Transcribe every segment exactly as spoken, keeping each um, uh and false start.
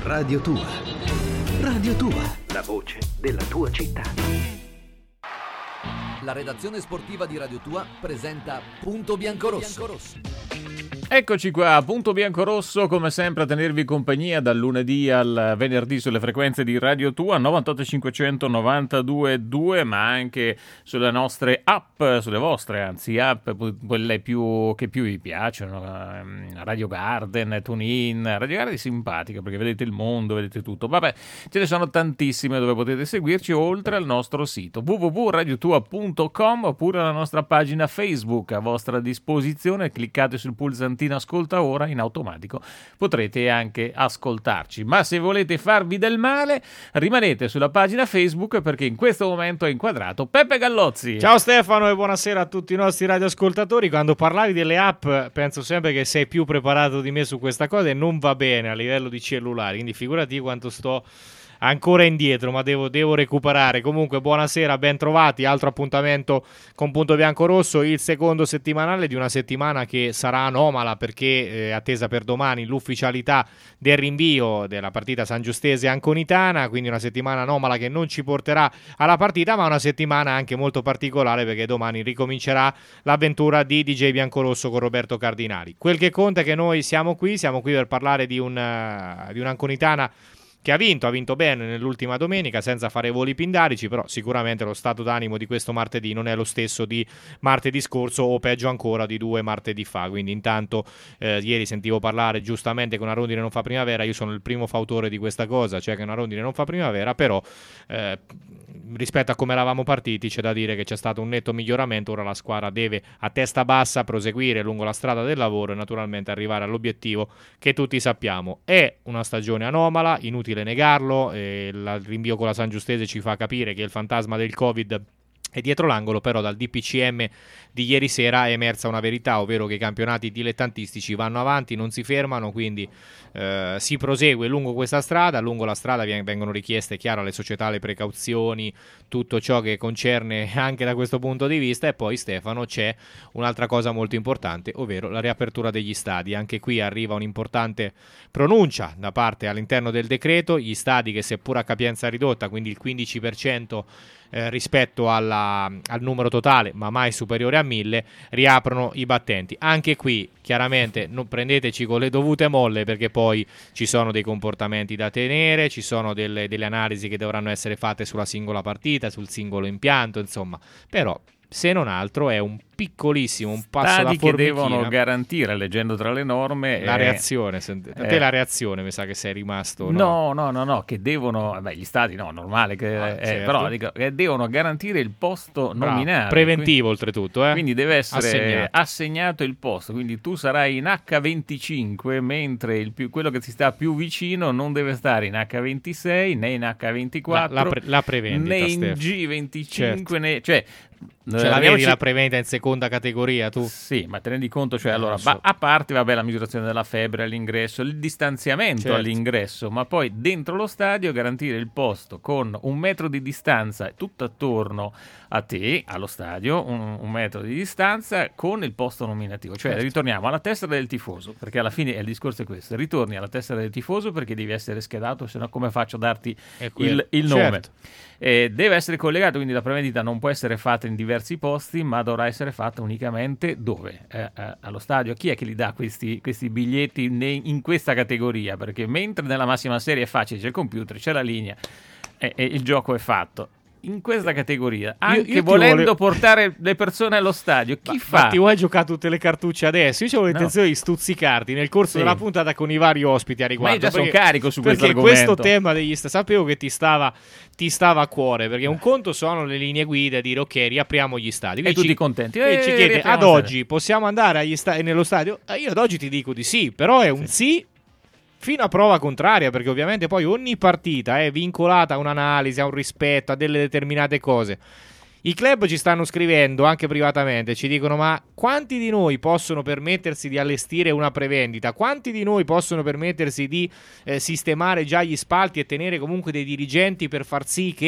Radio Tua. Radio Tua, la voce della tua città. La redazione sportiva di Radio Tua presenta Punto Biancorosso. Eccoci qua, Punto Biancorosso, come sempre a tenervi compagnia dal lunedì al venerdì sulle frequenze di Radio Tua novantotto cinquecento novantadue due, ma anche sulle nostre app, sulle vostre anzi app, quelle più che più vi piacciono, Radio Garden, TuneIn. Radio Garden è simpatica perché vedete il mondo, vedete tutto. Vabbè, ce ne sono tantissime dove potete seguirci, oltre al nostro sito w w w punto radio tua punto com oppure la nostra pagina Facebook a vostra disposizione. Cliccate sul pulsantino ascolta ora, in automatico potrete anche ascoltarci. Ma se volete farvi del male, rimanete sulla pagina Facebook, perché in questo momento è inquadrato Peppe Gallozzi. Ciao Stefano e buonasera a tutti i nostri radioascoltatori. Quando parlavi delle app penso sempre che sei più preparato di me su questa cosa e non va bene a livello di cellulari, quindi figurati quanto sto ancora indietro, ma devo, devo recuperare. Comunque buonasera, ben trovati, altro appuntamento con Punto Biancorosso, il secondo settimanale di una settimana che sarà anomala perché è attesa per domani l'ufficialità del rinvio della partita Sangiustese-Anconitana, quindi una settimana anomala che non ci porterà alla partita, ma una settimana anche molto particolare perché domani ricomincerà l'avventura di D J Biancorosso con Roberto Cardinali. Quel che conta è che noi siamo qui, siamo qui per parlare di, un, uh, di un'Anconitana che ha vinto, ha vinto bene nell'ultima domenica senza fare voli pindarici, però sicuramente lo stato d'animo di questo martedì non è lo stesso di martedì scorso o peggio ancora di due martedì fa. Quindi intanto eh, ieri sentivo parlare giustamente che una rondine non fa primavera, io sono il primo fautore di questa cosa, cioè che una rondine non fa primavera, però eh, rispetto a come eravamo partiti c'è da dire che c'è stato un netto miglioramento. Ora la squadra deve a testa bassa proseguire lungo la strada del lavoro e naturalmente arrivare all'obiettivo che tutti sappiamo. È una stagione anomala, inutile negarlo, e il rinvio con la Sangiustese ci fa capire che il fantasma del Covid è dietro l'angolo, però dal D P C M di ieri sera è emersa una verità, ovvero che i campionati dilettantistici vanno avanti, non si fermano, quindi eh, si prosegue lungo questa strada. Lungo la strada vengono richieste, chiaro, alle società le precauzioni, tutto ciò che concerne anche da questo punto di vista. E poi, Stefano, c'è un'altra cosa molto importante, ovvero la riapertura degli stadi. Anche qui arriva un'importante pronuncia da parte all'interno del decreto. Gli stadi che, seppur a capienza ridotta, quindi il quindici per cento Eh, rispetto alla, al numero totale, ma mai superiore a mille, riaprono i battenti. Anche qui chiaramente non prendeteci con le dovute molle, perché poi ci sono dei comportamenti da tenere, ci sono delle, delle analisi che dovranno essere fatte sulla singola partita, sul singolo impianto, insomma. Però se non altro è un piccolissimo, un passo da formichina che devono garantire, leggendo tra le norme, la eh, reazione. Sent- a eh, te la reazione mi sa che sei rimasto no no no no che devono, beh, gli stati no, normale che, ah, eh, certo. però dico, che devono garantire il posto Bravo, nominale, preventivo, quindi, oltretutto eh? quindi deve essere assegnato. assegnato il posto, quindi tu sarai in acca venticinque, mentre il più, quello che ti sta più vicino non deve stare in acca ventisei né in acca ventiquattro, la, la, pre- la prevendita, né in Steph. G venticinque, certo. né, cioè Cioè la vedi la prevendita in seconda categoria tu? Sì, ma te rendi conto, cioè Eh, allora, so. ba- a parte vabbè la misurazione della febbre all'ingresso, il distanziamento Certo. all'ingresso, ma poi dentro lo stadio garantire il posto con un metro di distanza tutto attorno a te, allo stadio, un, un metro di distanza con il posto nominativo. Cioè Certo. ritorniamo alla tessera del tifoso, perché alla fine il discorso è questo: ritorni alla tessera del tifoso perché devi essere schedato, se no come faccio a darti il, il nome? Certo. Eh, deve essere collegato, quindi la prevendita non può essere fatta in diversi posti, ma dovrà essere fatta unicamente dove? Eh, eh, allo stadio. Chi è che li dà questi, questi biglietti ne, in questa categoria? Perché mentre nella massima serie è facile, c'è il computer, c'è la linea e, e il gioco è fatto. In questa categoria, anche io, io volendo volevo... portare le persone allo stadio, chi ma, fa? Ma ti vuoi giocare tutte le cartucce adesso? Io avevo No. l'intenzione di stuzzicarti nel corso Sì. della puntata con i vari ospiti a riguardo. Ma io già perché, sono carico su questo perché argomento. questo tema degli sta- sapevo che ti stava, ti stava a cuore, perché un conto sono le linee guida, dire ok, riapriamo gli stadi. E Quindi tutti ci- contenti. E Eh, ci chiede riapriamo ad la oggi possiamo andare agli sta- nello stadio? Eh, io ad oggi ti dico di sì, però è un sì fino a prova contraria, perché ovviamente poi ogni partita è vincolata a un'analisi, a un rispetto, a delle determinate cose. I club ci stanno scrivendo anche privatamente, ci dicono: ma quanti di noi possono permettersi di allestire una prevendita? Quanti di noi possono permettersi di eh, sistemare già gli spalti e tenere comunque dei dirigenti per far sì che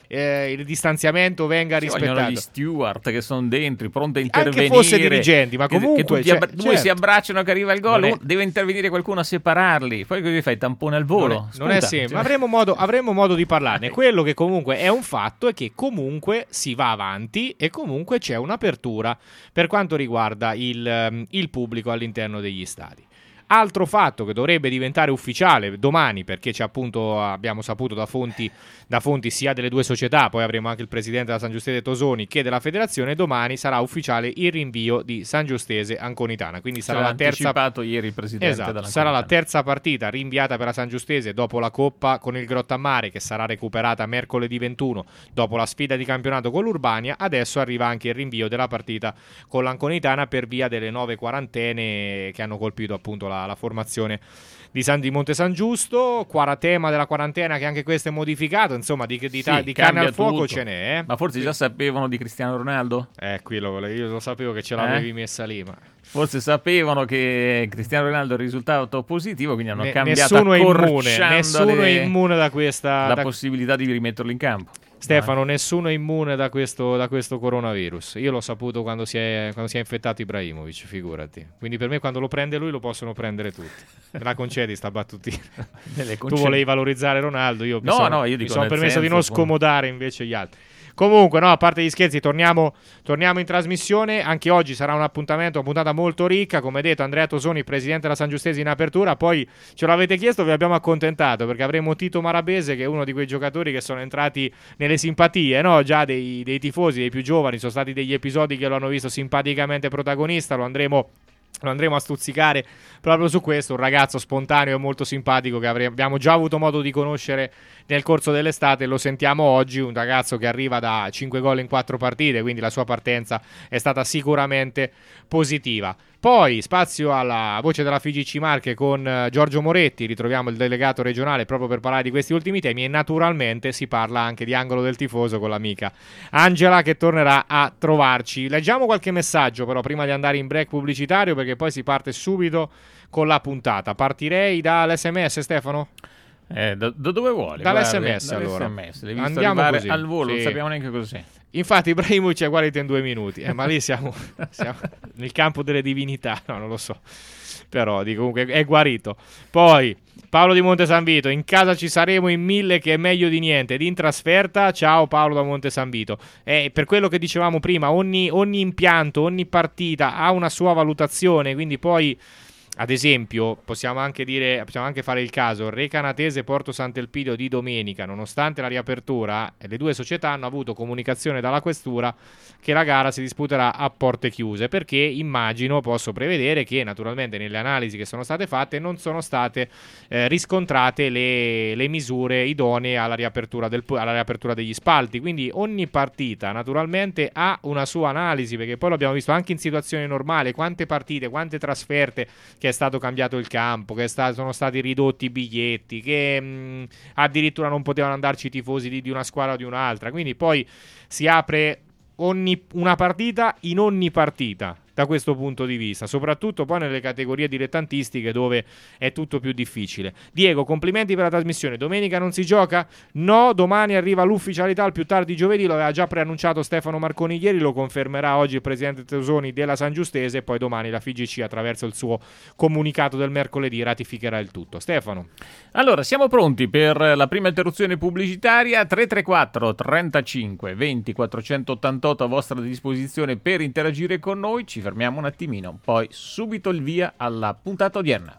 eh, il distanziamento venga Ci rispettato. vogliono gli steward che sono dentro, pronti a intervenire. Anche fosse dirigenti, ma comunque... Che, che tutti cioè, abbra- due certo. si abbracciano che arriva il gol, Non è- uno- deve intervenire qualcuno a separarli, poi così fai tampone al volo. Non è, non è Sputa. semplice, Cioè- avremo modo, avremo modo di parlarne. Quello che comunque è un fatto è che comunque si va avanti e comunque c'è un'apertura per quanto riguarda il, ehm, il pubblico all'interno degli stadi. Altro fatto che dovrebbe diventare ufficiale domani, perché c'è appunto, abbiamo saputo da fonti, da fonti sia delle due società, poi avremo anche il presidente della San Giustese Tosoni che della federazione, domani sarà ufficiale il rinvio di San Giustese Anconitana, quindi sarà C'era la terza anticipato ieri il presidente Esatto, della sarà la Conferenza. terza partita rinviata per la San Giustese dopo la Coppa con il Grottammare, che sarà recuperata mercoledì ventuno dopo la sfida di campionato con l'Urbania. Adesso arriva anche il rinvio della partita con l'Anconitana per via delle nuove quarantene che hanno colpito appunto la, la formazione di San di Monte San Giusto. Quaratema della quarantena, che anche questo è modificato, insomma di, di, di, Sì, di carne cambia al fuoco tutto. ce n'è, eh. Ma forse già sapevano di Cristiano Ronaldo? Eh, qui lo, io lo sapevo che ce l'avevi messa lì, ma Forse sapevano che Cristiano Ronaldo è il risultato positivo, quindi hanno ne- cambiato nessuno è immune, accorciandole nessuno è immune da questa la da- possibilità di rimetterlo in campo. Stefano, nessuno è immune da questo, da questo coronavirus. Io l'ho saputo quando si, è, quando si è infettato Ibrahimovic, figurati. Quindi per me quando lo prende lui lo possono prendere tutti. Me la concedi sta battutina? Nelle Tu conced- volevi valorizzare Ronaldo, io mi No, sono, no, io mi dico sono nel permesso di senso, non con- scomodare invece gli altri. Comunque, no, a parte gli scherzi, torniamo, torniamo in trasmissione. Anche oggi sarà un appuntamento, una puntata molto ricca. Come detto, Andrea Tosoni, presidente della San Giustese in apertura. Poi ce l'avete chiesto, vi abbiamo accontentato, perché avremo Tito Marabese, che è uno di quei giocatori che sono entrati nelle simpatie, no? Già dei, dei tifosi, dei più giovani. Sono stati degli episodi che lo hanno visto simpaticamente protagonista. Lo andremo... Lo andremo a stuzzicare proprio su questo, un ragazzo spontaneo e molto simpatico che avre- abbiamo già avuto modo di conoscere nel corso dell'estate. Lo sentiamo oggi, un ragazzo che arriva da cinque gol in quattro partite, quindi la sua partenza è stata sicuramente positiva. Poi spazio alla voce della F I G C Marche con eh, Giorgio Moretti, ritroviamo il delegato regionale proprio per parlare di questi ultimi temi, e naturalmente si parla anche di Angolo del Tifoso con l'amica Angela, che tornerà a trovarci. Leggiamo qualche messaggio però prima di andare in break pubblicitario, perché poi si parte subito con la puntata. Partirei dall'esse emme esse, Stefano? Eh, da, da dove vuole? Dall'esse emme Guarda, esse, allora. dall'esse emme esse. L'hai visto Andiamo arrivare così. al volo, Sì. non sappiamo neanche cos'è. Infatti Ibrahimovic è guarito in due minuti, eh, ma lì siamo, siamo nel campo delle divinità, no, non lo so, però dico, comunque è guarito. Poi Paolo di Monte San Vito: in casa ci saremo in mille, che è meglio di niente, ed in trasferta. Ciao Paolo da Monte San Vito. Eh, per quello che dicevamo prima, ogni, ogni impianto, ogni partita ha una sua valutazione, quindi poi ad esempio possiamo anche dire, possiamo anche fare il caso Recanatese Porto Sant'Elpidio di domenica. Nonostante la riapertura, le due società hanno avuto comunicazione dalla questura che la gara si disputerà a porte chiuse, perché immagino, posso prevedere che naturalmente nelle analisi che sono state fatte non sono state eh, riscontrate le, le misure idonee alla riapertura, del, alla riapertura degli spalti. Quindi ogni partita naturalmente ha una sua analisi, perché poi l'abbiamo visto anche in situazioni normali, quante partite, quante trasferte che è stato cambiato il campo, che sta, sono stati ridotti i biglietti, che mh, addirittura non potevano andarci i tifosi di, di una squadra o di un'altra. Quindi poi si apre ogni, una partita in ogni partita da questo punto di vista, soprattutto poi nelle categorie dilettantistiche dove è tutto più difficile. Diego, complimenti per la trasmissione. Domenica non si gioca? No, domani arriva l'ufficialità, al più tardi giovedì, lo aveva già preannunciato Stefano Marconi ieri, lo confermerà oggi il presidente Tosoni della San Giustese, e poi domani la F I G C attraverso il suo comunicato del mercoledì ratificherà il tutto. Stefano. Allora, siamo pronti per la prima interruzione pubblicitaria. Tre tre quattro trentacinque venti quattrocentottantotto a vostra disposizione per interagire con noi. Ci fermiamo un attimino, poi subito il via alla puntata odierna.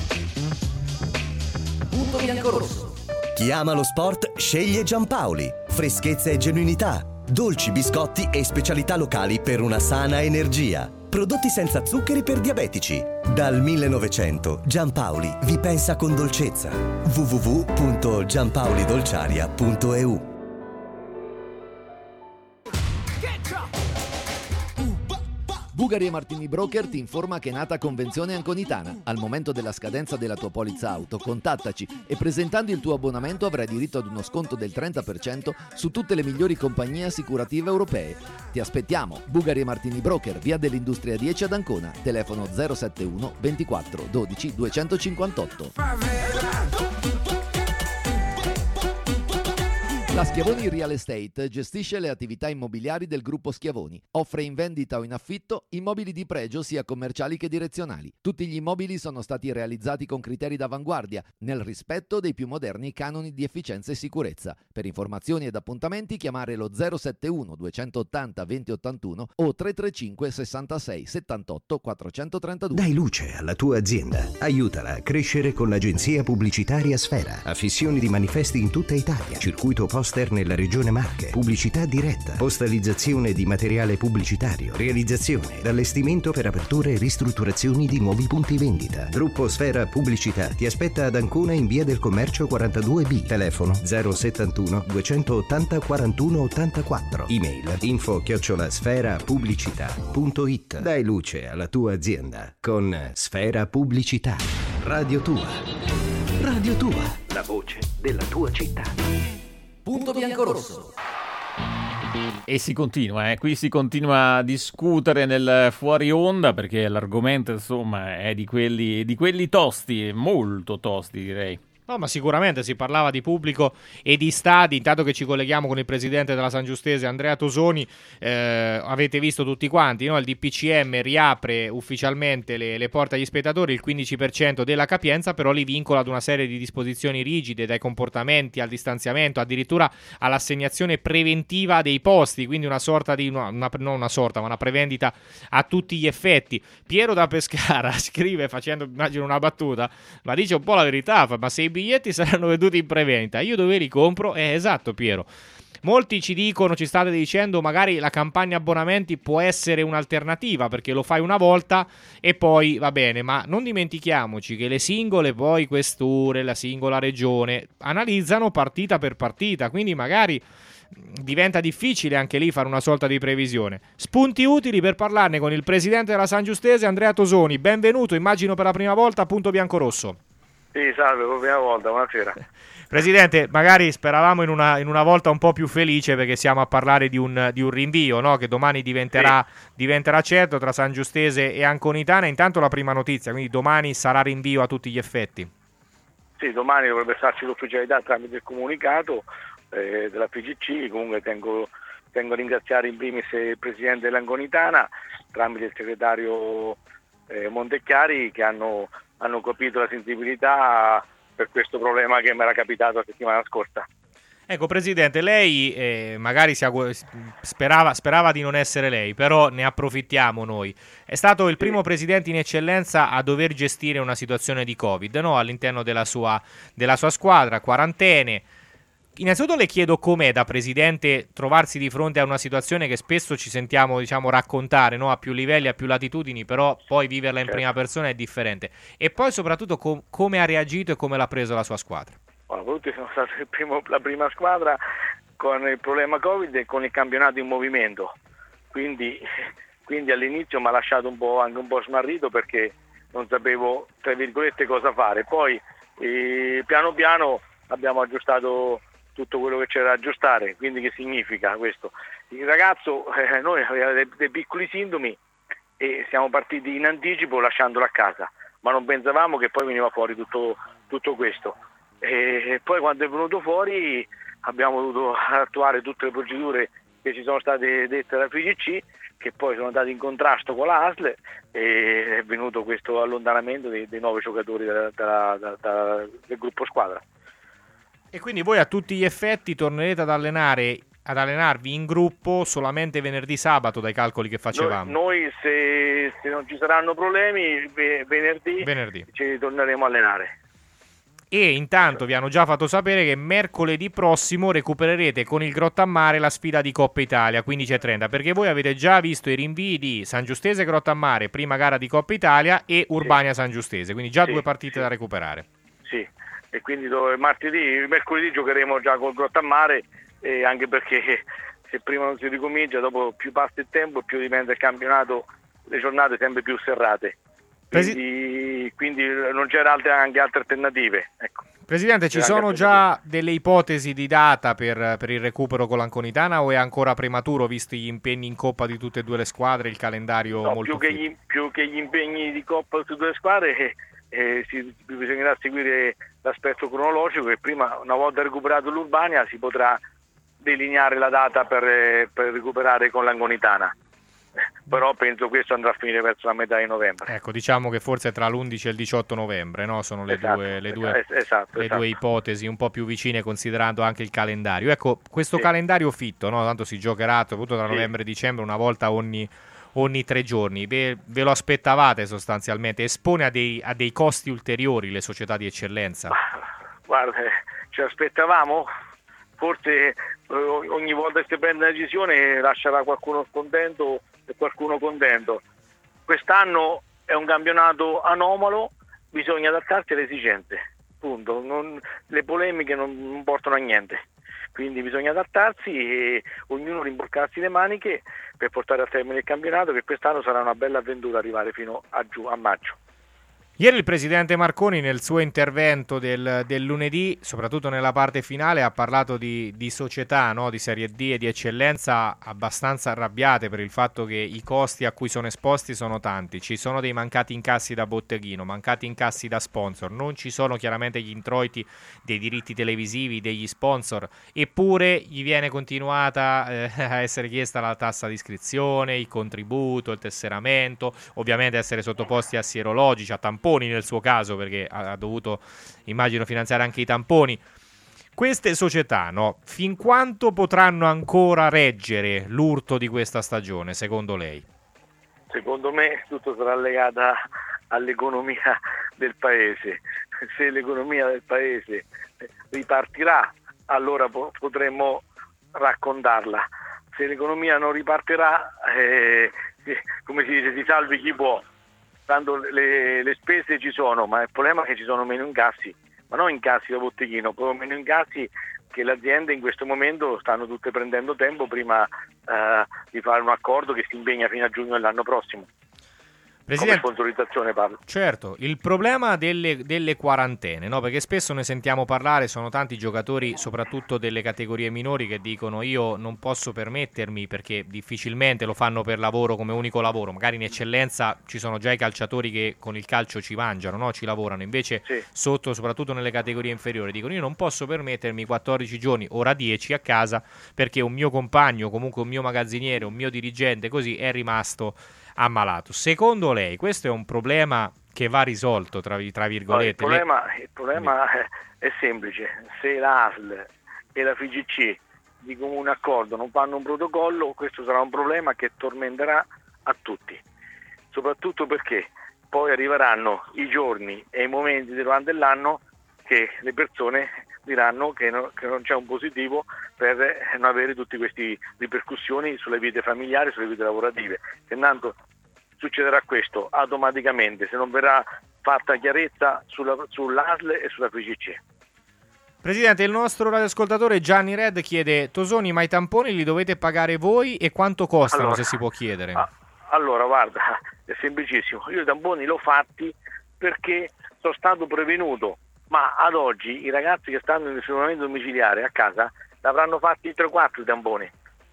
Punto bianco-rosso. Chi ama lo sport sceglie Giampaoli. Freschezza e genuinità, dolci, biscotti e specialità locali per una sana energia. Prodotti senza zuccheri per diabetici. Dal millenovecento Giampaoli vi pensa con dolcezza. w w w punto giampaolidolciaria punto e u. Bugari e Martini Broker ti informa che è nata Convenzione Anconitana. Al momento della scadenza della tua polizza auto, contattaci e presentando il tuo abbonamento avrai diritto ad uno sconto del trenta per cento su tutte le migliori compagnie assicurative europee. Ti aspettiamo. Bugari e Martini Broker, via dell'Industria dieci ad Ancona, telefono zero settantuno ventiquattro dodici duecentocinquantotto. La Schiavoni Real Estate gestisce le attività immobiliari del gruppo Schiavoni. Offre in vendita o in affitto immobili di pregio sia commerciali che direzionali. Tutti gli immobili sono stati realizzati con criteri d'avanguardia, nel rispetto dei più moderni canoni di efficienza e sicurezza. Per informazioni ed appuntamenti chiamare lo zero settantuno duecentottanta venti ottantuno o tre tre cinque sessantasei settantotto quattrocentotrentadue. Dai luce alla tua azienda. Aiutala a crescere con l'agenzia pubblicitaria Sfera. Affissioni di manifesti in tutta Italia. Circuito poster nella regione Marche. Pubblicità diretta. Postalizzazione di materiale pubblicitario. Realizzazione ed allestimento per aperture e ristrutturazioni di nuovi punti vendita. Gruppo Sfera Pubblicità ti aspetta ad Ancona in via del Commercio quarantadue B. Telefono zero settantuno duecentottanta quarantuno ottantaquattro. Email info chiocciola sfera pubblicità punto it. Dai luce alla tua azienda con Sfera Pubblicità. Radio Tua. Radio Tua. La voce della tua città. Punto biancorosso. E si continua, eh? Qui si continua a discutere nel fuori onda perché l'argomento insomma è di quelli, di quelli tosti, molto tosti direi. No, ma sicuramente si parlava di pubblico e di stadi. Intanto che ci colleghiamo con il presidente della San Giustese, Andrea Tosoni, eh, avete visto tutti quanti, no? Il D P C M riapre ufficialmente le, le porte agli spettatori, il quindici per cento della capienza, però li vincola ad una serie di disposizioni rigide, dai comportamenti al distanziamento, addirittura all'assegnazione preventiva dei posti, quindi una sorta di, una, una, non una sorta, ma una prevendita a tutti gli effetti. Piero da Pescara scrive, facendo immagino una battuta, ma dice un po' la verità, ma se i biglietti saranno venduti in prevendita, io dove li compro? Eh, esatto Piero. Molti ci dicono, ci state dicendo, magari la campagna abbonamenti può essere un'alternativa perché lo fai una volta e poi va bene, ma non dimentichiamoci che le singole poi questure, la singola regione analizzano partita per partita, quindi magari diventa difficile anche lì fare una sorta di previsione. Spunti utili per parlarne con il presidente della San Giustese, Andrea Tosoni. Benvenuto, immagino per la prima volta a Punto Biancorosso. Sì, salve, per la prima volta, buonasera. Presidente, magari speravamo in una, in una volta un po' più felice perché siamo a parlare di un, di un rinvio, no? Che domani diventerà, sì. diventerà certo tra San Giustese e Anconitana. Intanto la prima notizia, quindi domani sarà rinvio a tutti gli effetti. Sì, domani dovrebbe esserci l'ufficialità tramite il comunicato eh, della P G C. Comunque tengo, tengo a ringraziare in primis il presidente dell'Anconitana tramite il segretario eh, Montecchiari che hanno... hanno capito la sensibilità per questo problema che mi era capitato la settimana scorsa. Ecco Presidente, lei eh, magari si augura, sperava, sperava di non essere lei, però ne approfittiamo noi. È stato il primo Presidente in eccellenza a dover gestire una situazione di Covid, no? All'interno della sua, della sua squadra, quarantene. Innanzitutto le chiedo com'è da Presidente trovarsi di fronte a una situazione che spesso ci sentiamo diciamo raccontare, no? A più livelli, a più latitudini, però poi viverla in certo. prima persona è differente. E poi soprattutto com- come ha reagito e come l'ha preso la sua squadra. Allora, tutti sono stati il primo, la prima squadra con il problema Covid e con il campionato in movimento, quindi, quindi all'inizio mi ha lasciato un po', anche un po' smarrito perché non sapevo tra virgolette cosa fare. Poi eh, piano piano abbiamo aggiustato tutto quello che c'era da aggiustare, quindi che significa questo? Il ragazzo, eh, noi aveva dei, dei piccoli sintomi e siamo partiti in anticipo lasciandolo a casa, ma non pensavamo che poi veniva fuori tutto, tutto questo. E poi quando è venuto fuori abbiamo dovuto attuare tutte le procedure che ci sono state dette dalla P G C, che poi sono andate in contrasto con la A S L e è venuto questo allontanamento dei, dei nove giocatori da, da, da, da, del gruppo squadra. E quindi voi a tutti gli effetti tornerete ad allenare ad allenarvi in gruppo solamente venerdì sabato dai calcoli che facevamo? Noi, noi se, se non ci saranno problemi venerdì, venerdì ci torneremo a allenare. E intanto vi hanno già fatto sapere che mercoledì prossimo recupererete con il Grottammare la sfida di Coppa Italia quindici e trenta, perché voi avete già visto i rinvii di San Giustese Grottammare, prima gara di Coppa Italia, e Urbania San Giustese, quindi già sì, due partite sì. da recuperare. Sì, e quindi dove martedì, mercoledì giocheremo già col Grottammare, e anche perché se prima non si ricomincia, dopo più passa il tempo, più diventa il campionato, le giornate sempre più serrate. Quindi, quindi non c'erano altre, anche altre alternative. Ecco. Presidente, ci sono già delle ipotesi di data per, per il recupero con l'Anconitana o è ancora prematuro visti gli impegni in Coppa di tutte e due le squadre, il calendario no, molto più che, gli, più che gli impegni di Coppa di tutte e due le squadre eh, eh, si, bisognerà seguire l'aspetto cronologico, che prima, una volta recuperato l'Urbania, si potrà delineare la data per, per recuperare con l'Angonitana. Però penso questo andrà a finire verso la metà di novembre. Ecco, diciamo che forse tra l'undici e il diciotto novembre, no? Sono le esatto, due, le, due, esatto, le esatto. due ipotesi un po' più vicine, considerando anche il calendario. Ecco, questo sì. calendario fitto, no? Tanto si giocherà soprattutto tra sì. novembre e dicembre, una volta ogni, ogni tre giorni. Ve, ve lo aspettavate sostanzialmente? Espone a dei, a dei costi ulteriori le società di eccellenza? Guarda, ci aspettavamo? Forse ogni volta che si prende una decisione lascerà qualcuno scontento e qualcuno contento. Quest'anno è un campionato anomalo, bisogna adattarsi alle esigenze, punto. Non, le polemiche non, non portano a niente, quindi bisogna adattarsi e ognuno rimboccarsi le maniche per portare a termine il campionato, che quest'anno sarà una bella avventura arrivare fino a, giù, a maggio. Ieri il presidente Marconi nel suo intervento del, del lunedì, soprattutto nella parte finale, ha parlato di, di società, no? Di Serie D e di eccellenza abbastanza arrabbiate per il fatto che i costi a cui sono esposti sono tanti. Ci sono dei mancati incassi da botteghino, mancati incassi da sponsor, non ci sono chiaramente gli introiti dei diritti televisivi, degli sponsor, eppure gli viene continuata eh, a essere chiesta la tassa di iscrizione, il contributo, il tesseramento, ovviamente essere sottoposti a sierologici, a tamponi nel suo caso, perché ha dovuto, immagino, finanziare anche i tamponi. Queste società, no, fin quanto potranno ancora reggere l'urto di questa stagione, secondo lei? Secondo me tutto sarà legato all'economia del paese. Se l'economia del paese ripartirà, allora po- potremo raccontarla. Se l'economia non ripartirà, eh, come si dice, si salvi chi può. Tanto le, le spese ci sono, ma il problema è che ci sono meno incassi, ma non incassi da botteghino, proprio meno incassi che le aziende in questo momento stanno tutte prendendo tempo prima eh, di fare un accordo che si impegna fino a giugno dell'anno prossimo. Presidente, come sponsorizzazione parlo. Certo, il problema delle, delle quarantene, no? Perché spesso ne sentiamo parlare, sono tanti giocatori, soprattutto delle categorie minori, che dicono io non posso permettermi, perché difficilmente lo fanno per lavoro, come unico lavoro, magari in eccellenza ci sono già i calciatori che con il calcio ci mangiano, no? Ci lavorano, invece sì. Sotto, soprattutto nelle categorie inferiori, dicono io non posso permettermi quattordici giorni, ora dieci a casa, perché un mio compagno, comunque un mio magazziniere, un mio dirigente così è rimasto ammalato. Secondo lei questo è un problema che va risolto, tra, tra virgolette? No, il problema, Le... il problema è, è semplice. Se la A S L e la F I G C di comune accordo non fanno un protocollo, questo sarà un problema che tormenterà a tutti, soprattutto perché poi arriveranno i giorni e i momenti durante l'anno che le persone diranno che, no, che non c'è un positivo per non avere tutte queste ripercussioni sulle vite familiari, sulle vite lavorative. Se tanto succederà questo automaticamente se non verrà fatta chiarezza sulla, sull'A S L e sulla F I G C. Presidente, il nostro radioascoltatore Gianni Red chiede: Tosoni, ma i tamponi li dovete pagare voi e quanto costano, allora, se si può chiedere? A, allora guarda, è semplicissimo, io i tamponi li ho fatti perché sono stato prevenuto, ma ad oggi i ragazzi che stanno in isolamento domiciliare a casa l'avranno fatti tre quattro i tamponi,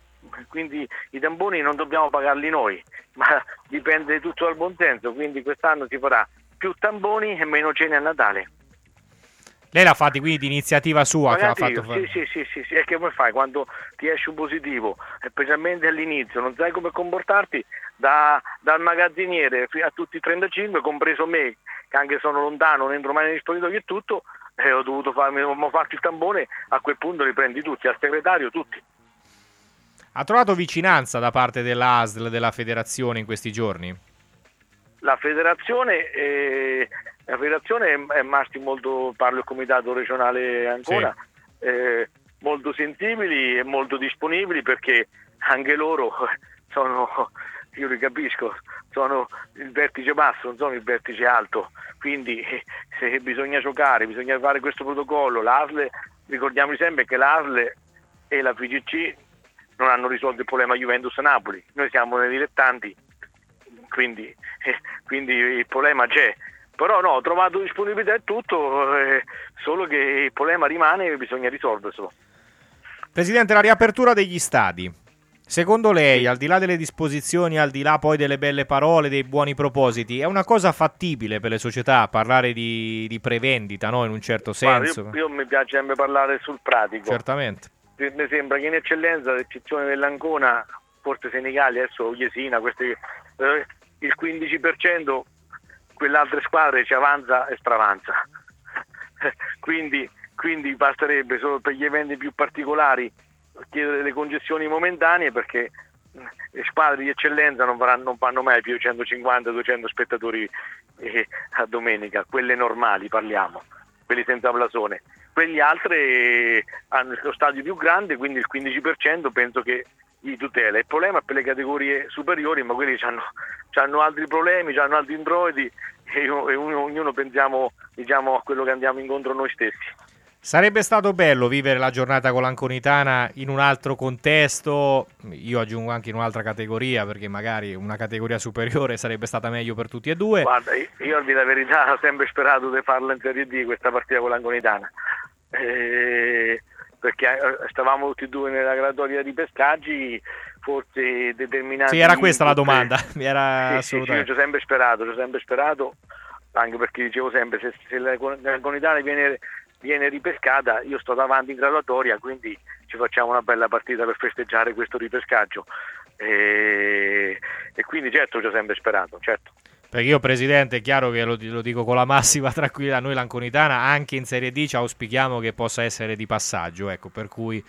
quindi i tamponi non dobbiamo pagarli noi, ma dipende tutto dal buonsenso, quindi quest'anno si farà più tamponi e meno cene a Natale. Lei l'ha fatti quindi di iniziativa sua? Che ha fatto sì, sì, sì, sì, sì, è che come fai quando ti esce un positivo, specialmente all'inizio, non sai come comportarti, da, dal magazziniere fino a tutti i trentacinque, compreso me, che anche sono lontano, non entro mai negli spogliatoi e tutto, e ho dovuto farmi, ho fatto il tampone, a quel punto li prendi tutti, al segretario tutti. Ha trovato vicinanza da parte dell'A S L, della federazione in questi giorni? La federazione... Eh, La federazione è Masti molto, parlo il comitato regionale ancora, sì. eh, molto sensibili e molto disponibili, perché anche loro sono, io li capisco, sono il vertice basso, non sono il vertice alto, quindi se bisogna giocare, bisogna fare questo protocollo. L'A S L, ricordiamoci sempre che l'A S L e la F I G C non hanno risolto il problema Juventus-Napoli, noi siamo dei dilettanti, quindi, eh, quindi il problema c'è. Però no, ho trovato disponibilità e tutto, eh, solo che il problema rimane e bisogna risolverselo. Presidente, la riapertura degli stadi, secondo lei, sì, al di là delle disposizioni, al di là poi delle belle parole, dei buoni propositi, è una cosa fattibile per le società parlare di, di prevendita, no? In un certo senso? Io, io mi piace sempre parlare sul pratico. Certamente. mi sembra che in eccellenza, ad eccezione dell'Ancona, forse Senigallia, adesso Jesina, questi, eh, il quindici per cento quelle altre squadre ci avanza e stravanza. quindi, quindi basterebbe solo per gli eventi più particolari chiedere le concessioni momentanee, perché le squadre di eccellenza non, faranno, non fanno mai più centocinquanta duecento spettatori eh, a domenica, quelle normali parliamo, quelli senza blasone. Quelli altri eh, hanno lo stadio più grande, quindi il quindici per cento penso che gli tutela. Il problema è per le categorie superiori, ma quelli hanno altri problemi, hanno altri introiti e, e ognuno pensiamo, diciamo, a quello che andiamo incontro noi stessi. Sarebbe stato bello vivere la giornata con l'Anconitana in un altro contesto, io aggiungo anche in un'altra categoria, perché magari una categoria superiore sarebbe stata meglio per tutti e due. Guarda, io a dire la verità ho sempre sperato di farla in Serie D questa partita con l'Anconitana, eh, perché stavamo tutti e due nella graduatoria di pescaggi, forse determinati... Sì, era questa la domanda, mi era sì, assolutamente... Sì, sì, io ci ho sempre sperato, ci ho sempre sperato, anche perché dicevo sempre, se, se l'Anconitana viene... viene ripescata, io sto davanti in graduatoria, quindi ci facciamo una bella partita per festeggiare questo ripescaggio e, e quindi certo ci ho sempre sperato, certo. Perché io, Presidente, è chiaro che lo, lo dico con la massima tranquillità, noi l'Anconitana anche in Serie D ci auspichiamo che possa essere di passaggio, ecco, per cui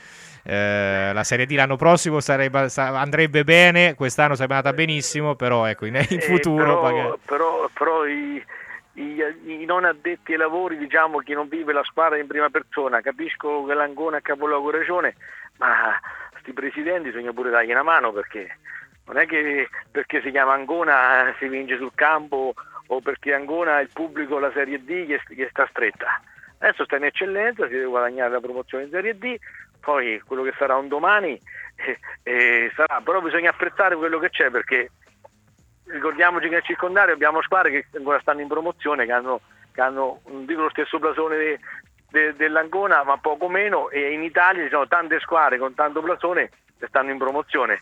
eh, la Serie D l'anno prossimo sarebbe, andrebbe bene, quest'anno sarebbe andata benissimo, però ecco, in, in futuro... Eh, però, magari... però, però i... I, i non addetti ai lavori, diciamo, chi non vive la squadra in prima persona, capisco che l'Ancona ha capoluogo regione, ma sti presidenti bisogna pure dargli una mano, perché non è che perché si chiama Ancona si vince sul campo, o perché Ancona il pubblico la Serie D gli, gli sta stretta. Adesso sta in eccellenza, si deve guadagnare la promozione in Serie D, poi quello che sarà un domani eh, eh, sarà, però bisogna apprezzare quello che c'è, perché ricordiamoci che nel circondario abbiamo squadre che ancora stanno in promozione, che hanno, che hanno non dico lo stesso blasone de, de, dell'Ancona, ma poco meno, e in Italia ci sono tante squadre con tanto blasone che stanno in promozione.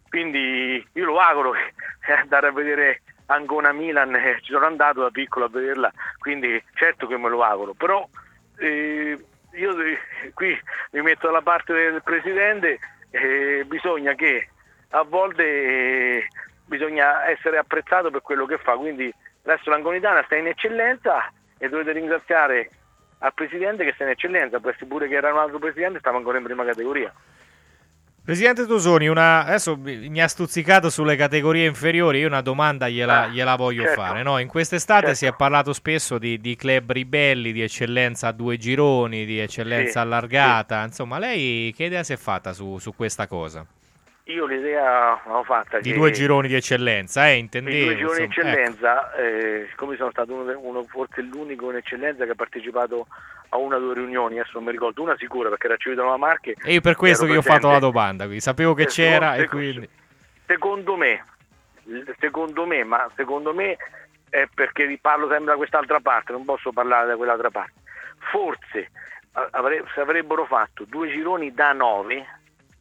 Quindi io lo auguro che andare a vedere Ancona-Milan, eh, ci sono andato da piccolo a vederla, quindi certo che me lo auguro, però eh, io eh, qui mi metto dalla parte del presidente, eh, bisogna che a volte... Eh, bisogna essere apprezzato per quello che fa, quindi adesso l'Anconitana sta in eccellenza e dovete ringraziare al presidente che sta in eccellenza, perché pure che era un altro presidente stava ancora in prima categoria. Presidente Tosoni, una... adesso mi ha stuzzicato sulle categorie inferiori, io una domanda gliela, ah, gliela voglio certo. fare. No? In quest'estate certo. si è parlato spesso di, di club ribelli, di eccellenza a due gironi, di eccellenza sì, allargata, sì. Insomma, lei che idea si è fatta su, su questa cosa? Io l'idea l'ho fatta di che due gironi di eccellenza, eh, intendevo. Di due gironi insomma, di eccellenza, ecco. eh, siccome sono stato uno, uno, forse l'unico in eccellenza che ha partecipato a una o due riunioni, adesso non mi ricordo, una sicura perché era Civitanova Marche. E io per questo che io ho fatto la domanda, quindi sapevo che eh, c'era secondo, e quindi... Secondo me, secondo me, ma secondo me è perché parlo sempre da quest'altra parte, non posso parlare da quell'altra parte. Forse avre, se avrebbero fatto due gironi da nove,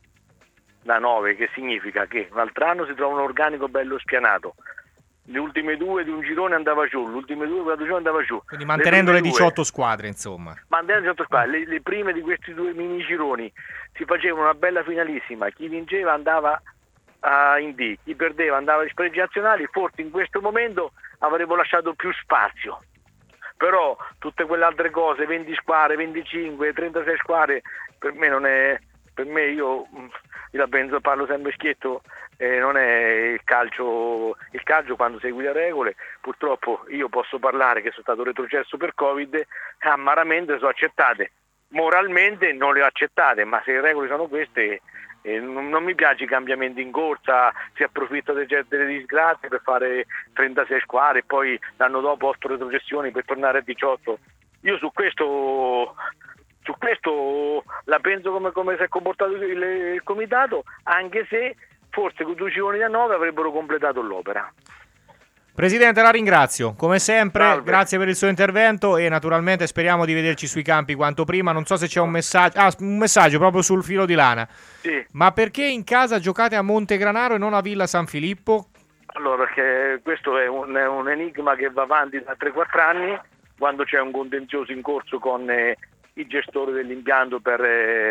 da nove, che significa che un altro anno si trova un organico bello spianato, le ultime due di un girone andava giù, le ultime due di un girone andava giù, quindi mantenendo le, le diciotto due, squadre insomma mantenendo le diciotto squadre, le, le prime di questi due mini gironi si facevano una bella finalissima, chi vinceva andava uh, in D, chi perdeva andava agli spareggi nazionali. Forse in questo momento avremmo lasciato più spazio, però tutte quelle altre cose, venti squadre, venticinque, trentasei squadre, per me non è, per me io, io la penso, parlo sempre schietto, eh, non è il calcio, il calcio quando segui le regole, purtroppo io posso parlare che sono stato retrocesso per Covid, amaramente sono accettate, moralmente non le ho accettate, ma se le regole sono queste, eh, non, non mi piace i cambiamenti in corsa, si approfitta delle, delle disgrazie per fare trentasei squadre e poi l'anno dopo otto retrocessioni per tornare a diciotto. Io su questo... Su questo la penso come, come si è comportato il, il comitato, anche se forse con due gironi da nove avrebbero completato l'opera. Presidente, la ringrazio, come sempre, Salve. Grazie per il suo intervento e naturalmente speriamo di vederci sui campi quanto prima. Non so se c'è un messaggio, ah, un messaggio proprio sul filo di lana. Sì. Ma perché in casa giocate a Montegranaro e non a Villa San Filippo? Allora, perché questo è un, è un enigma che va avanti da tre quattro anni, quando c'è un contenzioso in corso con... Eh, i gestori dell'impianto per, eh,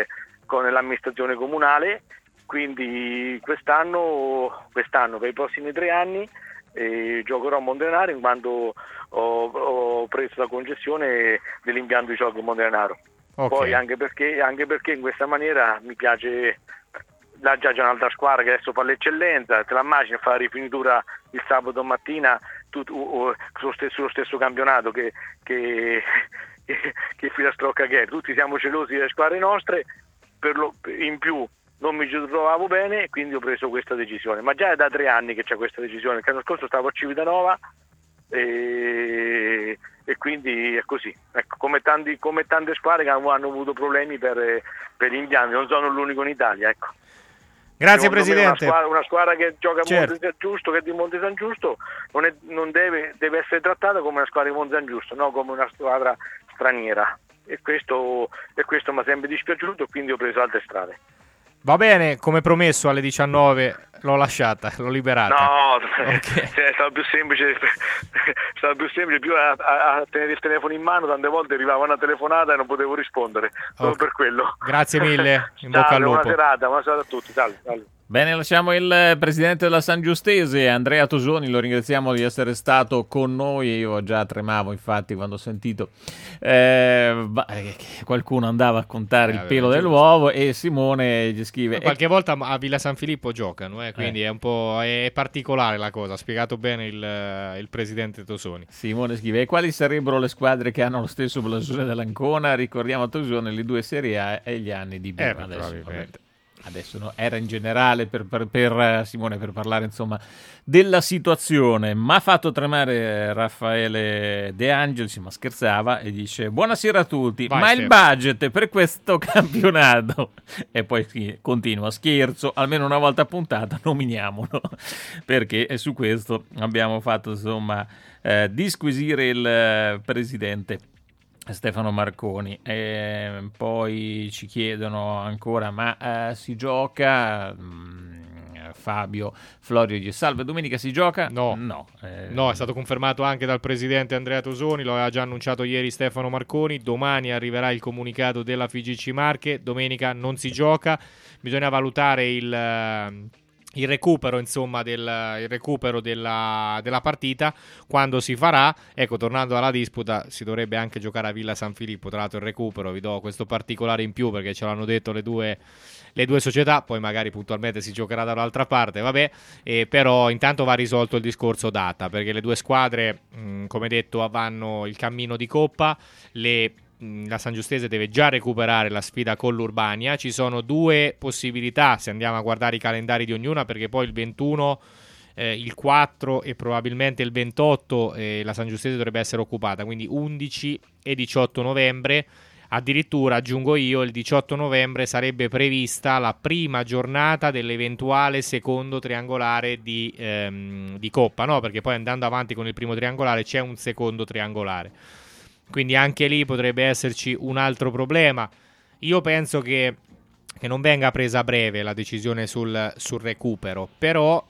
con l'amministrazione comunale, quindi quest'anno, quest'anno per i prossimi tre anni eh, giocherò a Mondenaro in quanto ho, ho preso la concessione dell'impianto di gioco Mondenaro. Okay. Poi anche perché, anche perché in questa maniera mi piace, là già c'è un'altra squadra che adesso fa l'eccellenza, te la immagini fa la rifinitura il sabato mattina tu, uh, uh, sullo, stesso, sullo stesso campionato che, che, che, che Filastrocca che è. Tutti siamo gelosi delle squadre nostre, per lo, in più non mi ci trovavo bene e quindi ho preso questa decisione, ma già è da tre anni che c'è questa decisione, l'anno scorso stavo a Civitanova e, e quindi è così, ecco, come, tanti, come tante squadre che hanno avuto problemi per, per gli impianti, non sono l'unico in Italia, ecco. Grazie Secondo Presidente. Una squadra, una squadra che gioca certo. a Monte San Giusto, che è di Monte San Giusto, non, è, non deve, deve essere trattata come una squadra di Monte San Giusto, no come una squadra straniera, e questo, e questo mi ha sempre dispiaciuto, quindi ho preso altre strade. Va bene, come promesso alle diciannove l'ho lasciata, l'ho liberata. No, okay. Cioè, è stato più semplice, è stato più semplice più a, a, a tenere il telefono in mano, tante volte arrivava una telefonata e non potevo rispondere, solo okay. per quello. Grazie mille, in Ciao, bocca al lupo. Buona serata, buona serata a tutti, salve, salve. Bene, lasciamo il presidente della San Giustese, Andrea Tosoni, lo ringraziamo di essere stato con noi, io già tremavo infatti quando ho sentito eh, qualcuno andava a contare eh, il pelo dell'uovo e Simone gli scrive... Qualche e... volta a Villa San Filippo giocano, eh, quindi eh. è un po' è particolare la cosa, ha spiegato bene il, il presidente Tosoni. Simone scrive, e quali sarebbero le squadre che hanno lo stesso blasone dell'Ancona? Ricordiamo a Tosoni le due Serie A e gli anni di B. Eh, adesso, Adesso no, era in generale per, per, per Simone per parlare insomma della situazione, ma ha fatto tremare Raffaele De Angelis, ma scherzava e dice buonasera a tutti, Vai, ma Stefano. Il budget per questo campionato e poi sì, continua, scherzo, almeno una volta a puntata nominiamolo, perché su questo abbiamo fatto insomma eh, disquisire il eh, presidente Stefano Marconi. E poi ci chiedono ancora ma eh, si gioca mh, Fabio Florio dice salve, domenica si gioca? No, no, eh, no, è stato confermato anche dal presidente Andrea Tosoni, lo aveva già annunciato ieri Stefano Marconi, domani arriverà il comunicato della F I G C Marche, domenica non si gioca, bisogna valutare il il recupero insomma del il recupero della, della partita quando si farà. Ecco, tornando alla disputa, si dovrebbe anche giocare a Villa San Filippo, tra l'altro il recupero, vi do questo particolare in più perché ce l'hanno detto le due le due società, poi magari puntualmente si giocherà dall'altra parte, vabbè, eh, però intanto va risolto il discorso data, perché le due squadre mh, come detto vanno il cammino di Coppa, le la San Giustese deve già recuperare la sfida con l'Urbania, ci sono due possibilità se andiamo a guardare i calendari di ognuna, perché poi il ventuno, eh, il quattro e probabilmente il ventotto eh, la San Giustese dovrebbe essere occupata, quindi undici e diciotto novembre, addirittura aggiungo io il diciotto novembre sarebbe prevista la prima giornata dell'eventuale secondo triangolare di, ehm, di Coppa, no? Perché poi andando avanti con il primo triangolare c'è un secondo triangolare. Quindi anche lì potrebbe esserci un altro problema. Io penso che, che non venga presa a breve la decisione sul, sul recupero, però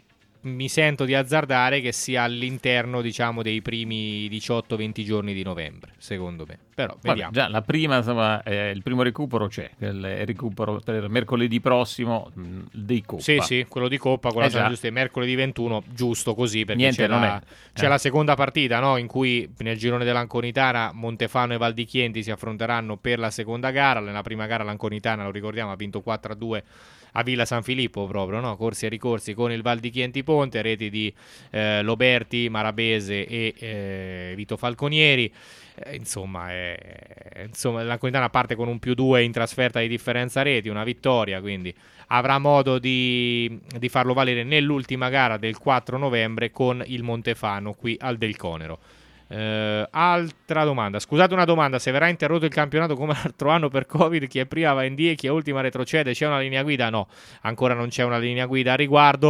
mi sento di azzardare che sia all'interno, diciamo, dei primi diciotto venti giorni di novembre, secondo me. Però vediamo. Vabbè, già la prima, insomma, eh, il primo recupero c'è, il recupero per mercoledì prossimo mh, di Coppa. Sì, sì, quello di Coppa, quello eh San Giusto, mercoledì ventuno, giusto così, perché Niente, c'è, non la, è. c'è eh. la seconda partita, no? In cui nel girone dell'Anconitana Montefano e Val di Chienti si affronteranno per la seconda gara. Nella prima gara l'Anconitana, lo ricordiamo, ha vinto quattro a due a Villa San Filippo proprio, no? Corsi e ricorsi con il Val di Chienti Ponte, reti di eh, Loberti, Marabese e eh, Vito Falconieri. Eh, insomma, eh, insomma l'Anconitana parte con un più due in trasferta di differenza reti, una vittoria, quindi avrà modo di, di farlo valere nell'ultima gara del quattro novembre con il Montefano qui al Del Conero. Uh, altra domanda, scusate una domanda, se verrà interrotto il campionato come l'altro anno per Covid, chi è prima va in D e chi è ultima retrocede, c'è una linea guida? No, ancora non c'è una linea guida a riguardo,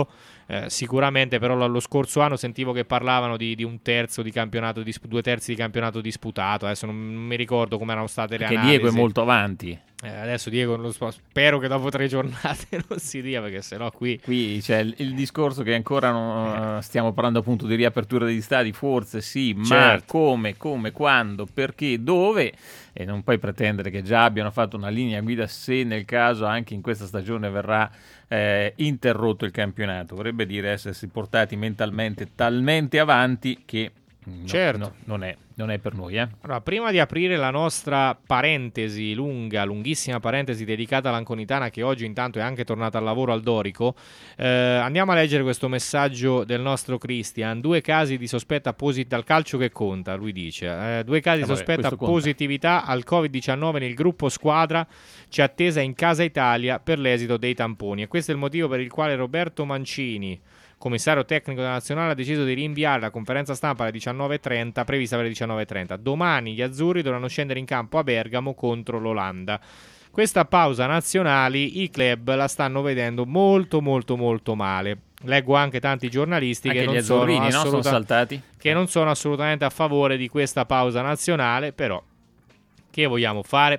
Eh, sicuramente, però lo, lo scorso anno sentivo che parlavano di, di un terzo di campionato, di, due terzi di campionato disputato. Adesso non, non mi ricordo come erano state le Perché analisi. Diego è molto avanti. Eh, adesso Diego lo so, spero che dopo tre giornate non si dia, perché sennò qui qui c'è il, il discorso che ancora non, stiamo parlando appunto di riapertura degli stadi, forse sì, ma certo. come, come, quando, perché, dove, e non puoi pretendere che già abbiano fatto una linea guida se nel caso anche in questa stagione verrà eh, interrotto il campionato. Vorrebbe dire essersi portati mentalmente talmente avanti che no, certo. no, non è Non è per noi, eh? Allora, prima di aprire la nostra parentesi lunga, lunghissima parentesi dedicata all'Anconitana, che oggi intanto è anche tornata al lavoro al Dorico, eh, andiamo a leggere questo messaggio del nostro Christian. Due casi di sospetta positività, dal calcio che conta, lui dice. Eh, due casi eh, di vabbè, sospetta positività al covid diciannove nel gruppo squadra. C'è attesa in Casa Italia per l'esito dei tamponi. E questo è il motivo per il quale Roberto Mancini, commissario tecnico della nazionale, ha deciso di rinviare la conferenza stampa alle diciannove e trenta, prevista per le diciannove e trenta. Domani gli azzurri dovranno scendere in campo a Bergamo contro l'Olanda. Questa pausa nazionali i club la stanno vedendo molto molto molto male. Leggo anche tanti giornalisti anche che, non gli sono, azzurrini, assoluta- no? Sono saltati. che non sono assolutamente a favore di questa pausa nazionale, però che vogliamo fare?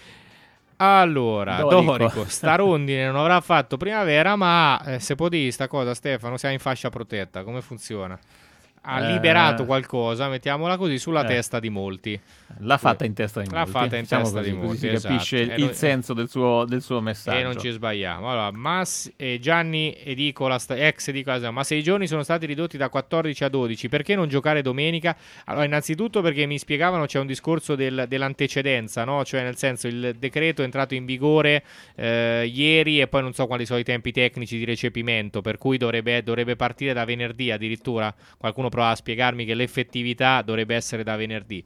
Allora, Dorico, Dorico sta rondine non avrà fatto primavera, ma eh, se può dire sta cosa, Stefano, siamo in fascia protetta, come funziona? Ha Eh, liberato qualcosa, mettiamola così, sulla eh. testa di molti. L'ha fatta in testa di L'ha molti. fatta in diciamo testa così, di molti, così si esatto. capisce il, E il noi- senso del suo, del suo messaggio. E non ci sbagliamo. Allora, Mass e Gianni Edicola, sta- ex Edicola, ma se i giorni sono stati ridotti da quattordici a dodici, perché non giocare domenica? Allora, innanzitutto perché mi spiegavano c'è un discorso del- dell'antecedenza, no? Cioè, nel senso, il decreto è entrato in vigore eh, ieri e poi non so quali sono i tempi tecnici di recepimento, per cui dovrebbe, dovrebbe partire da venerdì addirittura. Qualcuno prova a spiegarmi che l'effettività dovrebbe essere da venerdì.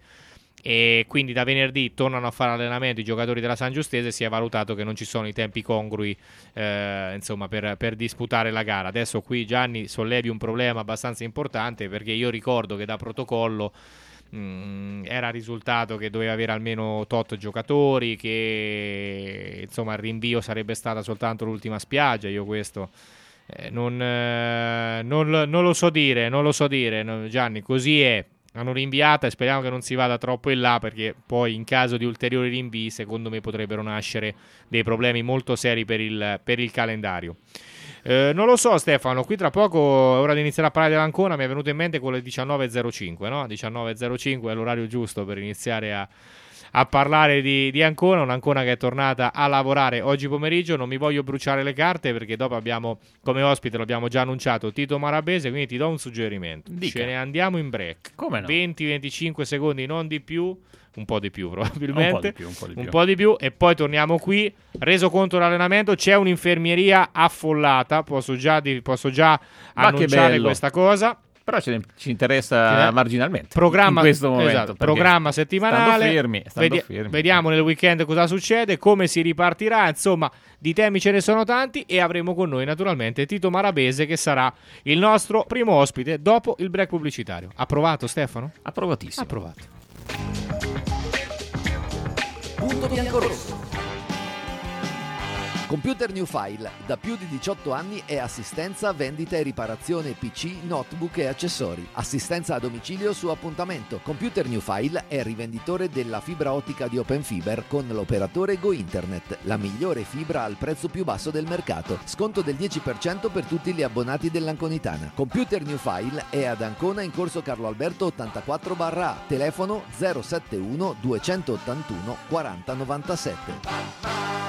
E quindi da venerdì tornano a fare allenamento i giocatori della San Giustese. Si è valutato che non ci sono i tempi congrui eh, insomma per, per disputare la gara. Adesso qui Gianni sollevi un problema abbastanza importante, perché io ricordo che da protocollo mh, era risultato che doveva avere almeno tot giocatori, che insomma il rinvio sarebbe stata soltanto l'ultima spiaggia. Io questo eh, non, eh, non, non lo so dire, non lo so dire no, Gianni, così è. Hanno rinviata e speriamo che non si vada troppo in là, perché poi in caso di ulteriori rinvii secondo me potrebbero nascere dei problemi molto seri per il, per il calendario. Eh, non lo so Stefano, qui tra poco è ora di iniziare a parlare dell'Ancona. Mi è venuto in mente con le diciannove e zero cinque, no? diciannove e zero cinque è l'orario giusto per iniziare a a parlare di, di Ancona, un'Ancona che è tornata a lavorare oggi pomeriggio. Non mi voglio bruciare le carte, perché dopo abbiamo come ospite, lo abbiamo già annunciato, Tito Marabese, quindi ti do un suggerimento. Dica. Ce ne andiamo in break. Come no? venti venticinque secondi, non di più, un po' di più probabilmente, Un po' di più, un po' di più. un po' di più, e poi torniamo qui. Reso conto dell'allenamento, c'è un'infermieria affollata, posso già, di- posso già Ma che annunciare bello. questa cosa. Però ce ne- ci interessa Sì. marginalmente Programma, in questo momento, esatto, perché programma settimanale. stando fermi, stando Vedi- fermi. Vediamo nel weekend cosa succede, come si ripartirà. Insomma, di temi ce ne sono tanti, e avremo con noi naturalmente Tito Marabese, che sarà il nostro primo ospite dopo il break pubblicitario. Approvato Stefano? Approvatissimo. Approvato. Punto bianco-rosso. Computer New File, da più di diciotto anni è assistenza, vendita e riparazione P C, notebook e accessori. Assistenza a domicilio su appuntamento. Computer New File è rivenditore della fibra ottica di Open Fiber con l'operatore Go Internet, la migliore fibra al prezzo più basso del mercato. Sconto del dieci per cento per tutti gli abbonati dell'Anconitana. Computer New File è ad Ancona in corso Carlo Alberto ottantaquattro A, telefono zero sette uno due otto uno quaranta novantasette.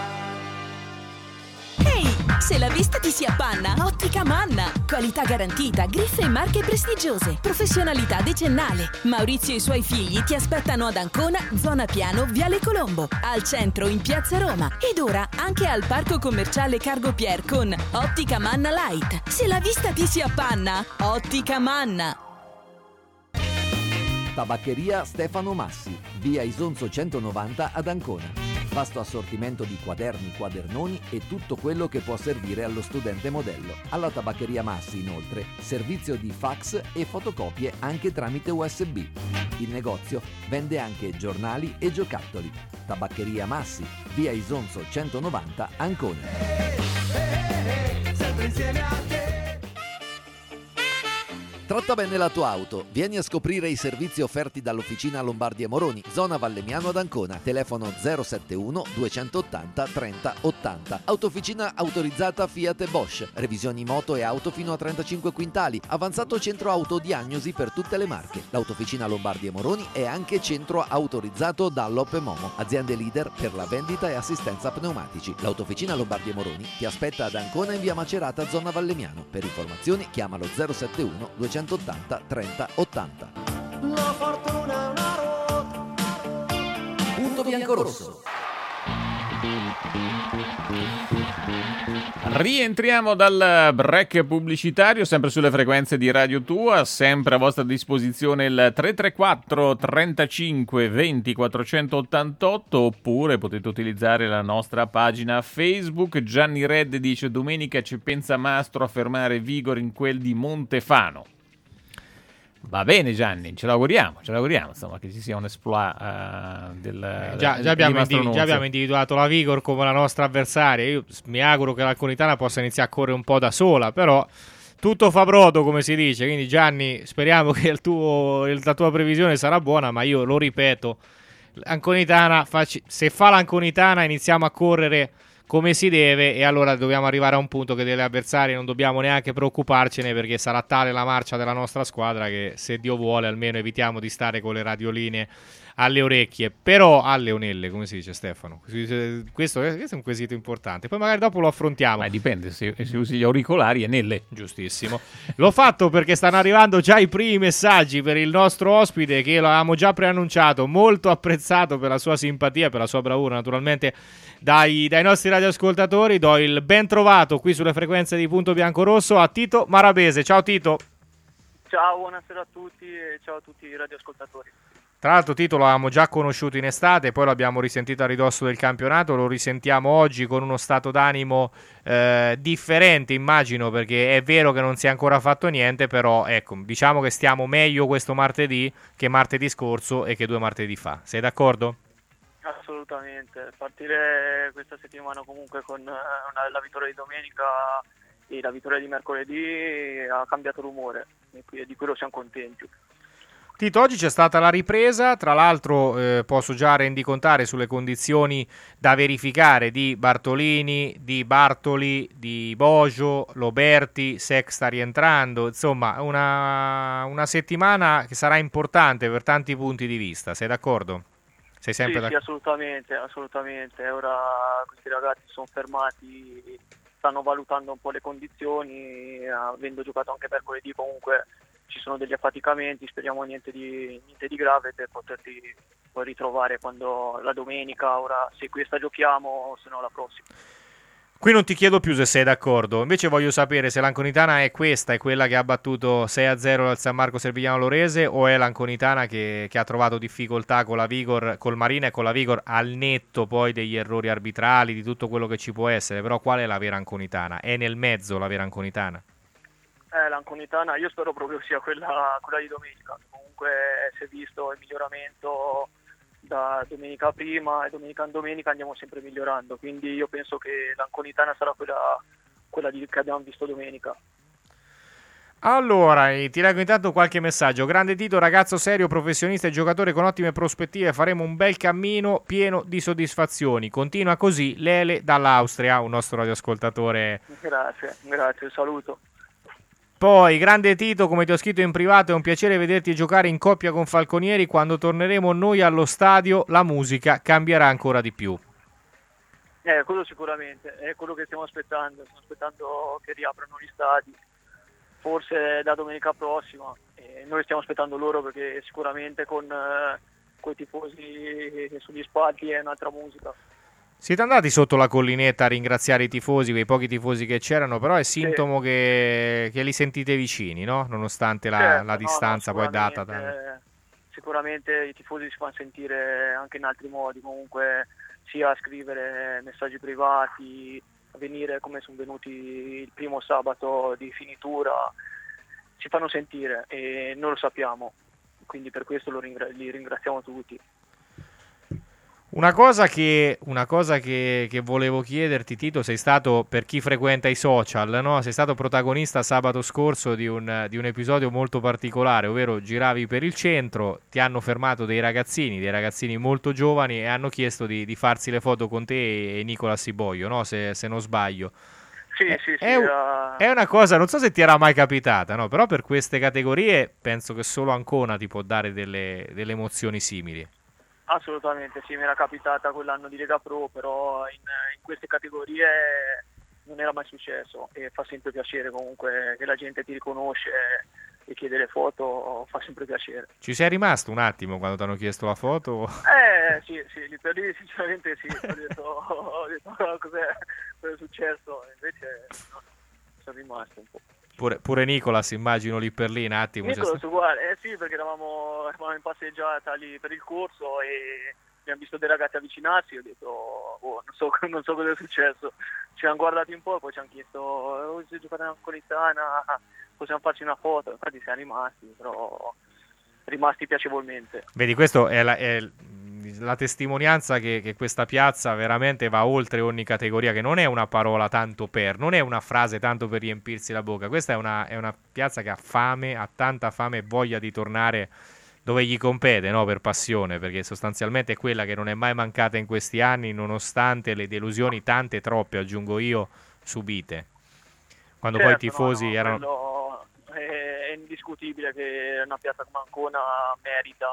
Ehi, se la vista ti si appanna, Ottica Manna. Qualità garantita, griffe e marche prestigiose, professionalità decennale. Maurizio e i suoi figli ti aspettano ad Ancona, zona Piano, Viale Colombo, al centro in Piazza Roma, ed ora anche al parco commerciale Cargo Pier con Ottica Manna Light. Se la vista ti si appanna, Ottica Manna. Tabaccheria Stefano Massi, via Isonzo centonovanta ad Ancona. Vasto assortimento di quaderni, quadernoni e tutto quello che può servire allo studente modello. Alla Tabaccheria Massi, inoltre, servizio di fax e fotocopie anche tramite U S B. Il negozio vende anche giornali e giocattoli. Tabaccheria Massi, via Isonzo centonovanta, Ancona. Tratta bene la tua auto. Vieni a scoprire i servizi offerti dall'Officina Lombardi e Moroni, zona Vallemmiano ad Ancona. Telefono zero sette uno duecentottanta trenta ottanta. Autofficina autorizzata Fiat e Bosch. Revisioni moto e auto fino a trentacinque quintali. Avanzato centro autodiagnosi per tutte le marche. L'Autofficina Lombardi e Moroni è anche centro autorizzato Dunlop e Momo, aziende leader per la vendita e assistenza pneumatici. L'Autofficina Lombardi e Moroni ti aspetta ad Ancona in via Macerata, zona Vallemmiano. Per informazioni chiamalo zero sette uno duecentottanta trenta ottanta. La fortuna è una ruota. Punto bianco-rosso. Rientriamo dal break pubblicitario, sempre sulle frequenze di Radio Tua, sempre a vostra disposizione il tre tre quattro trentacinque venti quattrocentottantotto, oppure potete utilizzare la nostra pagina Facebook. Gianni Red dice: domenica ci pensa Mastro a fermare Vigor in quel di Montefano. Va bene Gianni, ce l'auguriamo, ce l'auguriamo insomma che ci sia un exploit uh, del, eh, già, già, abbiamo individu- già abbiamo individuato la Vigor come la nostra avversaria. Io mi auguro che la Conitana possa iniziare a correre un po' da sola, però tutto fa brodo, come si dice. Quindi Gianni, speriamo che il tuo, il, la tua previsione sarà buona, ma io lo ripeto, l'Anconitana, facci, se fa l'Anconitana iniziamo a correre come si deve, e allora dobbiamo arrivare a un punto che delle avversarie non dobbiamo neanche preoccuparcene, perché sarà tale la marcia della nostra squadra che, se Dio vuole, almeno evitiamo di stare con le radioline alle orecchie. Però alle onelle, come si dice Stefano, questo è, questo è un quesito importante, poi magari dopo lo affrontiamo. Ma dipende, se, se usi gli auricolari è nelle. Giustissimo. L'ho fatto perché stanno arrivando già i primi messaggi per il nostro ospite, che lo avevamo già preannunciato, molto apprezzato per la sua simpatia, per la sua bravura naturalmente dai, dai nostri radioascoltatori. Do il ben trovato qui sulle frequenze di Punto Bianco-Rosso a Tito Marabese. Ciao Tito. Ciao, buonasera a tutti e ciao a tutti i radioascoltatori. Tra l'altro Tito lo avevamo già conosciuto in estate, poi l'abbiamo risentito a ridosso del campionato, lo risentiamo oggi con uno stato d'animo eh, differente, immagino, perché è vero che non si è ancora fatto niente, però ecco, diciamo che stiamo meglio questo martedì che martedì scorso e che due martedì fa. Sei d'accordo? Assolutamente, partire questa settimana comunque con una, la vittoria di domenica e la vittoria di mercoledì ha cambiato l'umore, e di quello siamo contenti. Tito, oggi c'è stata la ripresa, tra l'altro eh, posso già rendicontare sulle condizioni da verificare di Bartolini, di Bartoli, di Bogio, Loberti, Sexta rientrando, insomma una, una settimana che sarà importante per tanti punti di vista, sei d'accordo? Sei sempre sì, d'ac- sì, assolutamente, assolutamente, ora questi ragazzi sono fermati, stanno valutando un po' le condizioni, avendo giocato anche mercoledì comunque ci sono degli affaticamenti, speriamo niente di, niente di grave per poterli poi ritrovare quando la domenica, ora se questa giochiamo, se no la prossima. Qui non ti chiedo più se sei d'accordo, invece voglio sapere se l'Anconitana è questa, è quella che ha battuto sei a zero al San Marco Servigliano Lorese, o è l'Anconitana che, che ha trovato difficoltà con la Vigor, col Marina e con la Vigor, al netto poi degli errori arbitrali, di tutto quello che ci può essere. Però qual è la vera Anconitana? È nel mezzo la vera Anconitana? Eh, l'Anconitana io spero proprio sia quella, quella di domenica. Comunque si è visto il miglioramento da domenica prima e domenica in domenica andiamo sempre migliorando, quindi io penso che l'Anconitana sarà quella, quella di, che abbiamo visto domenica. Allora, ti leggo intanto qualche messaggio. Grande Tito, ragazzo serio, professionista e giocatore con ottime prospettive, faremo un bel cammino pieno di soddisfazioni. Continua così, Lele dall'Austria, un nostro radioascoltatore. Grazie, grazie, saluto. Poi, grande Tito, come ti ho scritto in privato, è un piacere vederti giocare in coppia con Falconieri. Quando torneremo noi allo stadio, la musica cambierà ancora di più. Eh, quello sicuramente, è quello che stiamo aspettando. Stiamo aspettando che riaprano gli stadi, forse da domenica prossima. E noi stiamo aspettando loro, perché sicuramente con eh, quei tifosi sugli spalti è un'altra musica. Siete andati sotto la collinetta a ringraziare i tifosi, quei pochi tifosi che c'erano, però è sintomo sì. che, che li sentite vicini, no? Nonostante la, certo, la distanza no, no, poi data. Da... Sicuramente i tifosi si fanno sentire anche in altri modi, comunque sia a scrivere messaggi privati, a venire come sono venuti il primo sabato di finitura, si fanno sentire e noi lo sappiamo, quindi per questo lo ringra- li ringraziamo tutti. Una cosa che, una cosa che, che volevo chiederti, Tito, sei stato, per chi frequenta i social, no? Sei stato protagonista sabato scorso di un, di un episodio molto particolare, ovvero giravi per il centro, ti hanno fermato dei ragazzini, dei ragazzini molto giovani e hanno chiesto di, di farsi le foto con te e Nicola Siboglio, no? Se, se non sbaglio. Sì, sì, sì. È, era... è una cosa, non so se ti era mai capitata, no? Però per queste categorie penso che solo Ancona ti può dare delle, delle emozioni simili. Assolutamente, sì, mi era capitata quell'anno di Lega Pro, però in, in queste categorie non era mai successo e fa sempre piacere comunque che la gente ti riconosce e chiede le foto, fa sempre piacere. Ci sei rimasto un attimo quando ti hanno chiesto la foto? Eh sì, sì, lì per lì sinceramente sì, ho detto, ho detto cos'è, cos'è successo, invece no, sono rimasto un po'. Pure, pure Nicolas, immagino lì per lì un attimo. Nicolas uguale, eh sì, perché eravamo, eravamo in passeggiata lì per il corso e abbiamo visto dei ragazzi avvicinarsi, ho detto, oh, non so, non so cosa è successo, ci hanno guardati un po' e poi ci hanno chiesto, oh, se giocate in Napolitana, possiamo farci una foto, infatti siamo rimasti, però rimasti piacevolmente. Vedi, questo è la, è la testimonianza che, che questa piazza veramente va oltre ogni categoria, che non è una parola tanto per, non è una frase tanto per riempirsi la bocca, questa è una, è una piazza che ha fame, ha tanta fame e voglia di tornare dove gli compete, no? Per passione, perché sostanzialmente è quella che non è mai mancata in questi anni, nonostante le delusioni, tante, troppe, aggiungo io, subite. Quando certo, poi i tifosi no, no, erano... È, è indiscutibile che una piazza come Ancona merita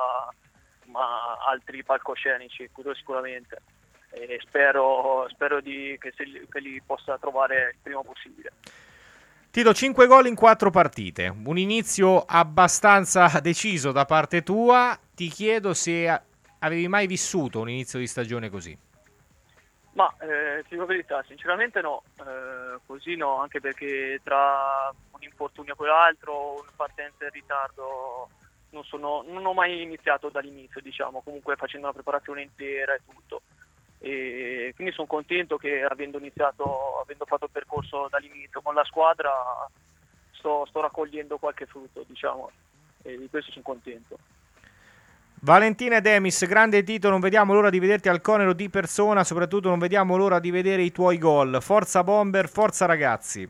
ma altri palcoscenici, quello sicuramente, e spero, spero di, che, se, che li possa trovare il prima possibile. Tito, cinque gol in quattro partite, un inizio abbastanza deciso da parte tua. Ti chiedo se avevi mai vissuto un inizio di stagione così. Ma eh, ti dico la verità, sinceramente no, eh, così no, anche perché tra un infortunio e quell'altro, una partenza in ritardo, non, sono, non ho mai iniziato dall'inizio, diciamo, comunque facendo una preparazione intera e tutto. E quindi sono contento che avendo iniziato, avendo fatto il percorso dall'inizio con la squadra, sto, sto raccogliendo qualche frutto, diciamo, e di questo sono contento. Valentina e Demis, grande Tito, non vediamo l'ora di vederti al Conero di persona, soprattutto non vediamo l'ora di vedere i tuoi gol. Forza Bomber, forza ragazzi.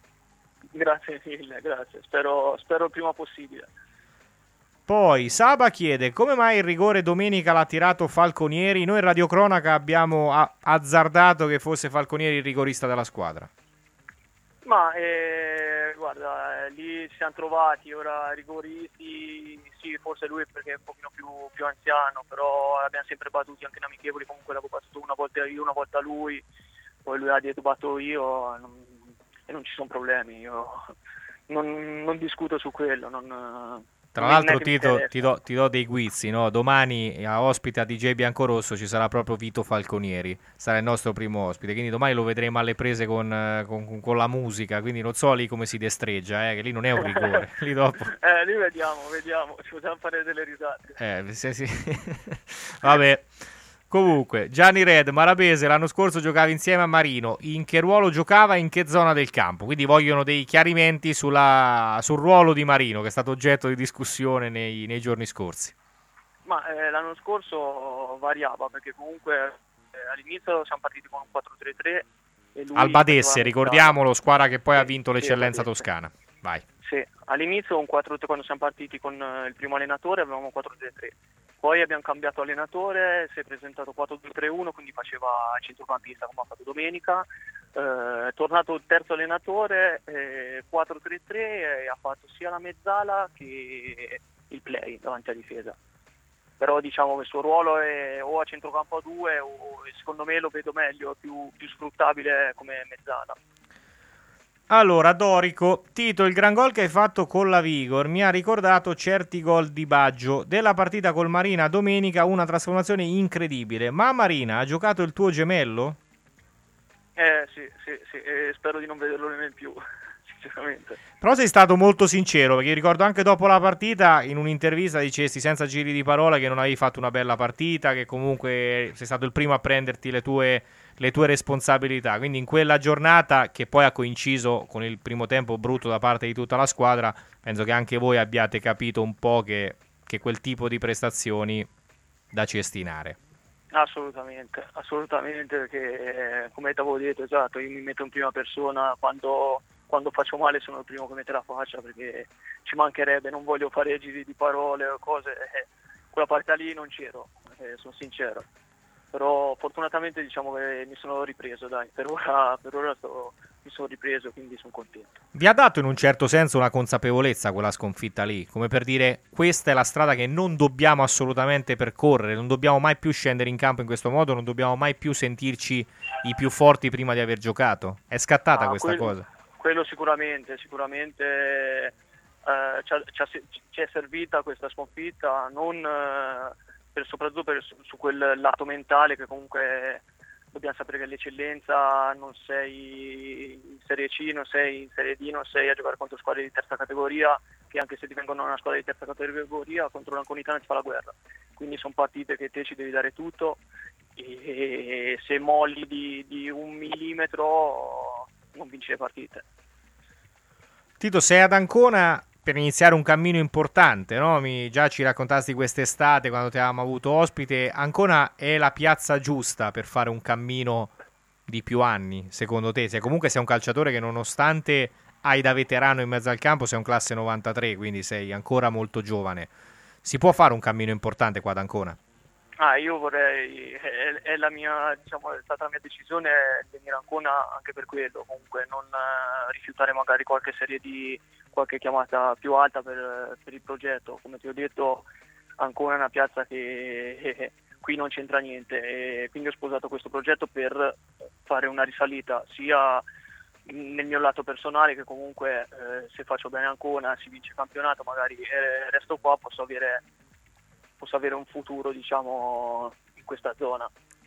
Grazie mille, grazie, spero, spero il prima possibile. Poi Saba chiede come mai il rigore domenica l'ha tirato Falconieri. Noi in radiocronaca abbiamo a- azzardato che fosse Falconieri il rigorista della squadra. Ma eh, guarda, eh, lì ci siamo trovati, ora rigoristi, sì, forse lui perché è un pochino più, più anziano, però abbiamo sempre battuti anche in amichevoli, comunque l'avevo battuto una volta io, una volta lui, poi lui ha detto batto io non, e non ci sono problemi, io non, non discuto su quello, non... Tra l'altro Tito ti do, ti do dei guizzi, no? Domani a ospite a D J Biancorosso ci sarà proprio Vito Falconieri, sarà il nostro primo ospite, quindi domani lo vedremo alle prese con, con, con la musica, quindi non so lì come si destreggia, eh, che lì non è un rigore, lì dopo... Eh, lì vediamo, vediamo, ci possiamo fare delle risate. Eh, sì, sì. Vabbè. Comunque, Gianni Red, Marabese, l'anno scorso giocava insieme a Marino. In che ruolo giocava e in che zona del campo? Quindi vogliono dei chiarimenti sulla, sul ruolo di Marino, che è stato oggetto di discussione nei, nei giorni scorsi. Ma eh, l'anno scorso variava, perché comunque eh, all'inizio siamo partiti con un quattro tre tre. E lui Albadesse, ricordiamolo, squadra che poi sì, ha vinto l'eccellenza sì, toscana. Vai. Sì, all'inizio un quattro tre, quando siamo partiti con eh, il primo allenatore avevamo un quattro tre tre. Poi abbiamo cambiato allenatore, si è presentato quattro due tre uno, quindi faceva centrocampista come ha fatto domenica. Eh, è tornato il terzo allenatore, eh, quattro tre tre, e ha fatto sia la mezzala che il play davanti alla difesa. Però diciamo che il suo ruolo è o a centrocampo a due o secondo me lo vedo meglio, più, più sfruttabile come mezzala. Allora, Dorico, Tito, il gran gol che hai fatto con la Vigor mi ha ricordato certi gol di Baggio. Della partita col Marina domenica una trasformazione incredibile. Ma Marina ha giocato il tuo gemello? Eh sì, sì, sì, e spero di non vederlo nemmeno più, sinceramente. Però sei stato molto sincero, perché ricordo anche dopo la partita in un'intervista dicesti senza giri di parola che non avevi fatto una bella partita, che comunque sei stato il primo a prenderti le tue, le tue responsabilità. Quindi in quella giornata, che poi ha coinciso con il primo tempo brutto da parte di tutta la squadra, penso che anche voi abbiate capito un po' che, che quel tipo di prestazioni da cestinare. Assolutamente, assolutamente, perché eh, come ti avevo detto, esatto, io mi metto in prima persona, quando, quando faccio male sono il primo che mette la faccia, perché ci mancherebbe, non voglio fare giri di parole o cose, eh, quella parte lì non c'ero, eh, sono sincero, però fortunatamente diciamo che mi sono ripreso, dai, per ora, per ora sto, mi sono ripreso, quindi sono contento. Vi ha dato in un certo senso una consapevolezza quella sconfitta lì, come per dire questa è la strada che non dobbiamo assolutamente percorrere, non dobbiamo mai più scendere in campo in questo modo, non dobbiamo mai più sentirci i più forti prima di aver giocato. È scattata Ah, questa quello, cosa? Quello sicuramente, sicuramente eh, ci, ha, ci, ha, ci è servita questa sconfitta, non eh, per, soprattutto per, su, su quel lato mentale che comunque dobbiamo sapere che l'eccellenza non sei in Serie C, non sei in Serie D, non sei a giocare contro squadre di terza categoria, che anche se ti vengono una squadra di terza categoria contro l'Anconitana ti fa la guerra. Quindi sono partite che te ci devi dare tutto e se molli di, di un millimetro non vinci le partite. Tito, sei ad Ancona per iniziare un cammino importante, no? Mi, già ci raccontasti quest'estate quando ti avevamo avuto ospite. Ancona è la piazza giusta per fare un cammino di più anni, secondo te? Se comunque sei un calciatore che nonostante hai da veterano in mezzo al campo, sei un classe novantatré, quindi sei ancora molto giovane. Si può fare un cammino importante qua ad Ancona? Ah, io vorrei, è, è la mia, diciamo, è stata la mia decisione venire a Ancona anche per quello, comunque non uh, rifiutare magari qualche serie di qualche chiamata più alta per, per il progetto. Come ti ho detto, Ancona è una piazza che eh, qui non c'entra niente e quindi ho sposato questo progetto per fare una risalita sia nel mio lato personale, che comunque eh, se faccio bene Ancona, si vince il campionato, magari eh, resto qua, posso avere posso avere un futuro, diciamo, in questa zona.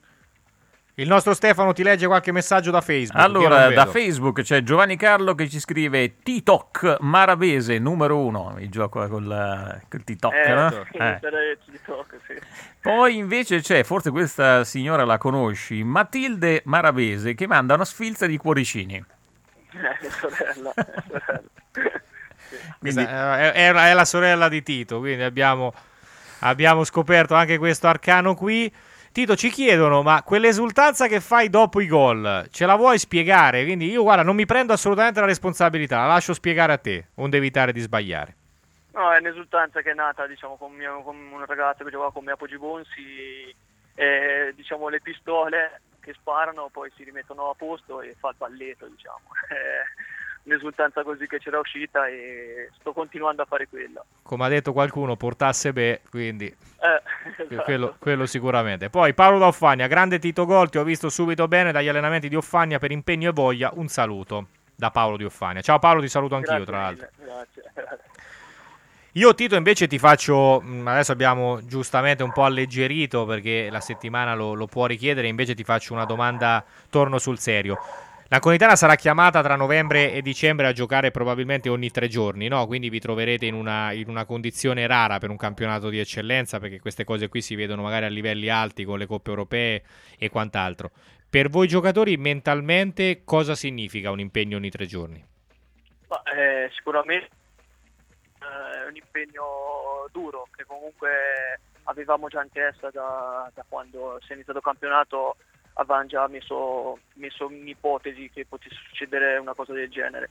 Il nostro Stefano ti legge qualche messaggio da Facebook. Allora, da Facebook c'è Giovanni Carlo che ci scrive TikTok Maravese numero uno. Il gioco con il TikTok, eh, no? Sì, Eh. TikTok, sì. Poi invece c'è, forse questa signora la conosci, Matilde Maravese, che manda una sfilza di cuoricini. Eh, sorella, sorella. Sì. Quindi, è, è, è la sorella di Tito, quindi abbiamo... Abbiamo scoperto anche questo arcano qui. Tito, ci chiedono, ma quell'esultanza che fai dopo i gol, ce la vuoi spiegare? Quindi io, guarda, non mi prendo assolutamente la responsabilità, la lascio spiegare a te, onde evitare di sbagliare. No, è un'esultanza che è nata, diciamo, con, mio, con un ragazzo che giocava con me a Poggibonsi, e, diciamo, le pistole che sparano poi si rimettono a posto e fa il balletto, diciamo. Un'esultanza così che c'era uscita e sto continuando a fare quella. Come ha detto qualcuno, portasse be, quindi eh, esatto. quello, quello sicuramente. Poi Paolo da Offagna, grande Tito Gol, ti ho visto subito bene dagli allenamenti di Offagna, per impegno e voglia, un saluto da Paolo di Offagna. Ciao Paolo, ti saluto anch'io. Grazie tra l'altro. Mille, grazie. Io Tito invece ti faccio, adesso abbiamo giustamente un po' alleggerito perché la settimana lo, lo può richiedere, invece ti faccio una domanda, torno sul serio. L'Anconitana sarà chiamata tra novembre e dicembre a giocare probabilmente ogni tre giorni, no? Quindi vi troverete in una, in una condizione rara per un campionato di eccellenza, perché queste cose qui si vedono magari a livelli alti con le coppe europee e quant'altro. Per voi giocatori mentalmente cosa significa un impegno ogni tre giorni? Ma, eh, sicuramente è eh, un impegno duro che comunque avevamo già in testa da, da quando si è iniziato il campionato. Avevamo già messo, messo un'ipotesi che potesse succedere una cosa del genere,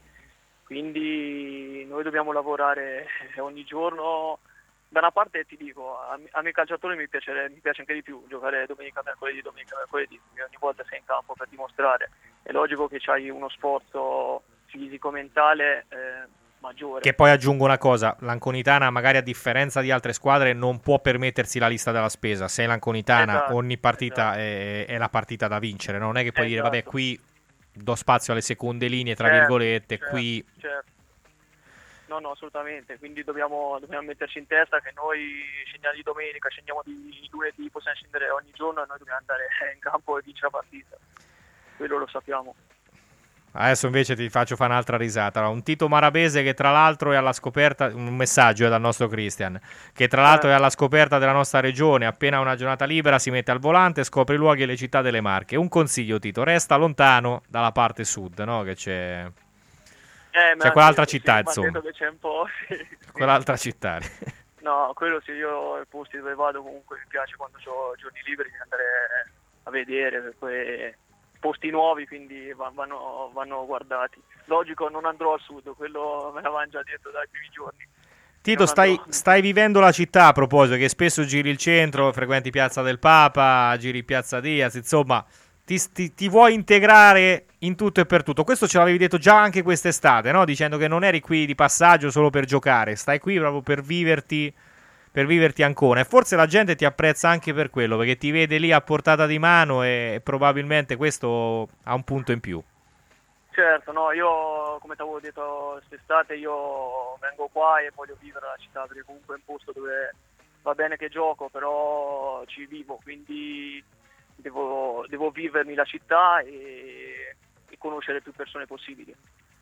quindi noi dobbiamo lavorare ogni giorno. Da una parte ti dico, a, a me calciatore mi piace, mi piace anche di più giocare domenica, mercoledì, domenica, mercoledì, ogni volta sei in campo per dimostrare. È logico che c'hai uno sforzo fisico-mentale eh, maggiore. Che poi aggiungo una cosa, l'Anconitana magari a differenza di altre squadre non può permettersi la lista della spesa. Se è l'Anconitana, esatto, ogni partita esatto. è, è la partita da vincere, non è che puoi esatto. dire vabbè qui do spazio alle seconde linee tra certo, virgolette, certo, qui certo. No, no, assolutamente, quindi dobbiamo, dobbiamo metterci in testa che noi scendiamo di domenica, scendiamo di lunedì, possiamo scendere ogni giorno e noi dobbiamo andare in campo e vincere la partita, quello lo sappiamo. Adesso invece ti faccio fare un'altra risata. Allora, un Tito Maravese che tra l'altro è alla scoperta, un messaggio è dal nostro Christian, che tra l'altro è alla scoperta della nostra regione, appena una giornata libera si mette al volante, scopre i luoghi e le città delle Marche. Un consiglio Tito, resta lontano dalla parte sud, no? Che c'è, eh, c'è quell'altra detto, città sì, insomma, che c'è un po', sì. quell'altra città. No, quello sì, io ai posti dove vado comunque mi piace quando ho giorni liberi di andare a vedere, per quei posti nuovi, quindi vanno, vanno guardati. Logico, non andrò al sud, quello me l'avevano già detto dai primi giorni. Tito, stai, stai vivendo la città, a proposito, che spesso giri il centro, frequenti Piazza del Papa, giri Piazza Diaz, insomma, ti, ti, ti vuoi integrare in tutto e per tutto. Questo ce l'avevi detto già anche quest'estate, no? Dicendo che non eri qui di passaggio solo per giocare, stai qui proprio per viverti, per viverti Ancona. E forse la gente ti apprezza anche per quello, perché ti vede lì a portata di mano e probabilmente questo ha un punto in più. Certo, no, io come ti avevo detto quest'estate io vengo qua e voglio vivere la città, perché comunque è un posto dove va bene che gioco, però ci vivo, quindi devo, devo vivermi la città e, e conoscere più persone possibili.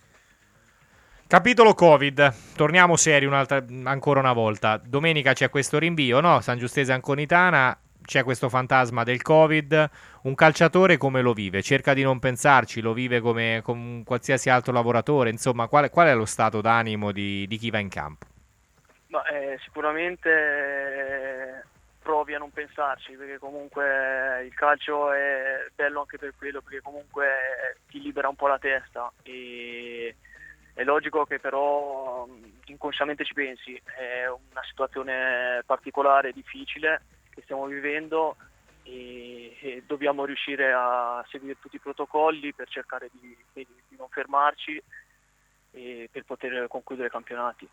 Capitolo Covid, torniamo seri un'altra, ancora una volta. Domenica c'è questo rinvio, no? San Giustese Anconitana, c'è questo fantasma del Covid. Un calciatore come lo vive? Cerca di non pensarci, lo vive come, come un qualsiasi altro lavoratore. Insomma, qual, qual è lo stato d'animo di, di chi va in campo? Ma, eh, sicuramente eh, provi a non pensarci, perché comunque il calcio è bello anche per quello, perché comunque ti libera un po' la testa. E è logico che però inconsciamente ci pensi, è una situazione particolare, difficile che stiamo vivendo e, e dobbiamo riuscire a seguire tutti i protocolli per cercare di, di, di non fermarci e per poter concludere i campionati.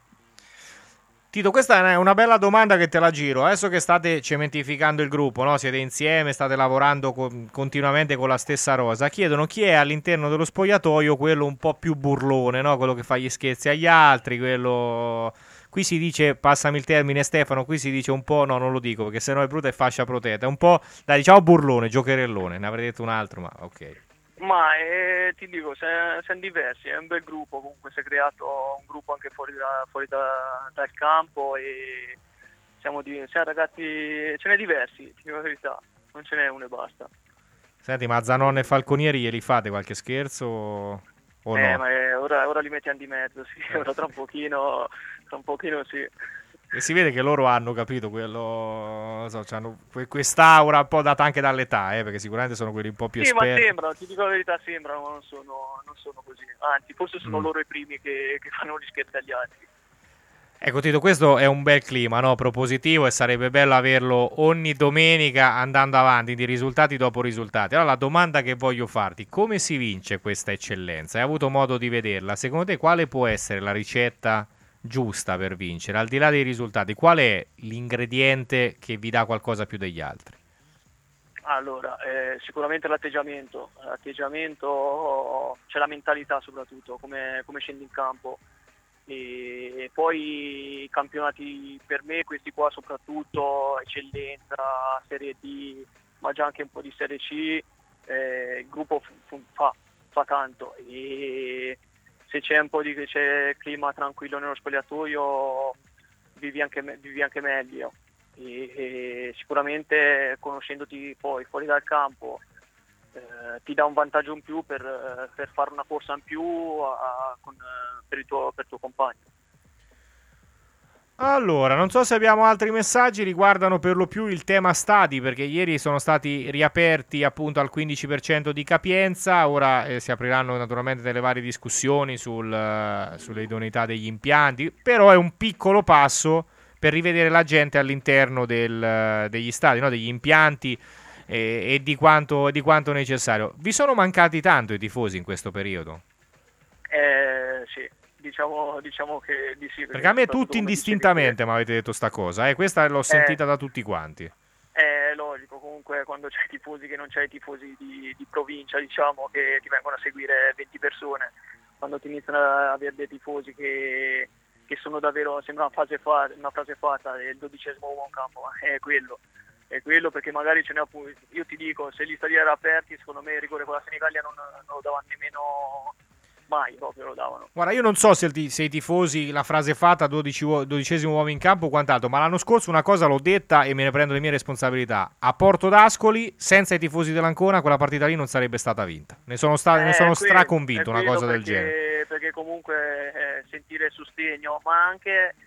Tito, questa è una bella domanda che te la giro. Adesso che state cementificando il gruppo, no? Siete insieme, state lavorando co- continuamente con la stessa rosa, chiedono chi è all'interno dello spogliatoio quello un po' più burlone, no? Quello che fa gli scherzi agli altri, quello... Qui si dice, passami il termine Stefano, qui si dice un po', no non lo dico perché sennò è brutta e fascia protetta, è un po', dai diciamo burlone, giocherellone, ne avrei detto un altro ma ok. Ma eh, ti dico, siamo, siamo diversi, è un bel gruppo, comunque si è creato un gruppo anche fuori, da, fuori da, dal campo e siamo, di, siamo ragazzi, ce n'è diversi, ti dico la verità, non ce n'è uno e basta. Senti, ma Zanon e Falconieri li fate qualche scherzo o eh, no? Ma eh, ora, ora li mettiamo di mezzo, sì, ora tra un pochino, tra un pochino sì. E si vede che loro hanno capito quello, non so, hanno quest'aura un po' data anche dall'età, eh, perché sicuramente sono quelli un po' più sì, esperti. Sì, ma sembrano, ti dico la verità, sembrano, ma non sono, non sono così. Anzi, forse sono mm. loro i primi che, che fanno gli scherzi agli altri. Ecco Tito, questo è un bel clima, no? Propositivo, e sarebbe bello averlo ogni domenica andando avanti di risultati dopo risultati. Allora la domanda che voglio farti, come si vince questa eccellenza? Hai avuto modo di vederla? Secondo te quale può essere la ricetta giusta per vincere? Al di là dei risultati, qual è l'ingrediente che vi dà qualcosa più degli altri? Allora, eh, sicuramente l'atteggiamento, l'atteggiamento, c'è la mentalità soprattutto, come, come scendi in campo. E poi i campionati per me, questi qua soprattutto, eccellenza, Serie D, ma già anche un po' di Serie C, eh, il gruppo f- fa, fa tanto e se c'è un po' di c'è clima tranquillo nello spogliatoio vivi anche, me, vivi anche meglio e, e sicuramente conoscendoti poi fuori dal campo eh, ti dà un vantaggio in più per, per fare una corsa in più a, a, con, per, il tuo, per il tuo compagno. Allora, non so se abbiamo altri messaggi, riguardano per lo più il tema stadi, perché ieri sono stati riaperti appunto al quindici per cento di capienza, ora eh, si apriranno naturalmente delle varie discussioni sul, uh, sulle idoneità degli impianti, però è un piccolo passo per rivedere la gente all'interno del, uh, degli stadi, no? Degli impianti e, e di quanto, di quanto necessario. Vi sono mancati tanto i tifosi in questo periodo? Eh, sì. Diciamo, diciamo che di sì. Perché a me tutti indistintamente mi avete detto sta cosa, eh? Questa l'ho sentita eh, da tutti quanti. È logico, comunque quando c'è i tifosi che non c'è i tifosi di, di provincia, diciamo, che ti vengono a seguire venti persone, quando ti iniziano ad avere dei tifosi che, che sono davvero, sembra una frase, fa, una frase fatta, è il dodicesimo uomo in campo, è quello. È quello perché magari ce n'è appunto, io ti dico, se gli stadi erano aperti, secondo me il rigore con la Senigallia non, non lo davano nemmeno... mai proprio lo davano. Guarda, io non so se, il, se i tifosi, la frase fatta dodici, dodicesimo uomo in campo o quant'altro, ma l'anno scorso una cosa l'ho detta e me ne prendo le mie responsabilità. A Porto d'Ascoli, senza i tifosi dell'Ancona, quella partita lì non sarebbe stata vinta. Ne sono, sta, eh, ne sono quello, straconvinto, una cosa perché, del genere. Perché comunque eh, sentire il sostegno, ma anche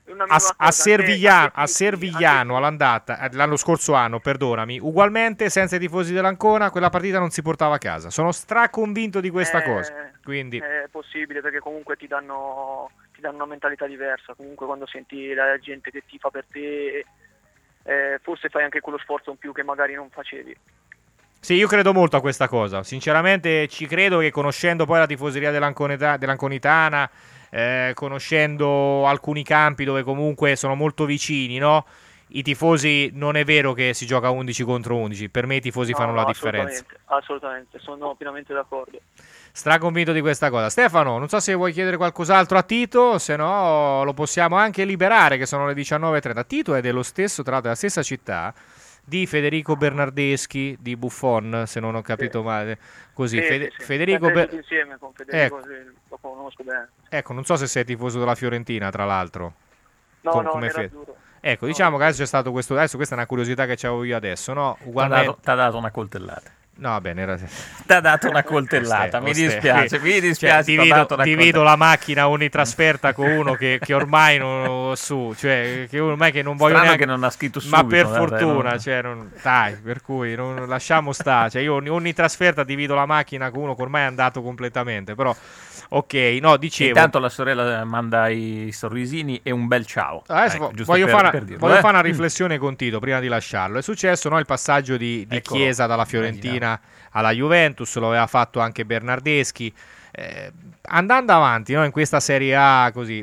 una a, cosa, a Servigliano, anche- a Servigliano all'andata, eh, l'anno scorso anno, perdonami, ugualmente senza i tifosi dell'Ancona quella partita non si portava a casa. Sono straconvinto di questa Eh, cosa. Quindi È possibile perché comunque ti danno, ti danno una mentalità diversa. Comunque quando senti la gente che tifa per te, eh, forse fai anche quello sforzo in più che magari non facevi. sì, io credo molto a questa cosa. Sinceramente ci credo che conoscendo poi la tifoseria dell'Anconeta- dell'Anconitana, eh, conoscendo alcuni campi dove comunque sono molto vicini, no? I tifosi non è vero che si gioca undici contro undici, per me i tifosi No, fanno la no, differenza. Assolutamente, assolutamente, sono pienamente d'accordo. Straconvinto di questa cosa. Stefano, non so se vuoi chiedere qualcos'altro a Tito, se no lo possiamo anche liberare, che sono le diciannove e trenta. Tito è dello stesso, tra l'altro della stessa città di Federico Bernardeschi di Buffon, se non ho capito Sì. male. Così, Sì, Fede- sì, sì. Federico Sempre Ber- tutti insieme con Federico, Ecco. sì, lo conosco bene. Ecco, non so se sei tifoso della Fiorentina, tra l'altro. No, Com- no, come era Fede. duro. Ecco, No, diciamo che adesso c'è stato questo. Adesso questa è una curiosità che avevo io adesso, no? Ti ha Ugualmente. dato, t'ha dato una coltellata. No, va bene, era... Ti ha dato una coltellata, Oste, mi oste. dispiace, mi Cioè, dispiace. t'ha divido, dato una divido la macchina ogni trasferta con uno che, che ormai non su, cioè che ormai che non voglio Strano neanche, che non ha scritto ma subito, per guarda, fortuna, non- cioè, non, dai, per cui non lasciamo stare, cioè, io ogni, ogni trasferta divido la macchina con uno che ormai è andato completamente, però ok, no, dicevo. Intanto la sorella manda i sorrisini e un bel ciao. Adesso Ecco, vo- giusto voglio, per- fare, per dirlo, voglio eh. fare una riflessione con Tito prima di lasciarlo. È successo, no, il passaggio di, di Eccolo. Chiesa dalla Fiorentina alla Juventus, lo aveva fatto anche Bernardeschi. Eh, andando avanti, no, in questa Serie A così,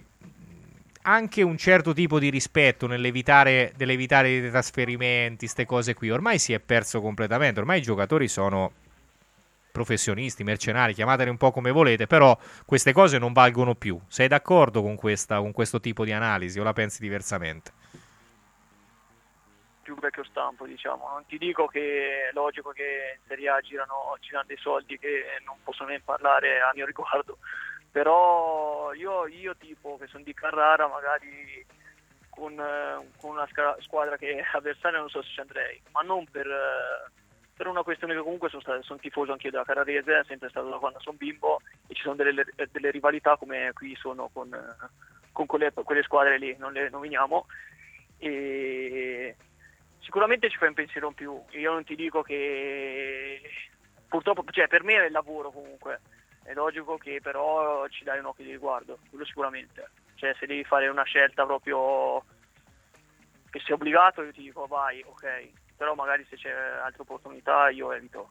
anche un certo tipo di rispetto nell'evitare dell'evitare i trasferimenti, ste cose qui, ormai si è perso completamente. Ormai i giocatori sono professionisti, mercenari, chiamateli un po' come volete, però queste cose non valgono più. Sei d'accordo con questa, con questo tipo di analisi o la pensi diversamente? Più vecchio stampo, diciamo. Non ti dico che è logico che in Serie A girano, girano dei soldi che non posso neanche parlare a mio riguardo, però io, io tipo che sono di Carrara, magari con, eh, con una sca- squadra che è avversaria non so se ci andrei, ma non per, eh, per una questione che comunque sono, stato, sono tifoso anch'io della Carrarese, è sempre stato da quando sono bimbo, e ci sono delle, delle rivalità come qui sono con, con quelle, quelle squadre lì, non le nominiamo, e sicuramente ci fai un pensiero in più. Io non ti dico che purtroppo, cioè per me è il lavoro comunque, è logico che però ci dai un occhio di riguardo, quello sicuramente. Cioè se devi fare una scelta proprio che sei obbligato, io ti dico vai, ok, però magari se c'è altre opportunità io evito.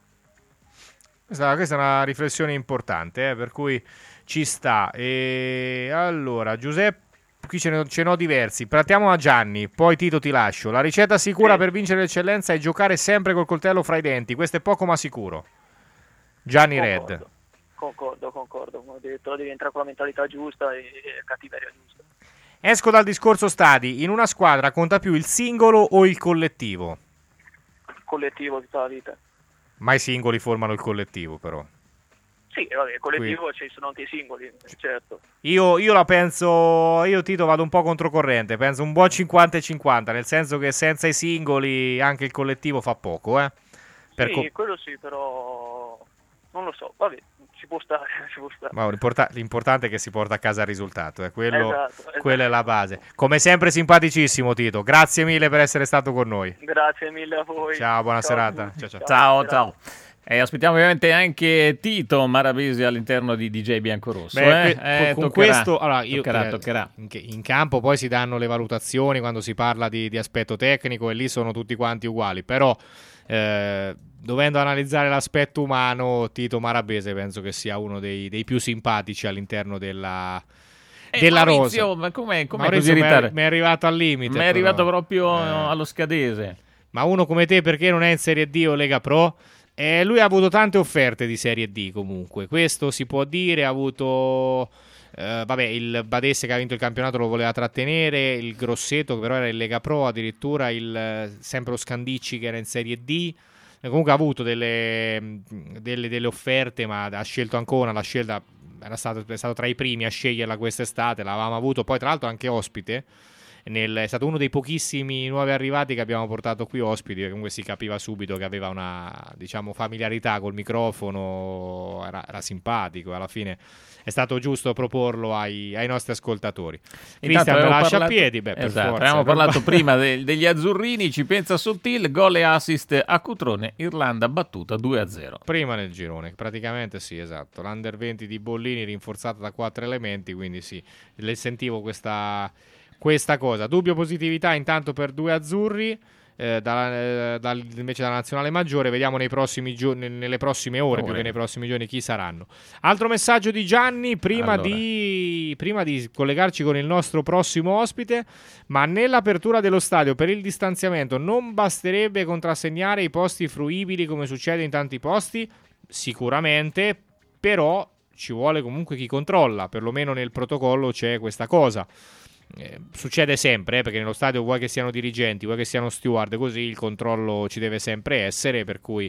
Questa, questa è una riflessione importante, eh, per cui ci sta. E allora, Giuseppe, qui ce ne, ce ne ho diversi. Partiamo da Gianni, poi Tito ti lascio. La ricetta sicura Sì. per vincere l'eccellenza è giocare sempre col coltello fra i denti. Questo è poco ma sicuro. Gianni Concordo. Red. Concordo, concordo, come ho detto, devi entrare con la mentalità giusta e cattiveria giusta. Esco dal discorso stadi. In una squadra conta più il singolo o il collettivo? Collettivo tutta la vita. Ma i singoli formano il collettivo, però. Sì, vabbè, collettivo ci sono anche i singoli, certo. Io, io la penso, io Tito vado un po' controcorrente, penso un buon cinquanta e cinquanta, nel senso che senza i singoli anche il collettivo fa poco, eh. Per Sì, co- quello sì, però non lo so, vabbè, ci può stare, ci può stare. Ma l'importa- l'importante è che si porta a casa il risultato, eh. Quello, Esatto, esatto. quella è la base. Come sempre simpaticissimo Tito, grazie mille per essere stato con noi. Grazie mille a voi. Ciao, buona a serata. tutti. Ciao, ciao. Ciao, ciao. E aspettiamo ovviamente anche Tito Marabisi all'interno di D J Biancorosso. Beh, eh? que- Eh, con toccherà, questo allora, io, toccherà, eh, toccherà. In, che- in campo poi si danno le valutazioni quando si parla di, di aspetto tecnico e lì sono tutti quanti uguali, però eh, dovendo analizzare l'aspetto umano, Tito Marabese penso che sia uno dei, dei più simpatici all'interno della, Eh, della Maurizio, rosa. ma com'è, com'è Maurizio così mi è, ritardo? mi è arrivato al limite. Mi è arrivato però. proprio Eh. allo scadese. Ma uno come te perché non è in Serie D o Lega Pro? Eh, lui ha avuto tante offerte di Serie D comunque, questo si può dire, ha avuto eh, vabbè, il Badesse che ha vinto il campionato lo voleva trattenere, il Grosseto che però era in Lega Pro, addirittura il eh, sempre lo Scandicci che era in Serie D. Eh, comunque ha avuto delle, delle, delle offerte, ma ha scelto Ancona, la scelta era stato, è stato tra i primi a sceglierla quest'estate, l'avevamo avuto poi tra l'altro anche ospite. nel, è stato uno dei pochissimi nuovi arrivati che abbiamo portato qui ospiti, perché comunque si capiva subito che aveva una, diciamo, familiarità col microfono, era, era simpatico, alla fine è stato giusto proporlo ai, ai nostri ascoltatori. Cristian me lascia parlato, a piedi, beh, per esatto, forza. Abbiamo parlato prima de, degli azzurrini, ci pensa Sottil, gol e assist a Cutrone, Irlanda battuta due a zero. Prima nel girone, praticamente sì, esatto. L'Under venti di Bollini rinforzata da quattro elementi, quindi sì, le sentivo questa, questa cosa. Dubbio positività intanto per due azzurri. Eh, da, da, invece dalla nazionale maggiore, vediamo nei prossimi giorni, nelle prossime ore, ore più che nei prossimi giorni, chi saranno. Altro messaggio di Gianni prima, allora. di, prima di collegarci con il nostro prossimo ospite: ma nell'apertura dello stadio per il distanziamento non basterebbe contrassegnare i posti fruibili come succede in tanti posti? Sicuramente, però ci vuole comunque chi controlla, perlomeno nel protocollo c'è questa cosa. Eh, succede sempre, eh, perché nello stadio vuoi che siano dirigenti, vuoi che siano steward, così il controllo ci deve sempre essere, per cui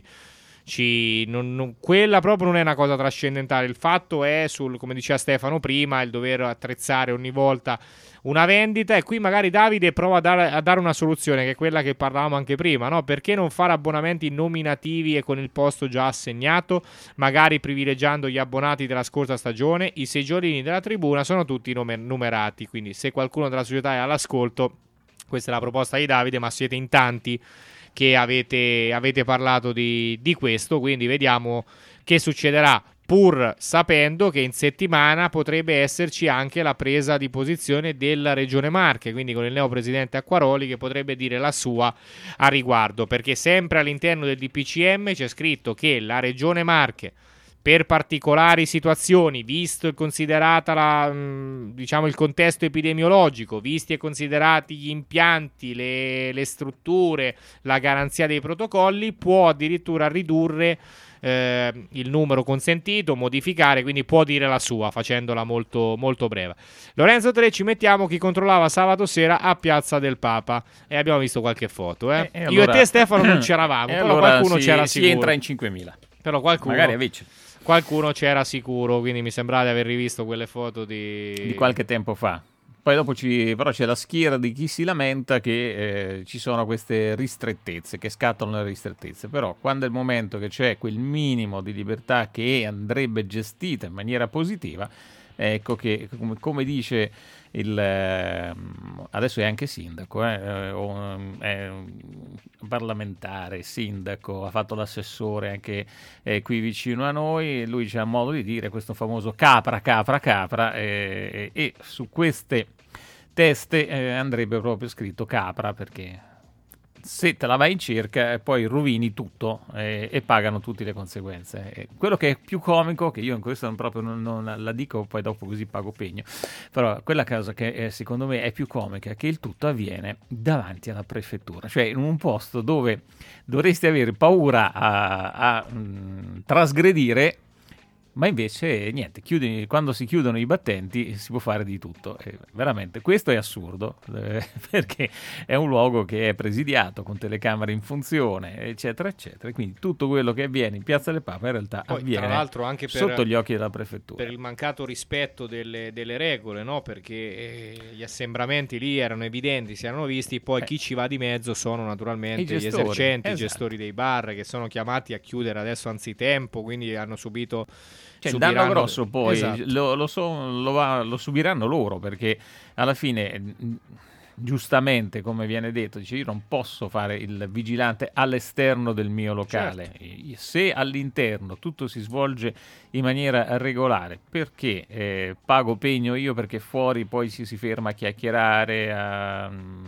ci, non, non, quella proprio non è una cosa trascendentale. Il fatto è, sul, come diceva Stefano prima, il dover attrezzare ogni volta una vendita, e qui magari Davide prova a dare, a dare una soluzione, che è quella che parlavamo anche prima, no? Perché non fare abbonamenti nominativi e con il posto già assegnato, magari privilegiando gli abbonati della scorsa stagione? I seggiolini della tribuna sono tutti numer- numerati, quindi se qualcuno della società è all'ascolto, questa è la proposta di Davide, ma siete in tanti che avete, avete parlato di, di questo, quindi vediamo che succederà, pur sapendo che in settimana potrebbe esserci anche la presa di posizione della Regione Marche, quindi con il neopresidente Acquaroli che potrebbe dire la sua a riguardo, perché sempre all'interno del D P C M c'è scritto che la Regione Marche, per particolari situazioni, visto e considerata la, diciamo, il contesto epidemiologico, visti e considerati gli impianti, le, le strutture, la garanzia dei protocolli, può addirittura ridurre eh, il numero consentito, modificare, quindi può dire la sua, facendola molto, molto breve. Lorenzo tre, ci mettiamo chi controllava sabato sera a Piazza del Papa, e abbiamo visto qualche foto. Eh? E, e Io allora, e te, Stefano, non c'eravamo, però allora qualcuno si, c'era si sicuro. entra in cinquemila. Però qualcuno... Magari a Vicce. Qualcuno c'era sicuro, quindi mi sembrava di aver rivisto quelle foto di... di qualche tempo fa. Poi dopo ci, però c'è la schiera di chi si lamenta che eh, ci sono queste ristrettezze, che scattano le ristrettezze. Però quando è il momento che c'è quel minimo di libertà che andrebbe gestita in maniera positiva, ecco che, come, come dice il... Eh, adesso è anche sindaco, eh, è parlamentare, sindaco, ha fatto l'assessore anche eh, qui vicino a noi, lui c'ha modo di dire questo famoso capra, capra, capra, eh, e su queste teste eh, andrebbe proprio scritto capra, perché se te la vai in cerca poi rovini tutto eh, e pagano tutte le conseguenze. E quello che è più comico, che io in questo non proprio non, non la dico, poi dopo così pago pegno, però quella cosa che eh, secondo me è più comica è che il tutto avviene davanti alla prefettura, cioè in un posto dove dovresti avere paura a, a mh, trasgredire, ma invece niente, chiudi, quando si chiudono i battenti si può fare di tutto. E veramente questo è assurdo, eh, perché è un luogo che è presidiato con telecamere in funzione, eccetera eccetera, quindi tutto quello che avviene in Piazza del Papa in realtà Poi, avviene tra l'altro anche per, sotto gli occhi della prefettura, per il mancato rispetto delle, delle regole, no? Perché eh, gli assembramenti lì erano evidenti, si erano visti, poi eh. chi ci va di mezzo sono naturalmente I gli gestori, esercenti, esatto. i gestori dei bar, che sono chiamati a chiudere adesso anzitempo, quindi hanno subito... Cioè, il danno grosso poi esatto. lo, lo, so, lo, va, lo subiranno loro, perché alla fine, giustamente, come viene detto, dice, io non posso fare il vigilante all'esterno del mio locale. Certo. Se all'interno tutto si svolge in maniera regolare, perché eh, pago pegno io, perché fuori poi ci si ferma a chiacchierare, a...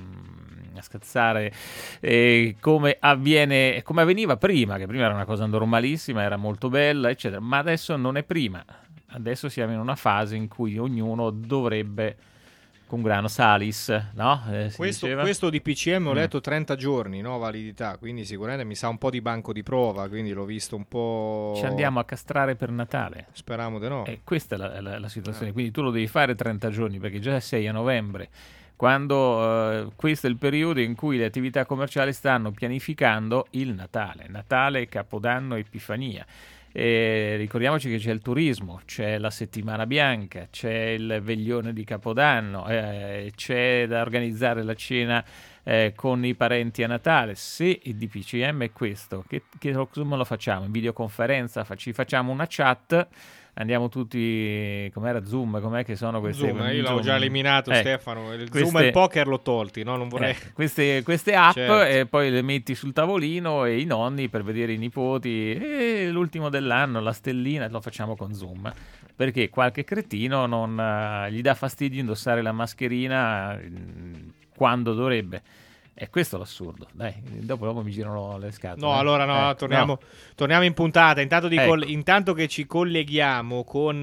a scazzare eh, come avviene, come avveniva prima, che prima era una cosa normalissima, era molto bella, eccetera, ma adesso non è prima, adesso siamo in una fase in cui ognuno dovrebbe con grano salis, no? Eh, questo, questo di P C M ho letto trenta giorni, no, validità, quindi sicuramente mi sa un po' di banco di prova, quindi l'ho visto un po'... Ci andiamo a castrare per Natale. Speriamo di no. E questa è la, la, la situazione, eh. quindi tu lo devi fare trenta giorni, perché già sei a novembre, quando uh, questo è il periodo in cui le attività commerciali stanno pianificando il Natale, Natale, Capodanno, Epifania. E ricordiamoci che c'è il turismo, c'è la settimana bianca, c'è il veglione di Capodanno, eh, c'è da organizzare la cena eh, con i parenti a Natale. Se il D P C M è questo, che, che come lo facciamo? In videoconferenza? Ci facciamo una chat? Andiamo tutti, com'era Zoom, com'è che sono queste? Zoom, io l'avevo già eliminato, ecco, Stefano, il queste, Zoom e il poker l'ho tolti, no? Non vorrei... eh, queste, queste app, certo. E poi le metti sul tavolino e i nonni per vedere i nipoti, e l'ultimo dell'anno, la stellina, lo facciamo con Zoom, perché qualche cretino non uh, gli dà fastidio indossare la mascherina uh, quando dovrebbe. E questo è l'assurdo, dai, dopo, dopo mi girano le scatole. No, allora no, eh, torniamo, no. torniamo in puntata. Intanto, di ecco. coll- intanto che ci colleghiamo con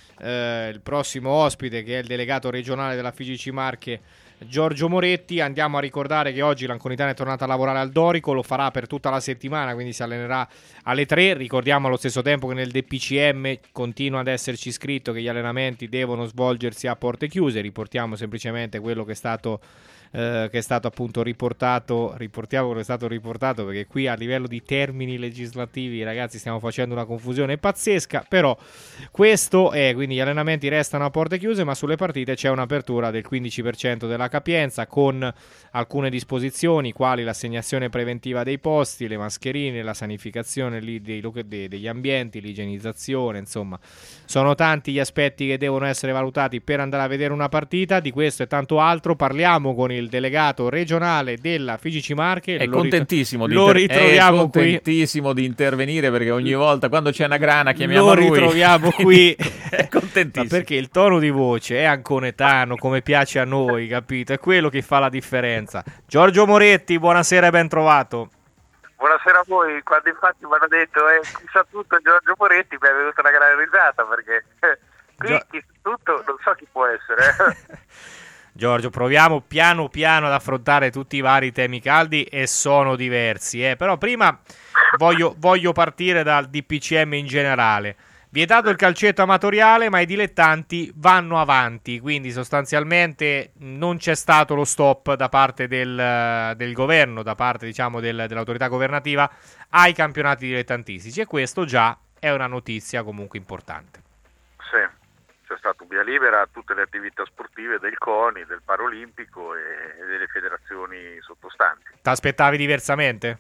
eh, il prossimo ospite, che è il delegato regionale della F I G C Marche, Giorgio Moretti, andiamo a ricordare che oggi l'Anconitana è tornata a lavorare al Dorico, lo farà per tutta la settimana, quindi si allenerà alle tre. Ricordiamo allo stesso tempo che nel D P C M continua ad esserci scritto che gli allenamenti devono svolgersi a porte chiuse. Riportiamo semplicemente quello che è stato Eh, che è stato appunto riportato, riportiamo quello che è stato riportato, perché qui a livello di termini legislativi, ragazzi, stiamo facendo una confusione pazzesca, però questo è, quindi gli allenamenti restano a porte chiuse, ma sulle partite c'è un'apertura del quindici per cento della capienza, con alcune disposizioni quali l'assegnazione preventiva dei posti, le mascherine, la sanificazione lì dei, dei, degli ambienti, l'igienizzazione, insomma sono tanti gli aspetti che devono essere valutati per andare a vedere una partita. Di questo e tanto altro parliamo con il il delegato regionale della F I G C Marche. È lo contentissimo, rit- lo inter- ritroviamo è contentissimo qui. di intervenire, perché ogni volta quando c'è una grana chiamiamo lo lui. Lo ritroviamo qui. È contentissimo. Ma perché il tono di voce è anconetano, come piace a noi, capito? È quello che fa la differenza. Giorgio Moretti, buonasera e ben trovato. Buonasera a voi. Quando infatti mi hanno detto eh, chi sa tutto Giorgio Moretti, mi è venuta una gran risata, perché eh, qui Gio- chi sa tutto non so chi può essere. Giorgio, proviamo piano piano ad affrontare tutti i vari temi caldi, e sono diversi, eh. Però prima voglio, voglio partire dal D P C M in generale. Vietato il calcetto amatoriale, ma i dilettanti vanno avanti, quindi sostanzialmente non c'è stato lo stop da parte del, del governo, da parte, diciamo, del, dell'autorità governativa ai campionati dilettantistici, e questo già è una notizia comunque importante. Sì. C'è stato via libera a tutte le attività sportive del CONI, del Paralimpico e delle federazioni sottostanti. Ti aspettavi diversamente?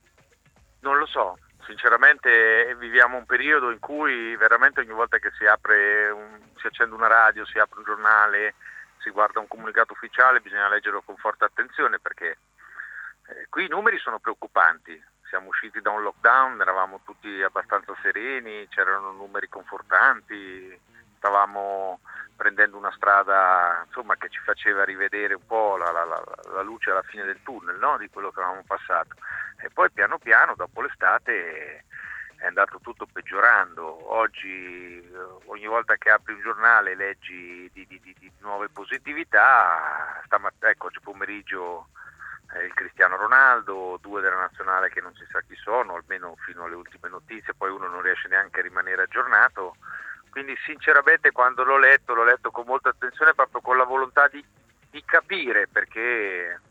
Non lo so, sinceramente viviamo un periodo in cui veramente ogni volta che si apre, un, si accende una radio, si apre un giornale, si guarda un comunicato ufficiale, bisogna leggerlo con forte attenzione, perché eh, qui i numeri sono preoccupanti. Siamo usciti da un lockdown, eravamo tutti abbastanza sereni, c'erano numeri confortanti, stavamo prendendo una strada, insomma, che ci faceva rivedere un po' la, la, la, la luce alla fine del tunnel, no? Di quello che avevamo passato. E poi piano piano, dopo l'estate, è andato tutto peggiorando. Oggi ogni volta che apri un giornale leggi di, di, di, di nuove positività. Stamat- ecco, oggi pomeriggio eh, il Cristiano Ronaldo, due della nazionale che non si sa chi sono, almeno fino alle ultime notizie, poi uno non riesce neanche a rimanere aggiornato. Quindi sinceramente quando l'ho letto, l'ho letto con molta attenzione, proprio con la volontà di, di capire, perché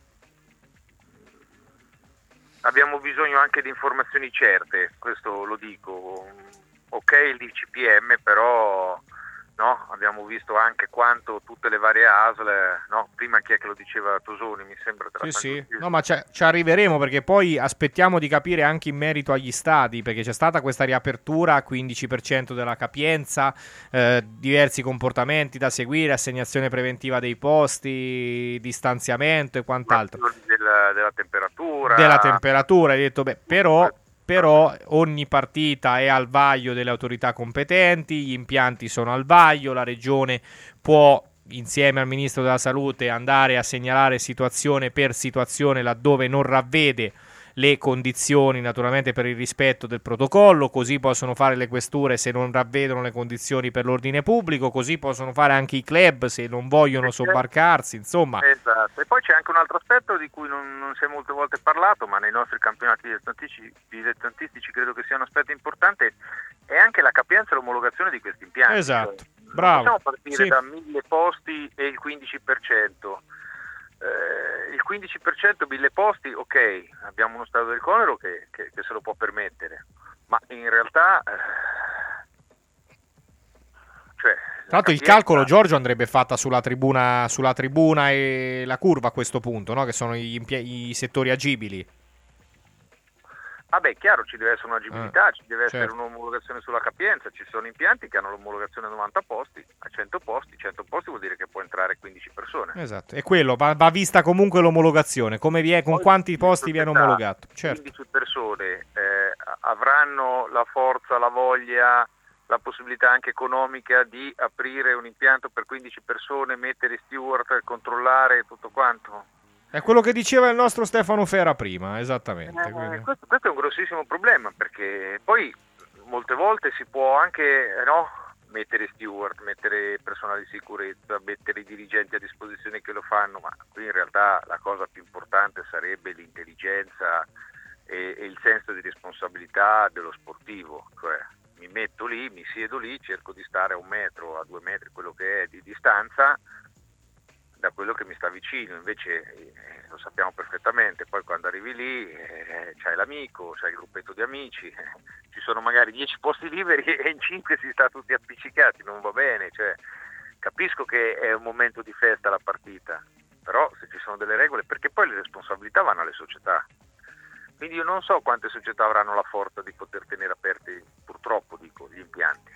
abbiamo bisogno anche di informazioni certe, questo lo dico. Ok il D C P M, però no, abbiamo visto anche quanto tutte le varie A S L, no, prima chi è che lo diceva, Tosoni, mi sembra. Sì, sì. No, ma ci arriveremo, perché poi aspettiamo di capire anche in merito agli stadi, perché c'è stata questa riapertura, quindici per cento della capienza, eh, diversi comportamenti da seguire, assegnazione preventiva dei posti, distanziamento e quant'altro. Della, della temperatura. Della temperatura, hai detto, beh, però... Però ogni partita è al vaglio delle autorità competenti, gli impianti sono al vaglio, la regione può, insieme al ministro della salute, andare a segnalare situazione per situazione laddove non ravvede le condizioni, naturalmente per il rispetto del protocollo. Così possono fare le questure se non ravvedono le condizioni per l'ordine pubblico, così possono fare anche i club se non vogliono sobbarcarsi, insomma. Esatto. E poi c'è anche un altro aspetto di cui non, non si è molte volte parlato, ma nei nostri campionati dilettantistici, dilettantistici credo che sia un aspetto importante, è anche la capienza e l'omologazione di questi impianti. Esatto, cioè, bravo. Non possiamo partire sì. da mille posti e il quindici per cento. Eh, il quindici per cento mille posti, ok, abbiamo uno stato del Conero che, che, che se lo può permettere, Ma in realtà... Cioè, Tra l'altro il calcolo, Giorgio, andrebbe fatta sulla tribuna, sulla tribuna e la curva a questo punto, no? Che sono gli impie- i settori agibili. Vabbè, è chiaro, ci deve essere un'agibilità, Ah, ci deve certo. essere un'omologazione sulla capienza, ci sono impianti che hanno l'omologazione a novanta posti, a cento posti, cento posti vuol dire che può entrare quindici persone. Esatto, e quello va, va vista comunque l'omologazione, come vi è, con Poi quanti le posti viene società, omologato. Certo. quindici persone eh, avranno la forza, la voglia, la possibilità anche economica di aprire un impianto per quindici persone, mettere steward, controllare tutto quanto? È quello che diceva il nostro Stefano Fera prima, esattamente. Eh, quindi- questo, questo è un grossissimo problema, perché poi molte volte si può anche eh, no, mettere steward, mettere personale di sicurezza, mettere i dirigenti a disposizione che lo fanno, ma qui in realtà la cosa più importante sarebbe l'intelligenza e, e il senso di responsabilità dello sportivo, cioè mi metto lì, mi siedo lì, cerco di stare a un metro, a due metri, quello che è di distanza da quello che mi sta vicino, invece eh, lo sappiamo perfettamente, poi quando arrivi lì eh, c'hai l'amico, c'hai il gruppetto di amici, eh, ci sono magari dieci posti liberi e in cinque si sta tutti appiccicati, non va bene, cioè, capisco che è un momento di festa la partita, però se ci sono delle regole, perché poi le responsabilità vanno alle società, quindi io non so quante società avranno la forza di poter tenere aperti, purtroppo dico, gli impianti.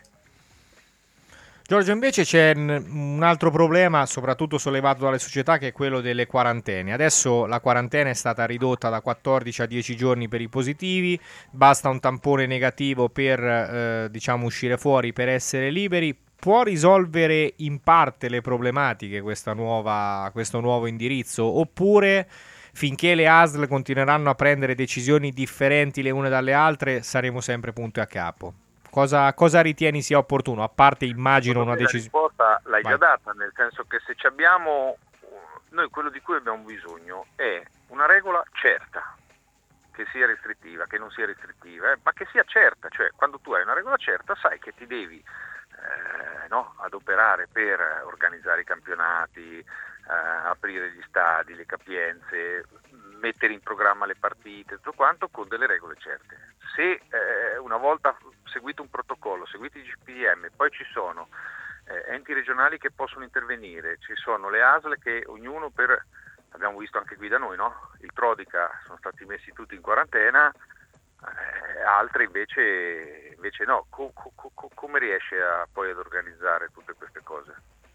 Giorgio, invece c'è n- un altro problema, soprattutto sollevato dalle società, che è quello delle quarantene. Adesso la quarantena è stata ridotta da quattordici a dieci giorni per i positivi, basta un tampone negativo per eh, diciamo uscire fuori, per essere liberi. Può risolvere in parte le problematiche questa nuova, questo nuovo indirizzo, oppure finché le A S L continueranno a prendere decisioni differenti le une dalle altre saremo sempre punto e a capo? Cosa, cosa ritieni sia opportuno? A parte, immagino, una La decisione. risposta l'hai Vai. già data, nel senso che se ci abbiamo, noi quello di cui abbiamo bisogno è una regola certa, che sia restrittiva, che non sia restrittiva, eh, ma che sia certa, cioè quando tu hai una regola certa sai che ti devi eh, no, adoperare per organizzare i campionati, eh, aprire gli stadi, le capienze, mettere in programma le partite, tutto quanto con delle regole certe. Se eh, una volta seguito un protocollo, seguiti i G P M, poi ci sono eh, enti regionali che possono intervenire, ci sono le A S L che ognuno per, abbiamo visto anche qui da noi, no? Il Trodica sono stati messi tutti in quarantena, eh, altre invece, invece no. Co- co- co- come riesce a, poi ad organizzare tutte queste cose?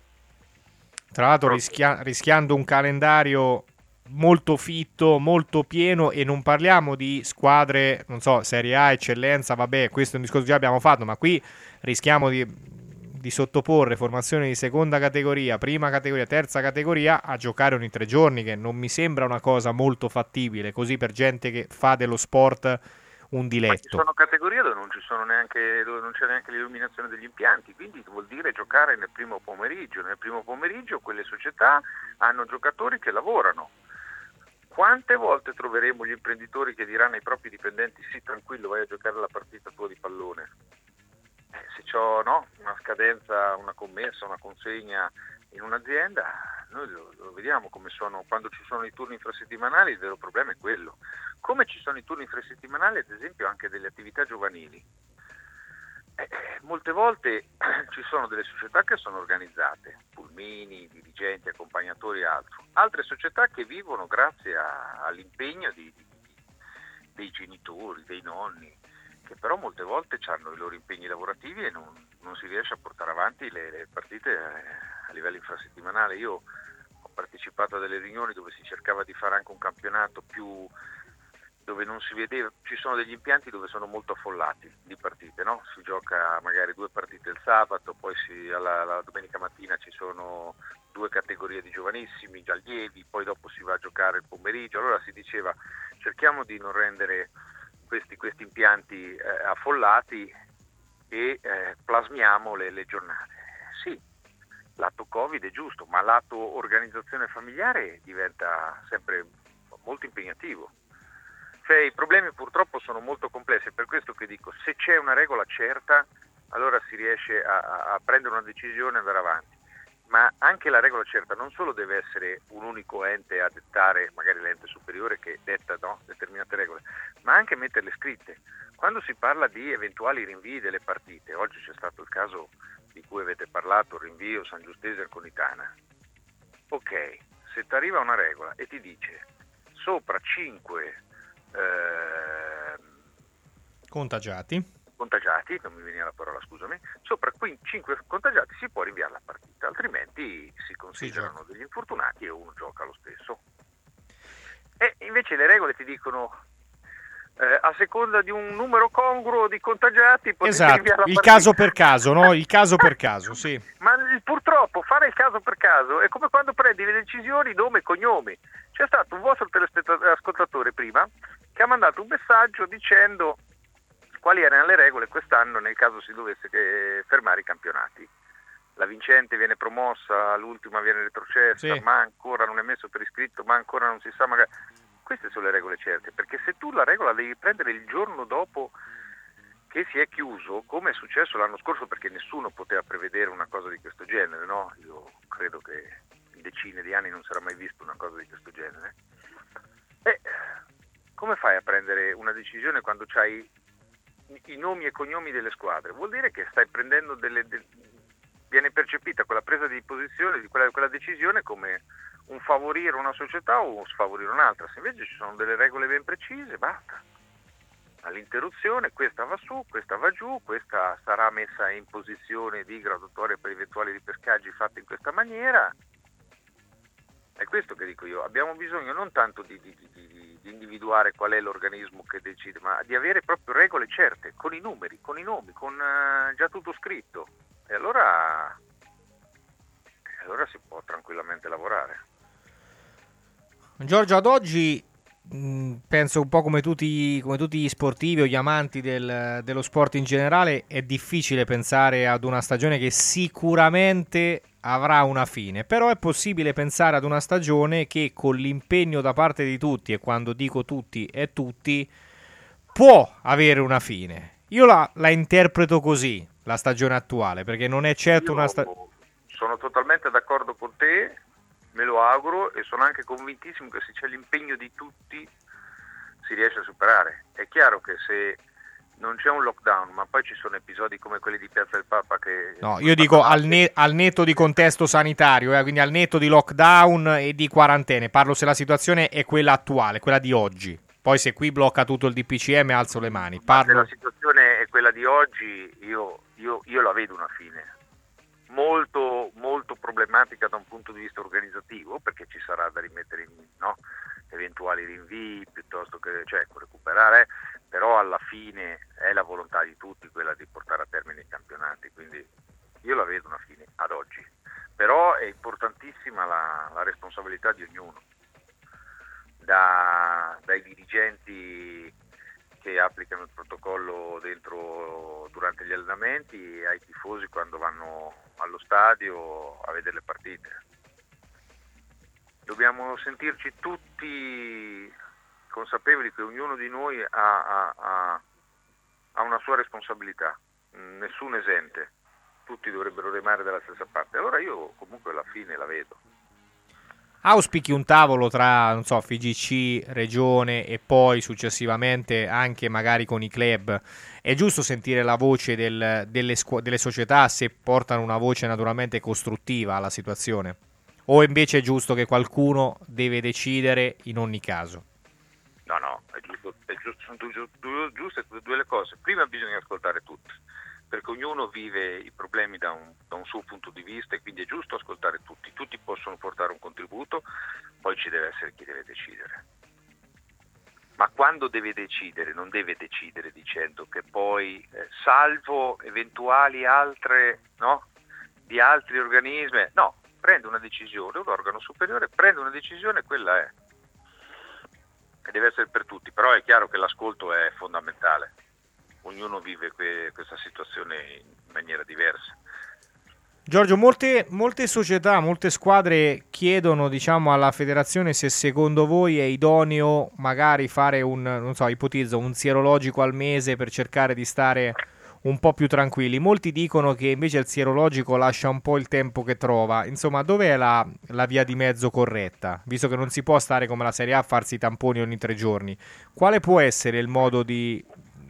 Tra l'altro rischia- rischiando un calendario molto fitto, molto pieno, e non parliamo di squadre, non so, Serie A, eccellenza, vabbè, questo è un discorso che già abbiamo fatto, ma qui rischiamo di, di sottoporre formazioni di seconda categoria, prima categoria, terza categoria a giocare ogni tre giorni, che non mi sembra una cosa molto fattibile, così per gente che fa dello sport un Ma ci diletto. sono categorie dove non ci sono neanche, dove non c'è neanche l'illuminazione degli impianti, quindi vuol dire giocare nel primo pomeriggio. Nel primo pomeriggio quelle società hanno giocatori che lavorano. Quante volte troveremo gli imprenditori che diranno ai propri dipendenti: sì, tranquillo, vai a giocare la partita tua di pallone? Eh, se c'ho no, una scadenza, una commessa, una consegna in un'azienda, noi lo, lo vediamo come sono, quando ci sono i turni infrasettimanali, il vero problema è quello. Come ci sono i turni infrasettimanali, ad esempio, anche delle attività giovanili. Eh, molte volte ci sono delle società che sono organizzate, pulmini, dirigenti, accompagnatori e altro, altre società che vivono grazie a, all'impegno di, di, dei genitori, dei nonni, che però molte volte hanno i loro impegni lavorativi e non, non si riesce a portare avanti le, le partite a, a livello infrasettimanale. Io ho partecipato a delle riunioni dove si cercava di fare anche un campionato più, dove non si vedeva, ci sono degli impianti dove sono molto affollati di partite, no? Si gioca magari due partite il sabato, poi si, alla, la domenica mattina ci sono due categorie di giovanissimi, già allievi, poi dopo si va a giocare il pomeriggio. Allora si diceva: cerchiamo di non rendere questi, questi impianti eh, affollati e eh, plasmiamo le, le giornate. Sì, lato Covid è giusto, ma lato organizzazione familiare diventa sempre molto impegnativo. Cioè, i problemi purtroppo sono molto complessi, è per questo che dico, se c'è una regola certa, allora si riesce a, a prendere una decisione e andare avanti. Ma anche la regola certa non solo deve essere un unico ente a dettare, magari l'ente superiore che detta no, determinate regole, ma anche metterle scritte. quando si parla di eventuali rinvii delle partite, oggi c'è stato il caso di cui avete parlato, rinvio San Giustese Conitana. Ok, se ti arriva una regola e ti dice sopra cinque eh, contagiati, contagiati, non mi veniva la parola, scusami, sopra cinque contagiati si può rinviare la partita, altrimenti si considerano degli infortunati e uno gioca lo stesso. E invece le regole ti dicono eh, a seconda di un numero congruo di contagiati potete esatto, rinviare la il partita. caso per caso, no? Il caso per caso, sì. Ma purtroppo fare il caso per caso è come quando prendi le decisioni nome e cognomi. C'è stato un vostro telespettatori prima che ha mandato un messaggio dicendo quali erano le regole quest'anno nel caso si dovesse che fermare i campionati. La vincente viene promossa, l'ultima viene retrocessa, sì. ma ancora non è messo per iscritto, ma ancora non si sa magari. Queste sono le regole certe, perché se tu la regola devi prendere il giorno dopo che si è chiuso, come è successo l'anno scorso, perché nessuno poteva prevedere una cosa di questo genere, no? Io credo che in decine di anni non si era mai visto una cosa di questo genere. E come fai a prendere una decisione quando c'hai i nomi e cognomi delle squadre? Vuol dire che stai prendendo delle, de, viene percepita quella presa di posizione di quella, quella decisione come un favorire una società o un sfavorire un'altra. Se invece ci sono delle regole ben precise, basta. All'interruzione questa va su, questa va giù, questa sarà messa in posizione di graduatoria per eventuali ripescaggi fatti in questa maniera. È questo che dico io, abbiamo bisogno non tanto di, di, di, di individuare qual è l'organismo che decide, ma di avere proprio regole certe, con i numeri, con i nomi, con uh, già tutto scritto. E allora, e allora si può tranquillamente lavorare. Giorgio, ad oggi mh, penso un po' come tutti, come tutti gli sportivi o gli amanti del, dello sport in generale, è difficile pensare ad una stagione che sicuramente avrà una fine, però è possibile pensare ad una stagione che con l'impegno da parte di tutti, e quando dico tutti è tutti, può avere una fine. Io la, la interpreto così, la stagione attuale, perché non è certo Io una stagione... Sono totalmente d'accordo con te, me lo auguro e sono anche convintissimo che se c'è l'impegno di tutti si riesce a superare. È chiaro che se non c'è un lockdown, ma poi ci sono episodi come quelli di Piazza del Papa che... No, io dico al, ne- al netto di contesto sanitario, eh, quindi al netto di lockdown e di quarantene, parlo se la situazione è quella attuale, quella di oggi. Poi se qui blocca tutto il D P C M alzo le mani. Parlo... Se la situazione è quella di oggi, io, io, io la vedo una fine. Molto, molto problematica da un punto di vista organizzativo, perché ci sarà da rimettere in, no, eventuali rinvii piuttosto che, cioè, recuperare, però alla fine è la volontà di tutti quella di portare a termine i campionati, quindi io la vedo una fine ad oggi. Però è importantissima la, la responsabilità di ognuno, da, dai dirigenti che applicano il protocollo dentro durante gli allenamenti ai tifosi quando vanno allo stadio a vedere le partite. Dobbiamo sentirci tutti consapevoli che ognuno di noi ha, ha, ha, ha una sua responsabilità, nessuno esente, tutti dovrebbero remare dalla stessa parte. Allora io comunque alla fine la vedo. Auspichi un tavolo tra, non so, F I G C, Regione e poi successivamente anche magari con i club. È giusto sentire la voce del, delle, scu- delle società se portano una voce naturalmente costruttiva alla situazione? O invece è giusto che qualcuno deve decidere in ogni caso? No, no, è giusto, è giusto, sono due, due, giuste due le cose. Prima bisogna ascoltare tutti, perché ognuno vive i problemi da un, da un suo punto di vista e quindi è giusto ascoltare tutti. Tutti possono portare un contributo, poi ci deve essere chi deve decidere. Ma quando deve decidere, non deve decidere dicendo che poi, eh, salvo eventuali altre, no, di altri organismi, no, prende una decisione, un organo superiore prende una decisione e quella è. E deve essere per tutti, però è chiaro che l'ascolto è fondamentale. Ognuno vive que- questa situazione in maniera diversa. Giorgio, molte, molte società, molte squadre chiedono, diciamo, alla federazione se secondo voi è idoneo magari fare un, non so, ipotizzo, un sierologico al mese per cercare di stare un po' più tranquilli. Molti dicono che invece il sierologico lascia un po' il tempo che trova. Insomma, dov'è la, la via di mezzo corretta? Visto che non si può stare come la Serie A a farsi i tamponi ogni tre giorni. Quale può essere il modo di,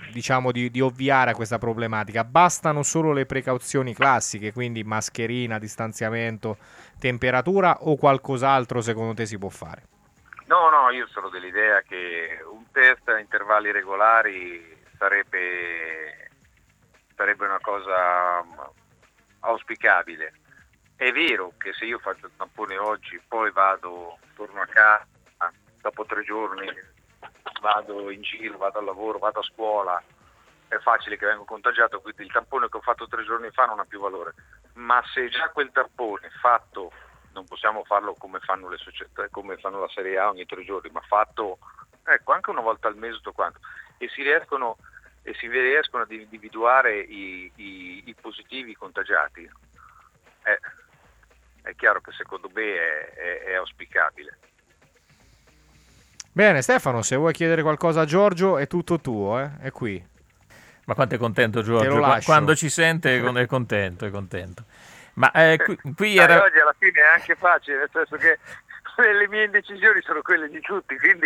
diciamo di, di ovviare a questa problematica? Bastano solo le precauzioni classiche, quindi mascherina, distanziamento, temperatura, o qualcos'altro secondo te si può fare? No, no, io sono dell'idea che un test a intervalli regolari sarebbe, sarebbe una cosa auspicabile. È vero che se io faccio il tampone oggi, poi vado, torno a casa, dopo tre giorni vado in giro, vado al lavoro, vado a scuola, è facile che vengo contagiato, quindi il tampone che ho fatto tre giorni fa non ha più valore. Ma se già quel tampone fatto, non possiamo farlo come fanno le società, come fanno la Serie A ogni tre giorni, ma fatto ecco anche una volta al mese, tutto quanto, e si riescono e si riescono ad individuare i, i, i positivi contagiati, è, è chiaro che secondo me è, è, è auspicabile. Bene, Stefano, se vuoi chiedere qualcosa a Giorgio è tutto tuo, eh? È qui. Ma quanto è contento Giorgio, quando ci sente è contento, è contento. Ma eh, qui, qui Dai, era... oggi alla fine è anche facile, nel senso che le mie indecisioni sono quelle di tutti, quindi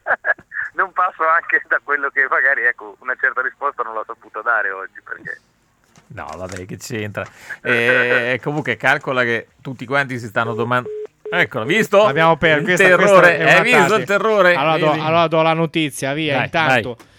non passo anche da quello che magari, ecco, una certa risposta non l'ho saputa dare oggi, perché... No, vabbè, che c'entra. E, comunque calcola che tutti quanti si stanno domandando... Eccolo, visto? Abbiamo per il questa, terrore, questa hai visto il terrore? Allora do, allora do la notizia, via, Dai, intanto... dai.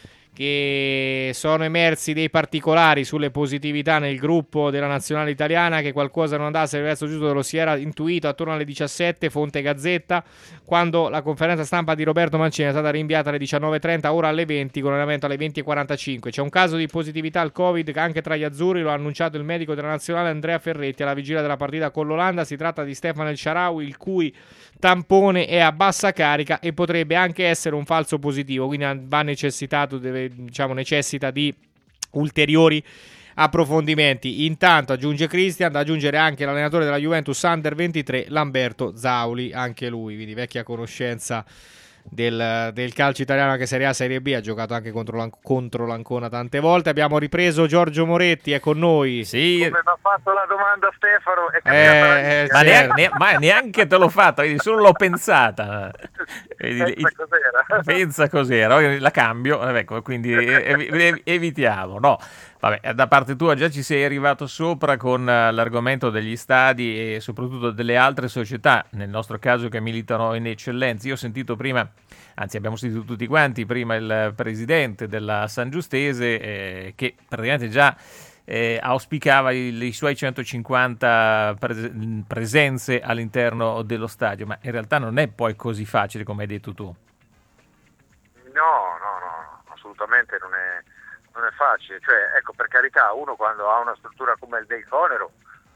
Che sono emersi dei particolari sulle positività nel gruppo della nazionale italiana, che qualcosa non andasse nel verso giusto, lo si era intuito attorno alle diciassette, fonte Gazzetta, quando la conferenza stampa di Roberto Mancini è stata rinviata alle diciannove e trenta, ora alle venti, con allenamento alle venti e quarantacinque. C'è un caso di positività al Covid anche tra gli azzurri, lo ha annunciato il medico della nazionale Andrea Ferretti alla vigilia della partita con l'Olanda. Si tratta di Stefano El Shaarawy, il cui tampone è a bassa carica e potrebbe anche essere un falso positivo, quindi va necessitato, deve, diciamo, necessita di ulteriori approfondimenti. Intanto aggiunge Christian, da aggiungere anche l'allenatore della Juventus Under ventitré, Lamberto Zauli, anche lui, quindi vecchia conoscenza del, del calcio italiano, anche Serie A, Serie B, ha giocato anche contro, l'An- contro l'Ancona tante volte. Abbiamo ripreso Giorgio Moretti, è con noi. Sì. Come mi ha fatto la domanda Stefano, è eh, ma, neanche, ne, ma neanche te l'ho fatta, solo l'ho pensata. Pensa cos'era. Pensa cos'era, la cambio, ecco, quindi ev- evitiamo, no. Vabbè, da parte tua già ci sei arrivato sopra con l'argomento degli stadi e soprattutto delle altre società, nel nostro caso, che militano in eccellenza. Io ho sentito prima, anzi abbiamo sentito tutti quanti, prima il presidente della San Giustese eh, che praticamente già eh, auspicava i, i suoi centocinquanta pres- presenze all'interno dello stadio, ma in realtà non è poi così facile come hai detto tu. No, no, no, assolutamente non è... non è facile, cioè ecco, per carità, uno quando ha una struttura come il Del Conero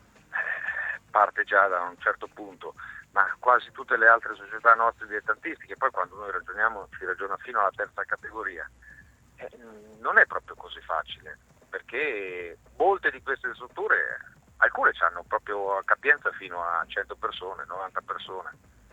parte già da un certo punto, ma quasi tutte le altre società nostre dilettantistiche, poi quando noi ragioniamo si ragiona fino alla terza categoria, eh, non è proprio così facile, perché molte di queste strutture, alcune hanno proprio capienza fino a cento persone, novanta persone.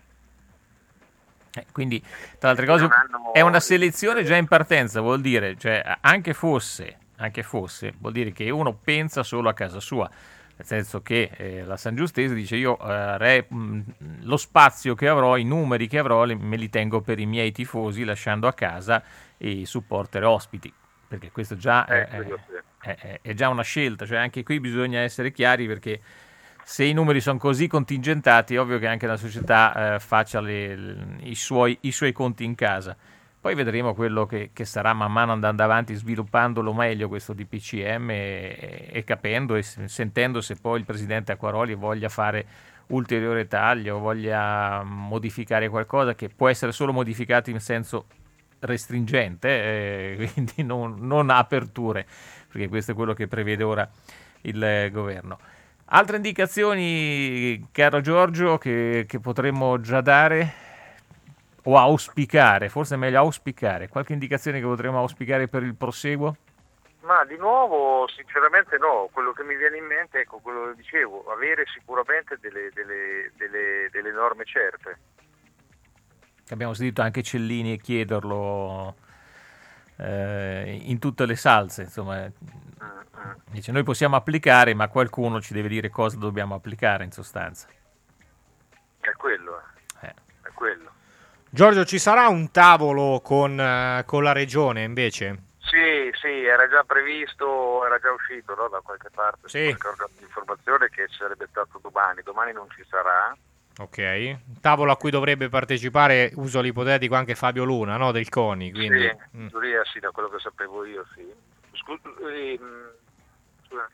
Eh, quindi, tra le altre cose, hanno... è una selezione già in partenza, vuol dire, cioè, anche fosse, anche fosse, vuol dire che uno pensa solo a casa sua, nel senso che eh, la San Giustese dice io eh, re, mh, lo spazio che avrò, i numeri che avrò, li, me li tengo per i miei tifosi, lasciando a casa i supporter ospiti, perché questo già eh, è, è, è, è già una scelta, cioè anche qui bisogna essere chiari, perché se i numeri sono così contingentati è ovvio che anche la società eh, faccia le, le, i, suoi, i suoi conti in casa. Poi vedremo quello che, che sarà man mano andando avanti, sviluppandolo meglio questo D P C M e, e capendo e sentendo se poi il presidente Acquaroli voglia fare ulteriore taglio, voglia modificare qualcosa che può essere solo modificato in senso restringente, eh, quindi non, non aperture, perché questo è quello che prevede ora il eh, governo. Altre indicazioni, caro Giorgio, che, che potremmo già dare o auspicare, forse è meglio auspicare, qualche indicazione che potremmo auspicare per il proseguo? Ma di nuovo sinceramente no, quello che mi viene in mente, ecco quello che dicevo, avere sicuramente delle, delle, delle, delle norme certe. Abbiamo sentito anche Cellini chiederlo eh, in tutte le salse, insomma. Dice noi possiamo applicare, ma qualcuno ci deve dire cosa dobbiamo applicare, in sostanza. È quello, eh. È quello. Giorgio, ci sarà un tavolo con, uh, con la regione invece? Sì, sì, già previsto, era già uscito, no, da qualche parte, sì, l'informazione che sarebbe stato domani, domani non ci sarà. Ok, tavolo a cui dovrebbe partecipare, uso l'ipotetico, anche Fabio Luna, no, del CONI, quindi... Sì, mm. in teoria sì, da quello che sapevo io, sì. Scusa, eh, scusa.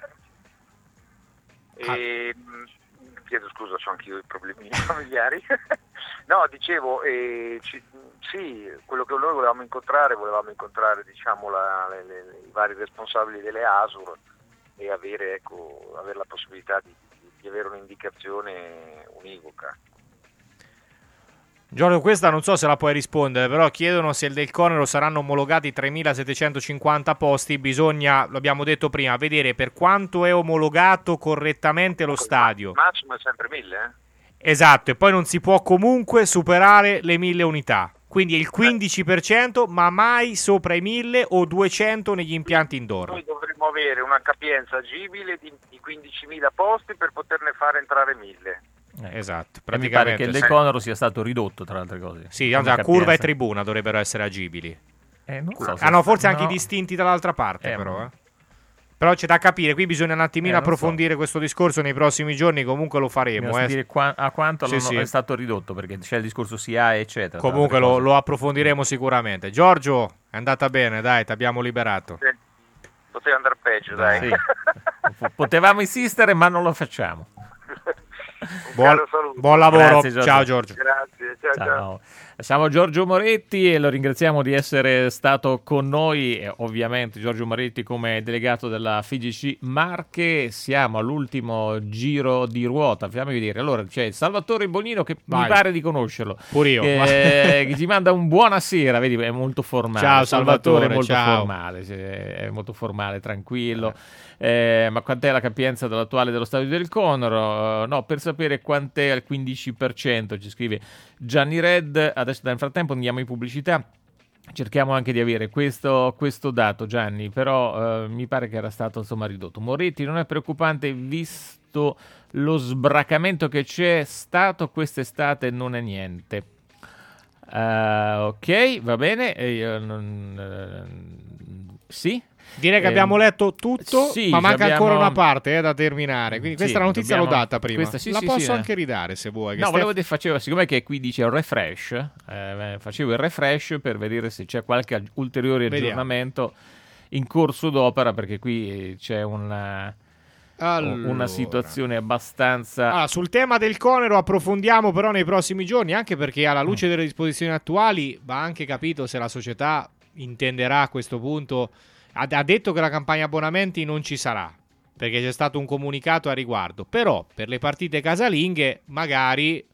E, ah. Chiedo scusa, ho anch'io i problemi familiari. No, dicevo, eh, ci, sì, quello che noi volevamo incontrare, volevamo incontrare diciamo la, le, le, i vari responsabili delle A S U R e avere, ecco, avere la possibilità di, di avere un'indicazione univoca. Giorgio, questa non so se la puoi rispondere, però chiedono se il del Conero saranno omologati tremilasettecentocinquanta posti. Bisogna, lo abbiamo detto prima, vedere per quanto è omologato correttamente lo stadio. Il massimo è sempre mille, eh? Esatto, e poi non si può comunque superare le mille unità. Quindi il quindici per cento, ma mai sopra i mille o duecento negli impianti indoor. Noi dovremmo avere una capienza agibile di, di quindicimila posti per poterne fare entrare mille. Eh, esatto, praticamente. Mi pare che il del Conero sia stato ridotto, tra le altre cose. Sì, la curva e tribuna dovrebbero essere agibili. Eh, non so ah no, forse no. anche distinti dall'altra parte, eh, però. Eh. Però c'è da capire, qui bisogna un attimino eh, approfondire so. questo discorso nei prossimi giorni, comunque lo faremo. Eh. Dire qua- a quanto sì, sì. è stato ridotto, perché c'è il discorso S I A, eccetera. Comunque lo, lo approfondiremo sicuramente. Giorgio, è andata bene, dai, ti abbiamo liberato. Sì. Poteva andare peggio, dai. Sì. Potevamo insistere, ma non lo facciamo. Buon, buon lavoro, Grazie, Giorgio. Ciao Giorgio. Grazie, ciao, ciao. ciao. Siamo Giorgio Moretti e lo ringraziamo di essere stato con noi, e ovviamente Giorgio Moretti come delegato della F I G C Marche. Siamo all'ultimo giro di ruota, fammi vedere. Allora c'è Salvatore Bonino che Vai. mi pare di conoscerlo, pure io, che, che ci manda un buonasera, vedi, è molto formale. Ciao Salvatore, è molto ciao. formale, è molto formale, tranquillo. Eh, ma quant'è la capienza dell'attuale dello stadio del Conero? Uh, no, per sapere quant'è al quindici per cento, ci scrive Gianni Red. Adesso nel frattempo andiamo in pubblicità, cerchiamo anche di avere questo, questo dato, Gianni, però uh, mi pare che era stato insomma ridotto. Moretti, non è preoccupante visto lo sbracamento che c'è stato quest'estate, non è niente. Uh, ok, va bene. Eh, non, uh, sì. Direi che eh, abbiamo letto tutto, sì, ma manca abbiamo... ancora una parte eh, da terminare. Quindi questa sì, è la notizia dobbiamo... l'ho data prima. Questa, sì, la sì, posso sì, anche eh. ridare se vuoi. Che No, Stef... volevo dire, facevo, siccome che qui dice refresh, eh, facevo il refresh per vedere se c'è qualche ulteriore aggiornamento Vediamo. in corso d'opera, perché qui c'è una... Allora. una situazione abbastanza... Allora, sul tema del Conero approfondiamo però nei prossimi giorni, anche perché alla luce delle disposizioni attuali va anche capito se la società intenderà a questo punto. Ha, ha detto che la campagna abbonamenti non ci sarà, perché c'è stato un comunicato a riguardo, però per le partite casalinghe magari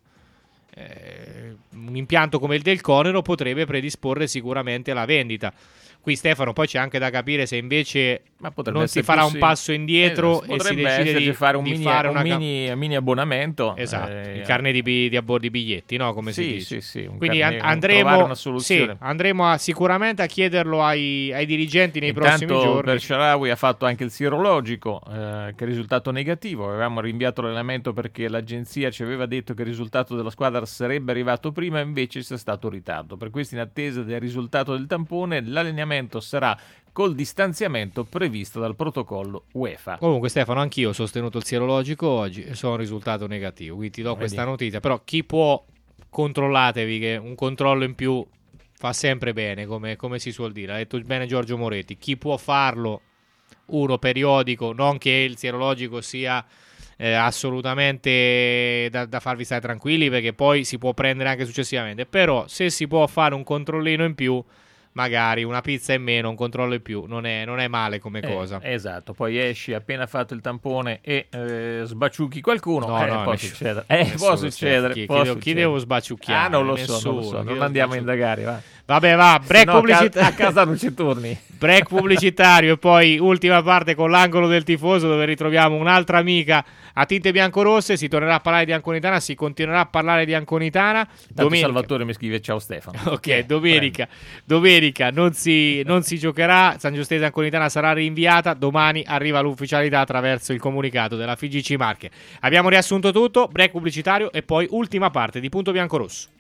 eh, un impianto come il del Conero potrebbe predisporre sicuramente la vendita. Qui Stefano, poi c'è anche da capire se invece Ma non si farà un sì. passo indietro eh, e si decide di fare un, di mini, fare un una mini, mini abbonamento. Esatto, eh, il carnet di, bi- di a bordo di biglietti, no? Come sì, si dice. Sì, sì, un Quindi carnet, an- andremo, trovare una soluzione. sì, andremo a, sicuramente a chiederlo ai, ai dirigenti nei Intanto prossimi giorni. Per Shaarawy ha fatto anche il sierologico, eh, che è risultato negativo. Avevamo rinviato l'allenamento perché l'agenzia ci aveva detto che il risultato della squadra sarebbe arrivato prima, invece c'è stato ritardo. Per questo, in attesa del risultato del tampone, l'allenamento sarà col distanziamento previsto dal protocollo UEFA. Comunque Stefano, anch'io ho sostenuto il sierologico oggi e sono un risultato negativo, quindi ti do Vedi. questa notizia. Però chi può, controllatevi, che un controllo in più fa sempre bene, come, come si suol dire. Ha detto bene Giorgio Moretti, chi può farlo, uno periodico, non che il sierologico sia eh, assolutamente da, da farvi stare tranquilli, perché poi si può prendere anche successivamente, però se si può fare un controllino in più, magari una pizza in meno, un controllo in più, non è, non è male come Eh, cosa. Esatto, poi esci appena fatto il tampone e eh, sbacciucchi qualcuno, No, eh, no, può nessuno. succedere. Eh, Nessuno, può succedere. chi, può chi, devo, succedere. chi devo sbacciucchiare? Ah, non lo Nessuno, so, non lo so, chi non devo andiamo a sbacciucchiare? indagare, va. Vabbè, va, break Se no, pubblicitario. a casa non ci torni. Break pubblicitario e poi ultima parte con l'angolo del tifoso, dove ritroviamo un'altra amica a tinte biancorosse. Si tornerà a parlare di Anconitana, si continuerà a parlare di Anconitana. Domenica. Salvatore mi scrive ciao Stefano. Ok, eh, domenica, domenica non si, non si giocherà, San Giustese Anconitana sarà rinviata, domani arriva l'ufficialità attraverso il comunicato della F I G C Marche. Abbiamo riassunto tutto, break pubblicitario e poi ultima parte di Punto Biancorosso.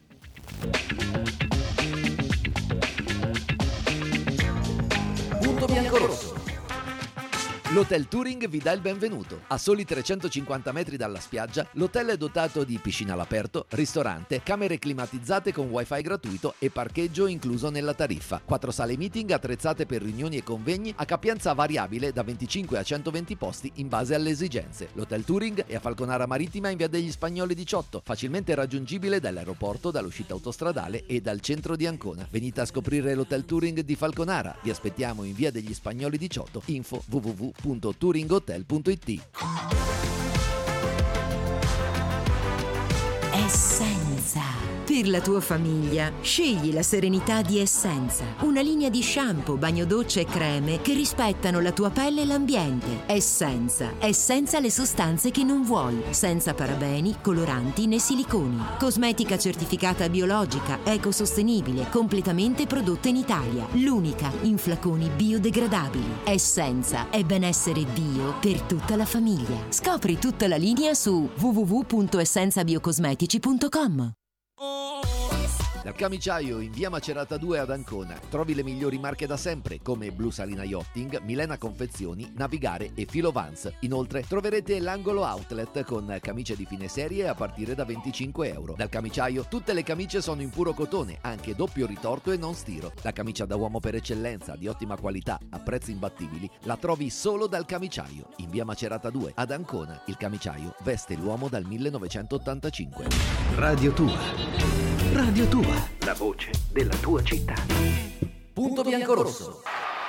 Punto Biancorosso. L'Hotel Touring vi dà il benvenuto. A soli trecentocinquanta metri dalla spiaggia, l'hotel è dotato di piscina all'aperto, ristorante, camere climatizzate con wifi gratuito e parcheggio incluso nella tariffa. Quattro sale meeting attrezzate per riunioni e convegni a capienza variabile da venticinque a centoventi posti in base alle esigenze. L'Hotel Touring è a Falconara Marittima in via degli Spagnoli diciotto, facilmente raggiungibile dall'aeroporto, dall'uscita autostradale e dal centro di Ancona. Venite a scoprire l'Hotel Touring di Falconara. Vi aspettiamo in via degli Spagnoli diciotto. Info w w w punto touringhotel punto i t. Essenza. Per la tua famiglia, scegli la serenità di Essenza, una linea di shampoo, bagno docce e creme che rispettano la tua pelle e l'ambiente. Essenza, è senza le sostanze che non vuoi, senza parabeni, coloranti né siliconi. Cosmetica certificata biologica, ecosostenibile, completamente prodotta in Italia. L'unica in flaconi biodegradabili. Essenza è benessere bio per tutta la famiglia. Scopri tutta la linea su w w w punto essenza biocosmetici punto com. Dal Camiciaio in via Macerata due ad Ancona trovi le migliori marche da sempre come Blu Salina Yachting, Milena Confezioni, Navigare e Filo Vans. Inoltre troverete l'angolo outlet con camicie di fine serie a partire da venticinque euro. Dal Camiciaio tutte le camicie sono in puro cotone, anche doppio ritorto e non stiro. La camicia da uomo per eccellenza, di ottima qualità, a prezzi imbattibili, la trovi solo dal Camiciaio in via Macerata due ad Ancona. Il Camiciaio veste l'uomo dal millenovecentottantacinque. Radio Tua. Radio Tua, la voce della tua città. Punto bianco-rosso.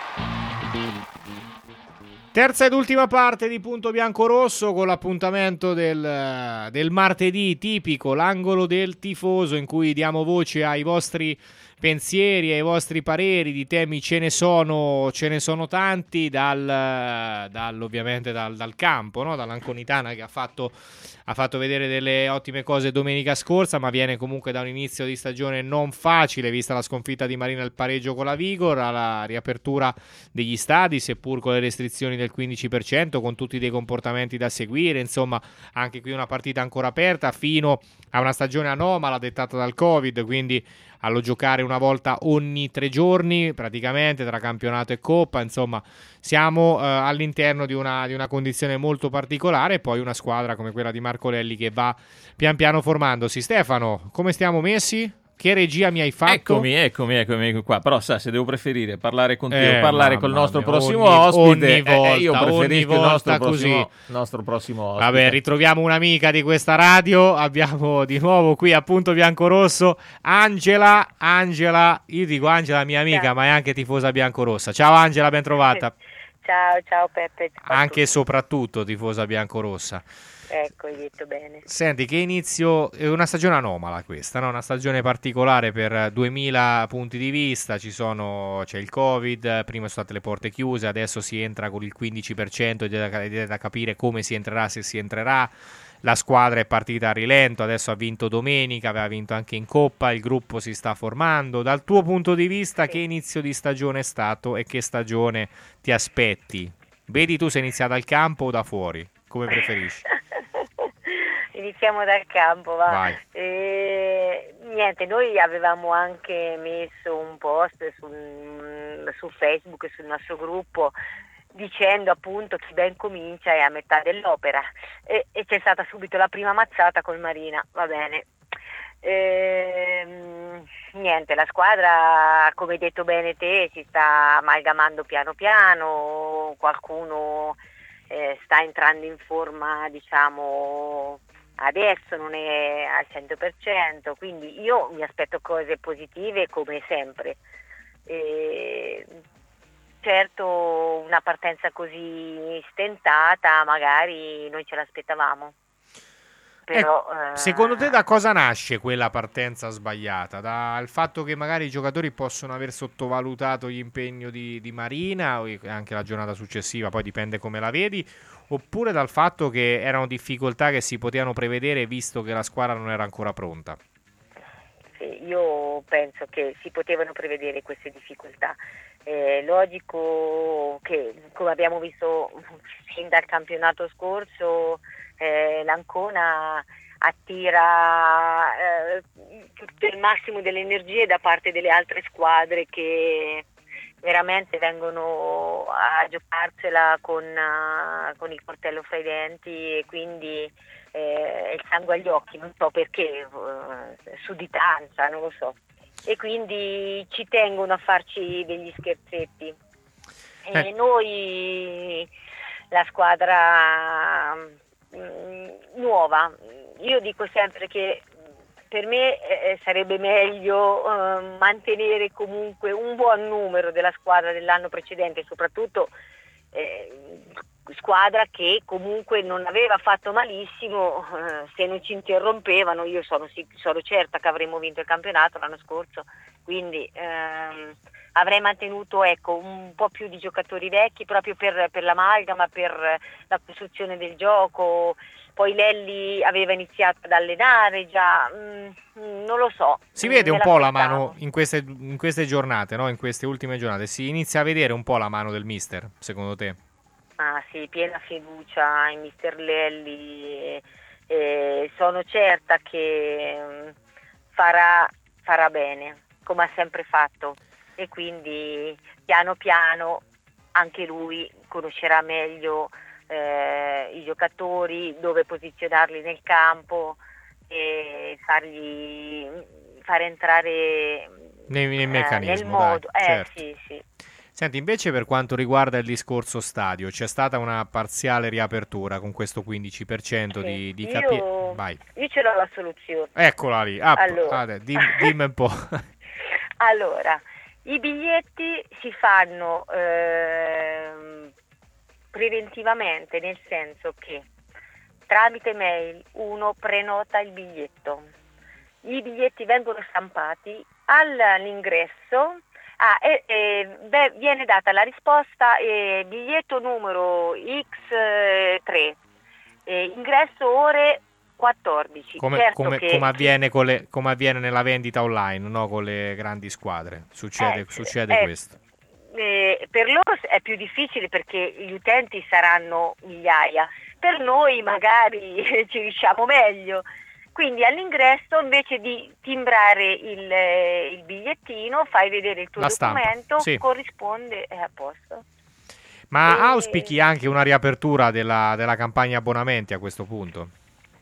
Terza ed ultima parte di Punto Bianco-Rosso con l'appuntamento del, del martedì tipico, l'angolo del tifoso, in cui diamo voce ai vostri pensieri, ai vostri pareri. Di temi ce ne sono, ce ne sono tanti, dal, dal ovviamente dal, dal campo, no? Dall'Anconitana che ha fatto, ha fatto vedere delle ottime cose domenica scorsa, ma viene comunque da un inizio di stagione non facile, vista la sconfitta di Marina e il pareggio con la Vigor, alla riapertura degli stadi, seppur con le restrizioni del quindici per cento, con tutti dei comportamenti da seguire. Insomma, anche qui una partita ancora aperta fino a una stagione anomala dettata dal Covid, quindi allo giocare una volta ogni tre giorni praticamente tra campionato e coppa. Insomma, siamo eh, all'interno di una, di una condizione molto particolare, e poi una squadra come quella di Marco Lelli che va pian piano formandosi. Stefano, come stiamo messi? Che regia mi hai fatto? Eccomi, eccomi, eccomi qua. Però sa, se devo preferire parlare con te eh, o parlare col nostro mia, prossimo ogni, ospite, ogni volta, eh, io preferisco il nostro così. prossimo, nostro prossimo ospite. Vabbè, ritroviamo un'amica di questa radio. Abbiamo di nuovo qui a Punto Biancorosso Angela. Angela, io dico Angela mia amica, ciao, ma è anche tifosa biancorossa. Ciao Angela, ben trovata. Ciao, ciao Peppe. Ciao anche e soprattutto tifosa biancorossa. Ecco, hai detto bene. Senti, che inizio, è una stagione anomala questa, no? Una stagione particolare per duemila punti di vista. Ci sono, c'è il Covid, prima sono state le porte chiuse, adesso si entra con il quindici per cento ed è da, ed è da capire come si entrerà, se si entrerà. La squadra è partita a rilento, adesso ha vinto domenica, aveva vinto anche in Coppa, il gruppo si sta formando. Dal tuo punto di vista, sì, che inizio di stagione è stato e che stagione ti aspetti? Vedi tu se è iniziata al campo o da fuori? Come preferisci? Iniziamo dal campo, va. Vai. Eh, niente, noi avevamo anche messo un post su, su Facebook e sul nostro gruppo dicendo appunto chi ben comincia è a metà dell'opera, e, e c'è stata subito la prima mazzata col Marina, va bene. Eh, niente, la squadra, come hai detto bene te, si sta amalgamando piano piano, qualcuno eh, sta entrando in forma, diciamo, adesso non è al cento per cento, quindi io mi aspetto cose positive come sempre. Eh, certo, una partenza così stentata magari noi ce l'aspettavamo. Però, eh, secondo te da cosa nasce quella partenza sbagliata? Dal fatto che magari i giocatori possono aver sottovalutato gli impegni di, di Marina, o anche la giornata successiva, poi dipende come la vedi, oppure dal fatto che erano difficoltà che si potevano prevedere visto che la squadra non era ancora pronta? Sì, io penso che si potevano prevedere queste difficoltà. È logico che, come abbiamo visto fin dal campionato scorso, eh, l'Ancona attira eh, tutto il massimo delle energie da parte delle altre squadre che, veramente vengono a giocarsela con, uh, con il coltello fra i denti e quindi eh, il sangue agli occhi, non so perché, uh, sudditanza, non lo so. E quindi ci tengono a farci degli scherzetti. E Eh. noi, la squadra mh, nuova, io dico sempre che per me eh, sarebbe meglio eh, mantenere comunque un buon numero della squadra dell'anno precedente, soprattutto eh, squadra che comunque non aveva fatto malissimo, eh, se non ci interrompevano io sono, sono certa che avremmo vinto il campionato l'anno scorso, quindi ehm, avrei mantenuto ecco, un po' più di giocatori vecchi proprio per, per l'amalgama, per la costruzione del gioco. Poi Lelli aveva iniziato ad allenare già, mm, non lo so. Si vede un po' la l'aspettavo. mano in queste, in queste giornate, no? In queste ultime giornate, si inizia a vedere un po' la mano del mister, secondo te? Ah sì, piena fiducia in mister Lelli, e, e sono certa che mm, farà, farà bene, come ha sempre fatto, e quindi piano piano anche lui conoscerà meglio Eh, i giocatori, dove posizionarli nel campo e fargli far entrare Nel, nel eh, meccanismo, nel modo. dai, Eh, certo. sì, sì. Senti, invece per quanto riguarda il discorso stadio, c'è stata una parziale riapertura con questo quindici per cento Sì. di, di capi... Io, Vai. io ce l'ho la soluzione. Eccola lì, up. Allora. Ah, dai, dimmi, dimmi un po'. Allora, i biglietti si fanno ehm, preventivamente, nel senso che tramite mail uno prenota il biglietto, i biglietti vengono stampati all'ingresso, ah, e, e, beh, viene data la risposta eh, biglietto numero X tre, eh, ingresso ore quattordici. Come, certo come, che come avviene con le, come avviene nella vendita online, no? Con le grandi squadre, succede, Eh, succede eh, questo. Eh, per loro è più difficile perché gli utenti saranno migliaia, per noi magari ci riusciamo meglio, quindi all'ingresso invece di timbrare il, eh, il bigliettino fai vedere il tuo La stampa, documento, sì. corrisponde, è a posto. Ma E- auspichi anche una riapertura della, della campagna abbonamenti a questo punto?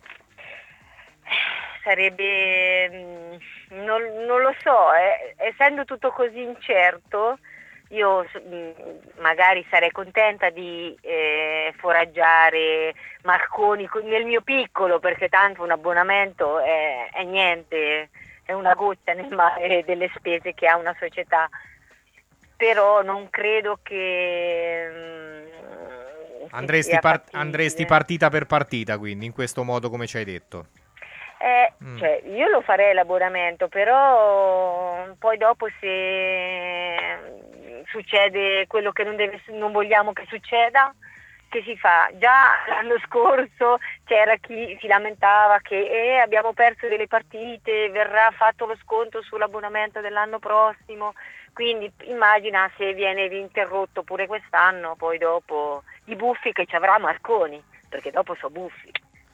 Sarebbe, mm, non, non lo so, eh, essendo tutto così incerto, io mm, magari sarei contenta di eh, foraggiare Marconi con- nel mio piccolo, perché tanto un abbonamento è, è niente, è una goccia nel mare delle spese che ha una società, però non credo che mm, Andresti, sia par- fattibile. andresti partita per partita, quindi, in questo modo come ci hai detto. Eh, Mm. cioè, io lo farei l'abbonamento, però poi dopo se succede quello che non, deve, non vogliamo che succeda, che si fa? Già l'anno scorso c'era chi si lamentava che eh, abbiamo perso delle partite, verrà fatto lo sconto sull'abbonamento dell'anno prossimo, quindi immagina se viene interrotto pure quest'anno, poi dopo i buffi che ci avrà Marconi, perché dopo so buffi.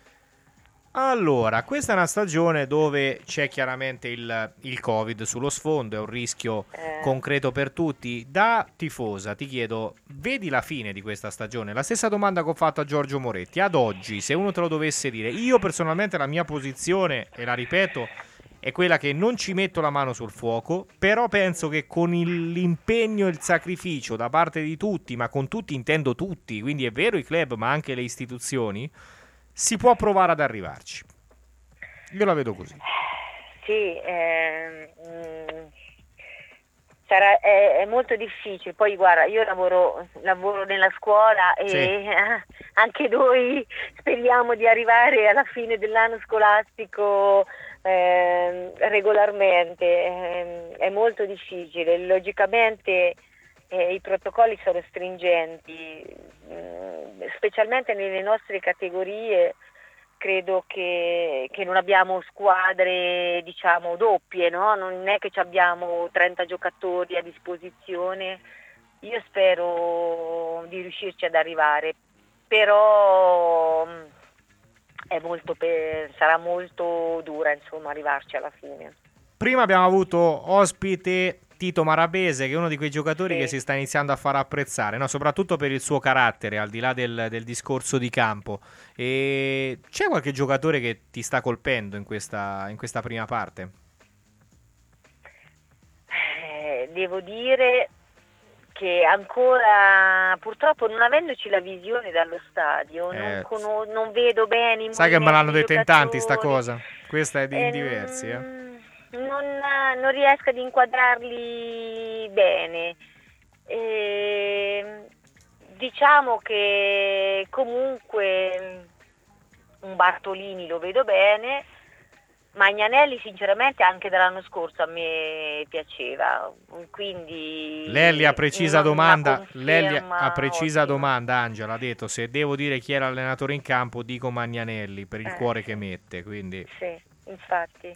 Allora, questa è una stagione dove c'è chiaramente il, il Covid sullo sfondo, è un rischio Eh. concreto per tutti. Da tifosa ti chiedo, vedi la fine di questa stagione? La stessa domanda che ho fatto a Giorgio Moretti. Ad oggi, se uno te lo dovesse dire, io personalmente la mia posizione, e la ripeto, è quella che non ci metto la mano sul fuoco, però penso che con il- l'impegno e il sacrificio da parte di tutti, ma con tutti intendo tutti, quindi è vero i club ma anche le istituzioni, si può provare ad arrivarci. Io la vedo così. Sì, ehm, mm, sarà, è, è molto difficile. Poi guarda, io lavoro, lavoro nella scuola e Sì. eh, anche noi speriamo di arrivare alla fine dell'anno scolastico ehm, regolarmente. Ehm, è molto difficile. Logicamente eh, i protocolli sono stringenti, mm, specialmente nelle nostre categorie. Credo che, che non abbiamo squadre, diciamo, doppie, no? Non è che ci abbiamo trenta giocatori a disposizione. Io spero di riuscirci ad arrivare, però mh, è molto pe- sarà molto dura, insomma, arrivarci alla fine. Prima abbiamo avuto ospite Tito Marabese, che è uno di quei giocatori Sì. che si sta iniziando a far apprezzare, no? Soprattutto per il suo carattere, al di là del, del discorso di campo. E c'è qualche giocatore che ti sta colpendo in questa, in questa prima parte? Eh, devo dire che ancora, purtroppo non avendoci la visione dallo stadio, Eh, non, cono- non vedo bene i Sai che me l'hanno movimenti detto dei in tanti sta giocatori. cosa. Questa è di in Eh, diversi, eh. non, non riesco ad inquadrarli bene. E, diciamo che comunque un Bartolini lo vedo bene. Magnanelli sinceramente anche dall'anno scorso a me piaceva, quindi Lelli ha precisa non- una domanda, Lelli conferma ha precisa ottima. domanda, Angela ha detto se devo dire chi è l'allenatore in campo dico Magnanelli per il Eh, cuore che mette, quindi Sì, infatti.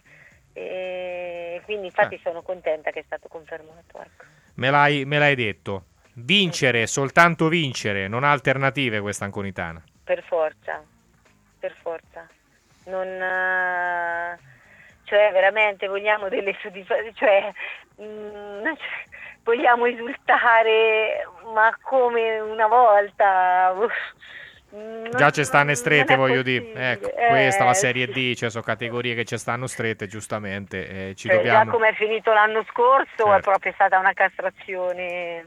E quindi infatti Eh. sono contenta che è stato confermato. Ecco. me l'hai, me l'hai detto. Vincere, soltanto vincere, non ha alternative questa Anconitana. Per forza, per forza. Non, eh, cioè veramente vogliamo delle soddisfazioni, cioè mm, vogliamo esultare, ma come una volta. Non- Già ci stanno non strette, è voglio dire. possibile. Ecco, Eh, questa la Serie sì. D, cioè sono categorie che ci stanno strette, giustamente, eh, ci Cioè, dobbiamo... già come è finito l'anno scorso è Certo. proprio stata una castrazione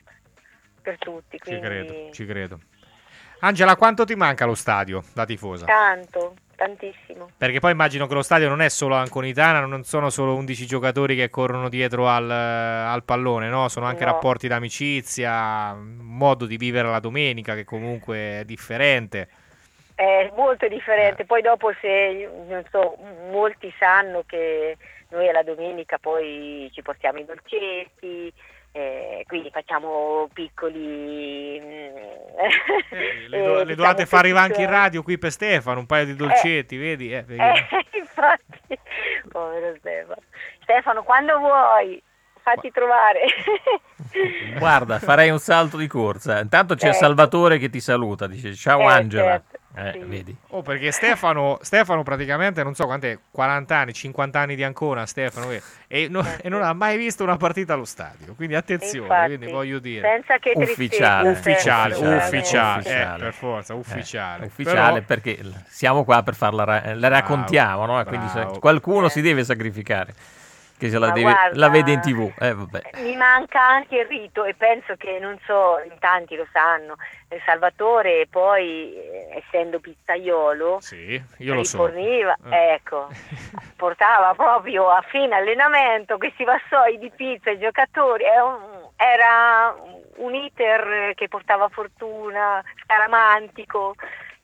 per tutti, Ci quindi credo, ci credo. Angela, quanto ti manca lo stadio da tifosa? tanto, tantissimo. Perché poi immagino che lo stadio non è solo Anconitana, non sono solo undici giocatori che corrono dietro al, al pallone, no? Sono anche No. rapporti d'amicizia, un modo di vivere la domenica che comunque è differente. È molto Eh. differente, poi dopo se, non so, molti sanno che noi alla domenica poi ci portiamo i dolcetti, eh, quindi facciamo piccoli... mm, Eh, le, do- eh, le dovate diciamo fare arrivare anche in petizioni. radio qui per Stefano, un paio di dolcetti, vedi? Eh, vedi? Eh, infatti, povero Stefano. Stefano, quando vuoi, fatti trovare. Guarda, farei un salto di corsa. Intanto c'è Ecco. Salvatore che ti saluta, dice ciao Eh, Angela. certo, Eh, sì. vedi. Oh, perché Stefano, Stefano praticamente non so quant'è, quaranta anni, cinquanta anni di Ancona, Stefano, eh, e, no- e non ha mai visto una partita allo stadio, quindi attenzione, Infatti, quindi voglio dire... Pensa che Ufficiale. Ufficiale, tristezza, ufficiale, veramente. eh, per forza, ufficiale. Eh, ufficiale Però- perché l- siamo qua per farla, ra- la raccontiamo, no? E quindi se- bravo. qualcuno si deve sacrificare, che se la, Ma deve- guarda, la vede in tv. Eh, vabbè. Mi manca anche il rito e penso che, non so, in tanti lo sanno, eh, Salvatore poi, eh, essendo pizzaiolo, Sì, io lo so. riforniva, Eh. ecco, portava proprio a fine allenamento questi vassoi di pizza ai giocatori, è un- era un iter che portava fortuna, scaramantico.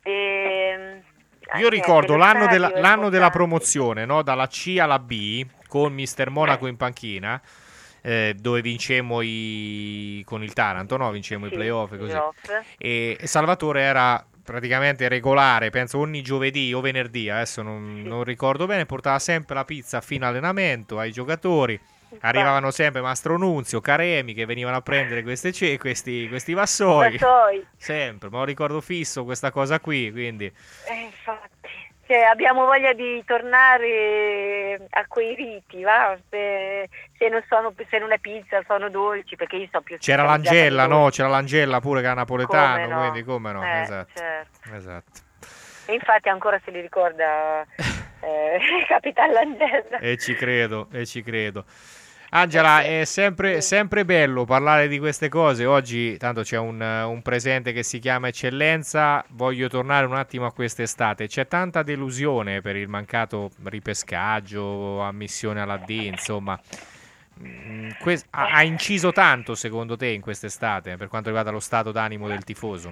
E, Io ricordo lo l'anno, stadio della, è l'anno della importante. promozione, no? Dalla C alla B, con Mister Monaco in panchina, eh, dove vincemmo i... con il Taranto, no? Vincemmo i Sì, playoff e così. playoff. E, e Salvatore era praticamente regolare, penso ogni giovedì o venerdì, adesso non, non ricordo bene, portava sempre la pizza a fine allenamento ai giocatori. Arrivavano sempre Mastro Nunzio, Caremi che venivano a prendere queste ce- questi, questi vassoi. Vassoi. Sempre, me lo ricordo fisso questa cosa qui, quindi... Eh, infatti, cioè, abbiamo voglia di tornare a quei riti, va? Se, se non sono, se non è pizza, sono dolci, perché io so più C'era specializzata l'Angela, nei no? dolci. C'era l'Angela pure che è napoletano, Come no? quindi come no? Eh, esatto. certo. esatto. E infatti ancora se li ricorda eh, Capitan Langella. E ci credo, e ci credo. Angela, è sempre, sempre bello parlare di queste cose. Oggi tanto c'è un, un presente che si chiama Eccellenza. Voglio tornare un attimo a quest'estate. C'è tanta delusione per il mancato ripescaggio, ammissione alla D, insomma. Mm, que- ha, ha inciso tanto secondo te in quest'estate per quanto riguarda lo stato d'animo del tifoso?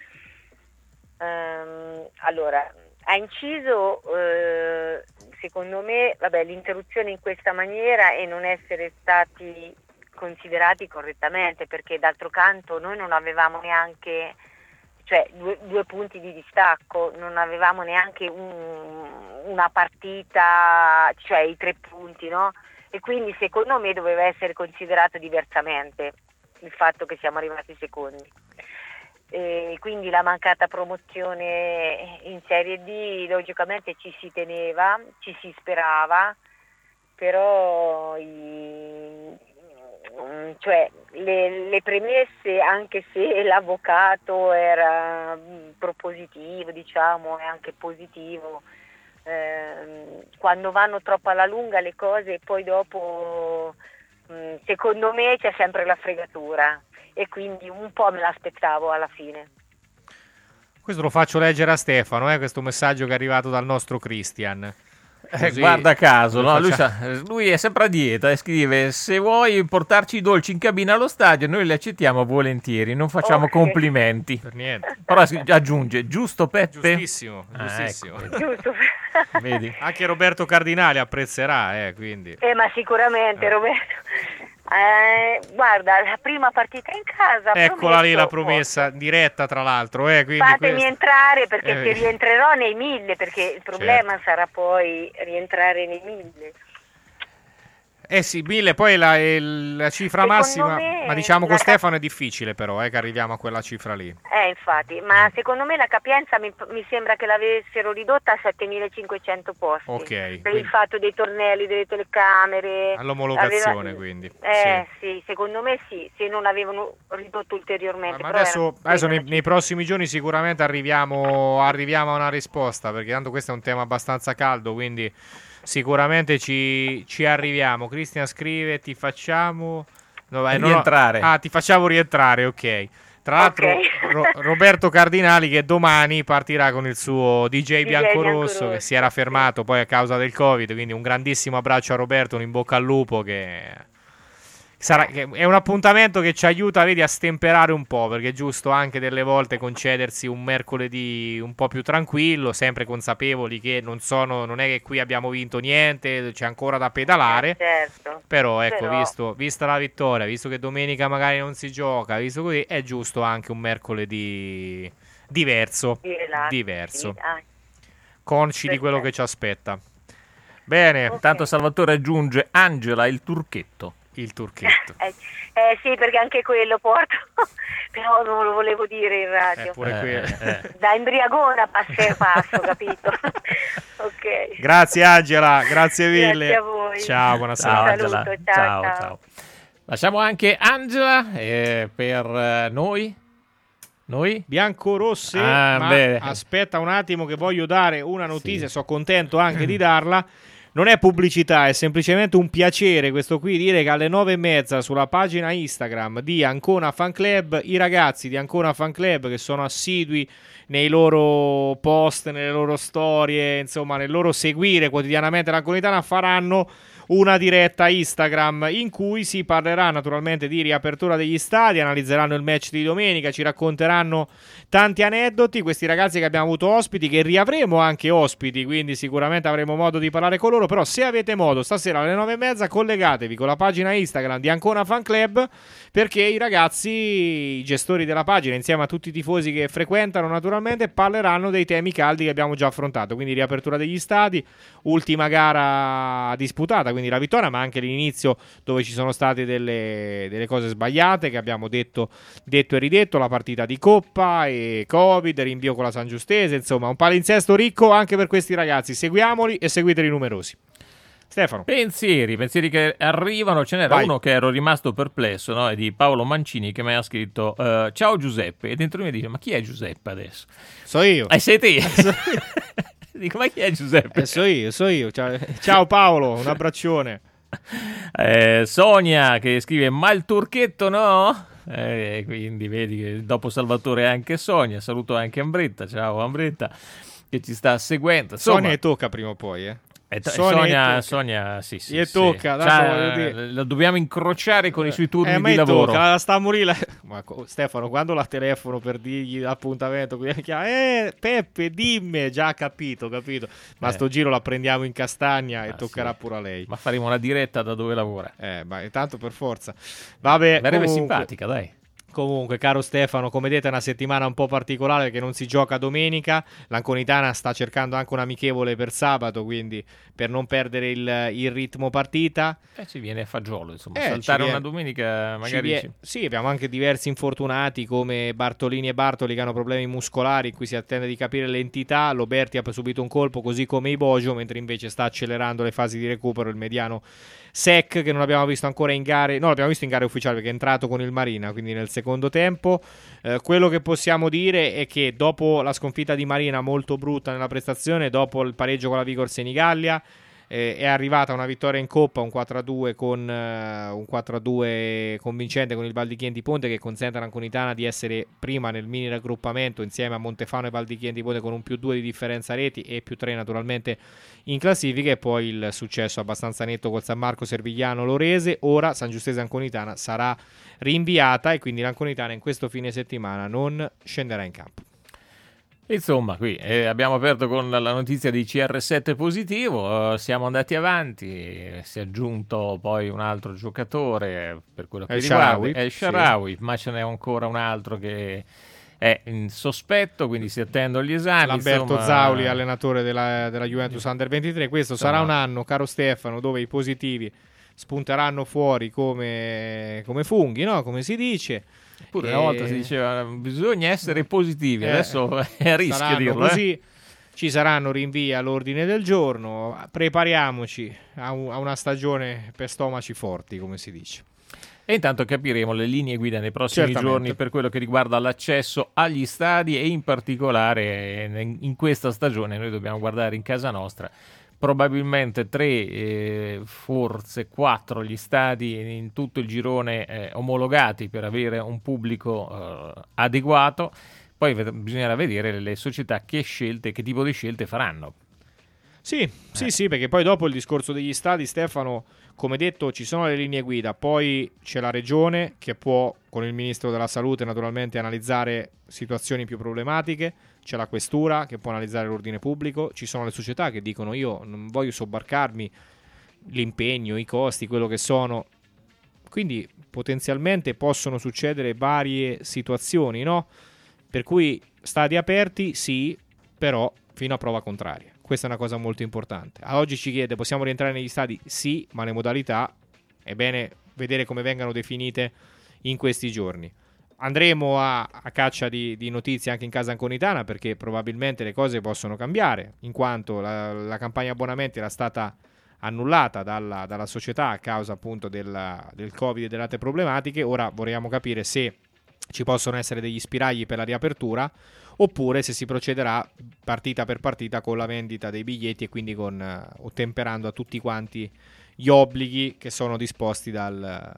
Ehm, allora, ha inciso eh, secondo me vabbè, l'interruzione in questa maniera e non essere stati considerati correttamente, perché d'altro canto noi non avevamo neanche, cioè due, due punti di distacco, non avevamo neanche un, una partita, cioè i tre punti, no? E quindi secondo me doveva essere considerato diversamente il fatto che siamo arrivati secondi. E quindi la mancata promozione in Serie D logicamente ci si teneva, ci si sperava, però i, mm, cioè le, le premesse, anche se l'avvocato era mm, propositivo, diciamo, e anche positivo, ehm, quando vanno troppo alla lunga le cose, poi dopo mm, secondo me c'è sempre la fregatura, e quindi un po' me l'aspettavo alla fine. Questo lo faccio leggere a Stefano, eh, questo messaggio che è arrivato dal nostro Christian. Eh, guarda caso, no? lui, sa, lui è sempre a dieta e scrive: se vuoi portarci i dolci in cabina allo stadio noi li accettiamo volentieri, non facciamo Okay. complimenti. Per niente. Però aggiunge: giusto Peppe? Giustissimo, Ah, giustissimo. ecco, Giusto. vedi? Anche Roberto Cardinali apprezzerà, eh, quindi. Eh, ma sicuramente, Eh. Roberto. Eh, guarda, la prima partita in casa. Eccola lì la promesso, promessa diretta, tra l'altro, eh, quindi Fatemi questo- entrare, perché Eh, se rientrerò nei mille, perché il problema sarà poi rientrare nei mille. Eh sì, mille, poi la, il- la cifra Secondo massima, me ma diciamo con la- Stefano è difficile però, eh, che arriviamo a quella cifra lì. Eh, infatti, ma secondo me la capienza mi, mi sembra che l'avessero ridotta a settemilacinquecento posti. Ok, Per quindi- il fatto dei tornelli, delle telecamere. All'omologazione, aveva- quindi. Eh sì. secondo me sì, se non avevano ridotto ulteriormente. Ma però adesso, erano- adesso nei, nei prossimi giorni sicuramente arriviamo, arriviamo a una risposta, perché tanto questo è un tema abbastanza caldo, quindi sicuramente ci, ci arriviamo. Cristian scrive: ti facciamo no, vai, non ho- Rientrare. ah, ti facciamo rientrare, ok. Tra l'altro Ok. Ro- Roberto Cardinali che domani partirà con il suo D J D J Biancorosso, Biancorosso, che si era fermato poi a causa del Covid, quindi un grandissimo abbraccio a Roberto, un in bocca al lupo, che sarà, che è un appuntamento che ci aiuta, vedi, a stemperare un po', perché è giusto anche delle volte concedersi un mercoledì un po' più tranquillo, sempre consapevoli che non sono, non è che qui abbiamo vinto niente, c'è ancora da pedalare. Certo. Però ecco, Però- Visto, vista la vittoria, visto che domenica magari non si gioca, visto così, è giusto anche un mercoledì diverso, Di relax, diverso, sì, ah. consci di quello che ci aspetta. Bene, Tanto Salvatore aggiunge: Angela il turchetto. Il turchetto. Eh, eh, sì, perché anche quello porto, però non lo volevo dire in radio. Eh, pure quello. Da embriagona passo passo, capito? Ok. Grazie Angela, grazie mille. Grazie a voi. Ciao, buonasera. Ciao, Un Angela. saluto, ciao, ciao, ciao. ciao. Lasciamo anche Angela eh, per eh, noi. Noi? Biancorosse, Ah, ma bene. aspetta un attimo che voglio dare una notizia, sono contento anche di darla. Non è pubblicità, è semplicemente un piacere questo qui dire che alle nove e mezza sulla pagina Instagram di Ancona Fan Club, i ragazzi di Ancona Fan Club che sono assidui nei loro post, nelle loro storie, insomma nel loro seguire quotidianamente l'Anconitana, faranno una diretta Instagram in cui si parlerà naturalmente di riapertura degli stadi, analizzeranno il match di domenica, ci racconteranno tanti aneddoti. Questi ragazzi che abbiamo avuto ospiti, che riavremo anche ospiti, quindi sicuramente avremo modo di parlare con loro. Però se avete modo stasera alle nove e mezza collegatevi con la pagina Instagram di Ancona Fan Club, perché i ragazzi, i gestori della pagina, insieme a tutti i tifosi che frequentano naturalmente, parleranno dei temi caldi che abbiamo già affrontato, quindi riapertura degli stadi, ultima gara disputata, quindi la vittoria, ma anche l'inizio dove ci sono state delle, delle cose sbagliate che abbiamo detto, detto e ridetto, la partita di Coppa e Covid, rinvio con la San Giustese, insomma un palinsesto ricco anche per questi ragazzi. Seguiamoli e seguiteli numerosi. Stefano. Pensieri, pensieri che arrivano. Ce n'era Vai. uno che ero rimasto perplesso, no? È di Paolo Mancini, che mi ha scritto eh, ciao Giuseppe, e dentro mi dice: ma chi è Giuseppe adesso? So io. Eh, sei te. Dico: ma chi è Giuseppe? Eh, so io, so io. Ciao, ciao Paolo, un abbraccione. Eh, Sonia che scrive: ma il turchetto no? Eh, quindi vedi che dopo Salvatore anche Sonia. Saluto anche Ambretta. Ciao Ambretta che ci sta seguendo. Insomma, Sonia e tocca prima o poi, eh. Eh, to- Sonia Sonia, e tocca. Sonia, sì, sì, Gli sì. tocca, tanto Cioè, voglio dire. lo dobbiamo incrociare con i suoi turni Eh, ma di gli lavoro. tocca, la sta a morire. la- Ma co- Stefano, quando la telefono per dirgli l'appuntamento, quindi chiama, eh, Peppe, dimmi, già capito, capito. Ma Eh. sto giro la prendiamo in castagna e Ah, toccherà sì. pure a lei. Ma faremo una diretta da dove lavora. Eh, ma intanto per forza. Vabbè, Verrebbe comunque- simpatica, dai. Comunque, caro Stefano, come detto è una settimana un po' particolare perché non si gioca domenica, l'Anconitana sta cercando anche un amichevole per sabato, quindi per non perdere il, il ritmo partita. Eh, ci viene a fagiolo, insomma, Eh, saltare ci una viene- domenica magari... Ci vie- ci- Sì, abbiamo anche diversi infortunati come Bartolini e Bartoli che hanno problemi muscolari, in cui si attende di capire l'entità. Loberti ha subito un colpo così come Ibogio, mentre invece sta accelerando le fasi di recupero il mediano Sec, che non abbiamo visto ancora in gare, no, l'abbiamo visto in gare ufficiali perché è entrato con il Marina, quindi nel secondo tempo. Eh, quello che possiamo dire è che dopo la sconfitta di Marina molto brutta nella prestazione, dopo il pareggio con la Vigor Senigallia, eh, è arrivata una vittoria in Coppa, un quattro a due con eh, un quattro a due convincente con il Val di Chieti Ponte, che consente all'Anconitana di essere prima nel mini raggruppamento insieme a Montefano e Val di Chieti Ponte con un più due di differenza reti e più tre naturalmente in classifica, e poi il successo abbastanza netto col San Marco Servigliano Lorese. Ora San Giustese Anconitana sarà rinviata e quindi l'Anconitana in questo fine settimana non scenderà in campo. Insomma, qui eh, abbiamo aperto con la notizia di C R sette positivo, eh, siamo andati avanti, eh, si è aggiunto poi un altro giocatore eh, per quello che El riguarda, Shaarawy, è il sì. Shaarawy, ma ce n'è ancora un altro che è in sospetto, quindi si attendono gli esami. Lamberto insomma... Zauli, allenatore della, della Juventus Under ventitré. Questo Insomma. sarà un anno, caro Stefano, dove i positivi spunteranno fuori come, come funghi, no? Come si dice. Pure E- una volta si diceva bisogna essere positivi, Eh, adesso è a rischio saranno dirlo. eh. così. Ci saranno rinvii all'ordine del giorno. Prepariamoci a, un- a una stagione per stomaci forti, come si dice. E intanto capiremo le linee guida nei prossimi Certamente. giorni per quello che riguarda l'accesso agli stadi, e in particolare in in questa stagione noi dobbiamo guardare in casa nostra. Probabilmente tre, eh, forse quattro gli stadi in tutto il girone eh, omologati per avere un pubblico eh, adeguato. Poi ved- bisognerà vedere le società che scelte, che tipo di scelte faranno. Sì, sì, sì, perché poi dopo il discorso degli stadi, Stefano, come detto, ci sono le linee guida, poi c'è la regione che può, con il ministro della salute naturalmente, analizzare situazioni più problematiche, c'è la questura che può analizzare l'ordine pubblico, ci sono le società che dicono io non voglio sobbarcarmi l'impegno, i costi, quello che sono, quindi potenzialmente possono succedere varie situazioni, no? Per cui stadi aperti sì, però fino a prova contraria. Questa è una cosa molto importante. A oggi ci chiede, possiamo rientrare negli stadi? Sì, ma le modalità è bene vedere come vengano definite in questi giorni. Andremo a, a caccia di, di notizie anche in casa Anconitana, perché probabilmente le cose possono cambiare, in quanto la, la campagna abbonamenti era stata annullata dalla, dalla società a causa appunto della, del Covid e delle altre problematiche. Ora vorremmo capire se ci possono essere degli spiragli per la riapertura, oppure se si procederà partita per partita con la vendita dei biglietti e quindi con eh, ottemperando a tutti quanti gli obblighi che sono disposti dal,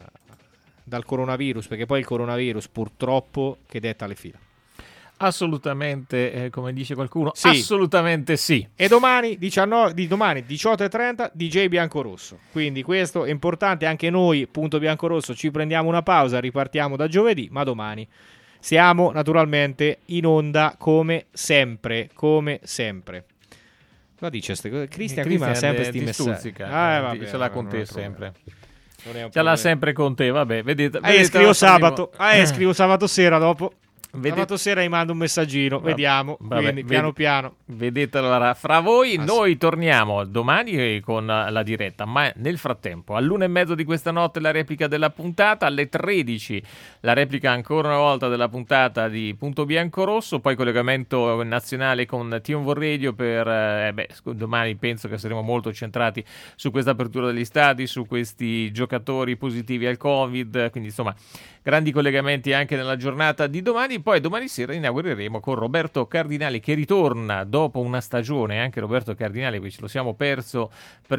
dal coronavirus, perché poi il coronavirus purtroppo che detta le fila. Assolutamente, eh, come dice qualcuno, Sì. assolutamente sì. E domani, diciannove, di domani diciotto e trenta D J Biancorosso, quindi questo è importante. Anche noi, punto Biancorosso, ci prendiamo una pausa, ripartiamo da giovedì, ma domani siamo naturalmente in onda come sempre, come sempre. Cosa dice ste cose? Cristian qui mi ha sempre sti ti messaggi. stuzzica, Ah, eh, vabbè, ce l'ha vabbè, con non te è problema. sempre. Non è un Ce l'ha problema. sempre con te, vabbè, vedete. Ah, vedete scrivo la sabato. prima- Ah, scrivo sabato sera dopo. Vedete- Sabato sera gli mando un messaggino, Vabbè, vediamo. vabbè, quindi vedi- piano piano. Vedete allora fra voi, Ah, noi torniamo domani con la diretta, ma nel frattempo all'una e mezzo di questa notte la replica della puntata, alle tredici la replica ancora una volta della puntata di Punto Biancorosso, poi collegamento nazionale con Tion Radio per eh, beh, sc- domani penso che saremo molto centrati su questa apertura degli stadi, su questi giocatori positivi al Covid, quindi insomma grandi collegamenti anche nella giornata di domani. Poi domani sera inaugureremo con Roberto Cardinali, che ritorna dopo una stagione, anche Roberto Cardinali, che ce lo siamo perso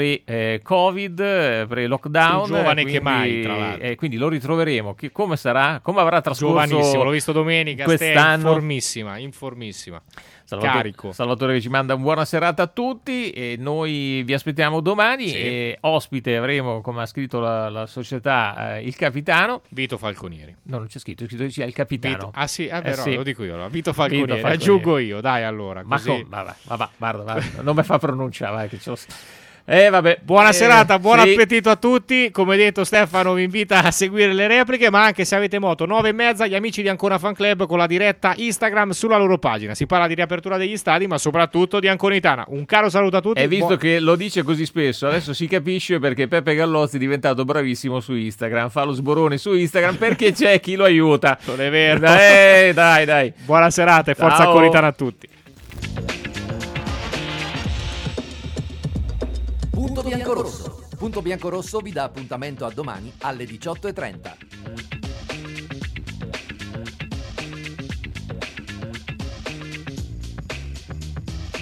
pre-Covid, eh, pre-lockdown. Più giovane quindi, che mai, tra l'altro. eh, quindi lo ritroveremo. Che, come sarà? Come avrà trascorso Giovanissimo, l'ho visto domenica, Ste, quest'anno? informissima, informissima. Salvatore, Carico. Salvatore che ci manda una buona serata a tutti e noi vi aspettiamo domani. Sì. E ospite avremo, come ha scritto la, la società, eh, il capitano Vito Falconieri. No, non c'è scritto, c'è scritto che sia il capitano. Vito- ah sì, eh, Eh, però sì. lo dico io, Vito Falconieri, Vito Falconieri. aggiungo io, dai allora. Ma Così. come? Vabbè, vabbè, guarda, guarda, non mi fa pronunciare, vai, che ce lo... Eh, vabbè. Buona eh, serata, buon sì. appetito a tutti. Come detto, Stefano vi invita a seguire le repliche, ma anche se avete moto, nove e mezza, gli amici di Ancona Fan Club con la diretta Instagram sulla loro pagina. Si parla di riapertura degli stadi, ma soprattutto di Anconitana. Un caro saluto a tutti. E visto buon... che lo dice così spesso, adesso si capisce perché Peppe Gallozzi è diventato bravissimo su Instagram. Fa lo sborone su Instagram perché c'è chi lo aiuta. Non è vero. Dai, dai, dai. Buona serata e forza Ciao. Anconitana a tutti. Punto Biancorosso. Punto Biancorosso vi dà appuntamento a domani alle diciotto e trenta.